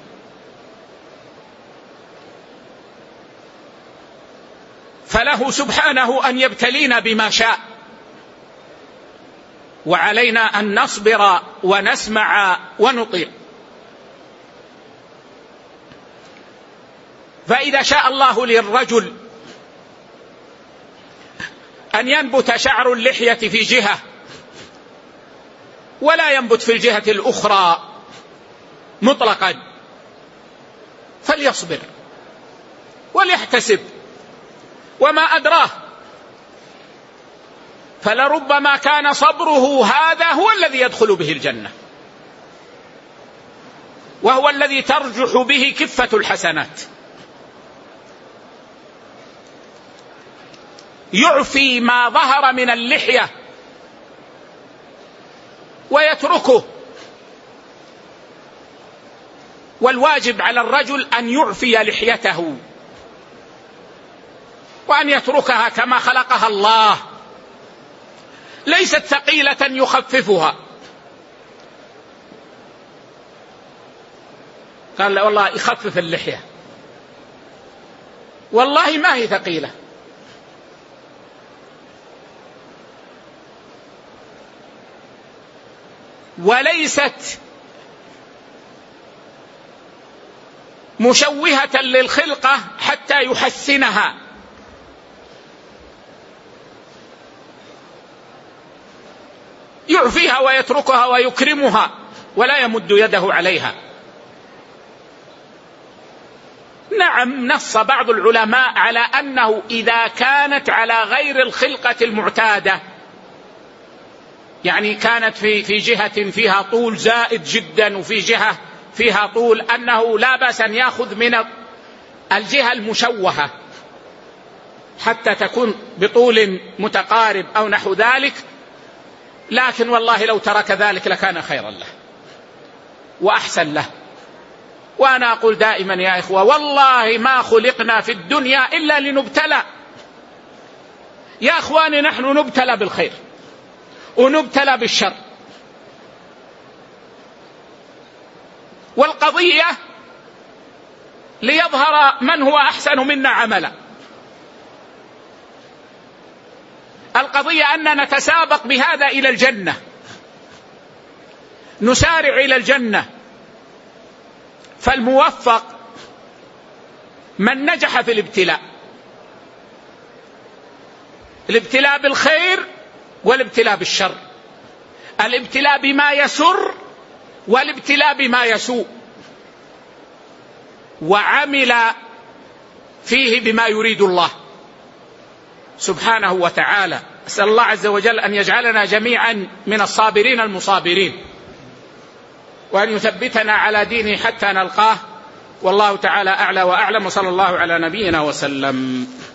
فله سبحانه أن يبتلينا بما شاء، وعلينا أن نصبر ونسمع ونطيع. فإذا شاء الله للرجل أن ينبت شعر اللحية في جهة ولا ينبت في الجهة الأخرى مطلقا، فليصبر وليحتسب، وما أدراه، فلربما كان صبره هذا هو الذي يدخل به الجنة، وهو الذي ترجح به كفة الحسنات. يعفي ما ظهر من اللحية ويتركه، والواجب على الرجل أن يعفي لحيته وأن يتركها كما خلقها الله، ليست ثقيلة يخففها. قال لا والله يخفف اللحية، والله ما هي ثقيلة، وليست مشوهة للخلقة حتى يحسنها، يعفيها ويتركها ويكرمها ولا يمد يده عليها. نعم، نص بعض العلماء على أنه إذا كانت على غير الخلقة المعتادة، يعني كانت في جهة فيها طول زائد جدا وفي جهة فيها طول، أنه لا بأس أن يأخذ من الجهة المشوهة حتى تكون بطول متقارب أو نحو ذلك، لكن والله لو ترك ذلك لكان خيرا له وأحسن له. وأنا أقول دائما يا إخوة، والله ما خلقنا في الدنيا إلا لنبتلى. يا إخواني، نحن نبتلى بالخير ونبتلى بالشر، والقضية ليظهر من هو أحسن منا عملا. القضية أننا نتسابق بهذا إلى الجنة، نسارع إلى الجنة. فالموفق من نجح في الابتلاء، الابتلاء بالخير والابتلاء بالشر، الابتلاء بما يسر والابتلاء بما يسوء، وعمل فيه بما يريد الله سبحانه وتعالى. أسأل الله عز وجل أن يجعلنا جميعا من الصابرين المصابرين، وأن يثبتنا على دينه حتى نلقاه، والله تعالى أعلى وأعلم، وصلى الله على نبينا وسلم.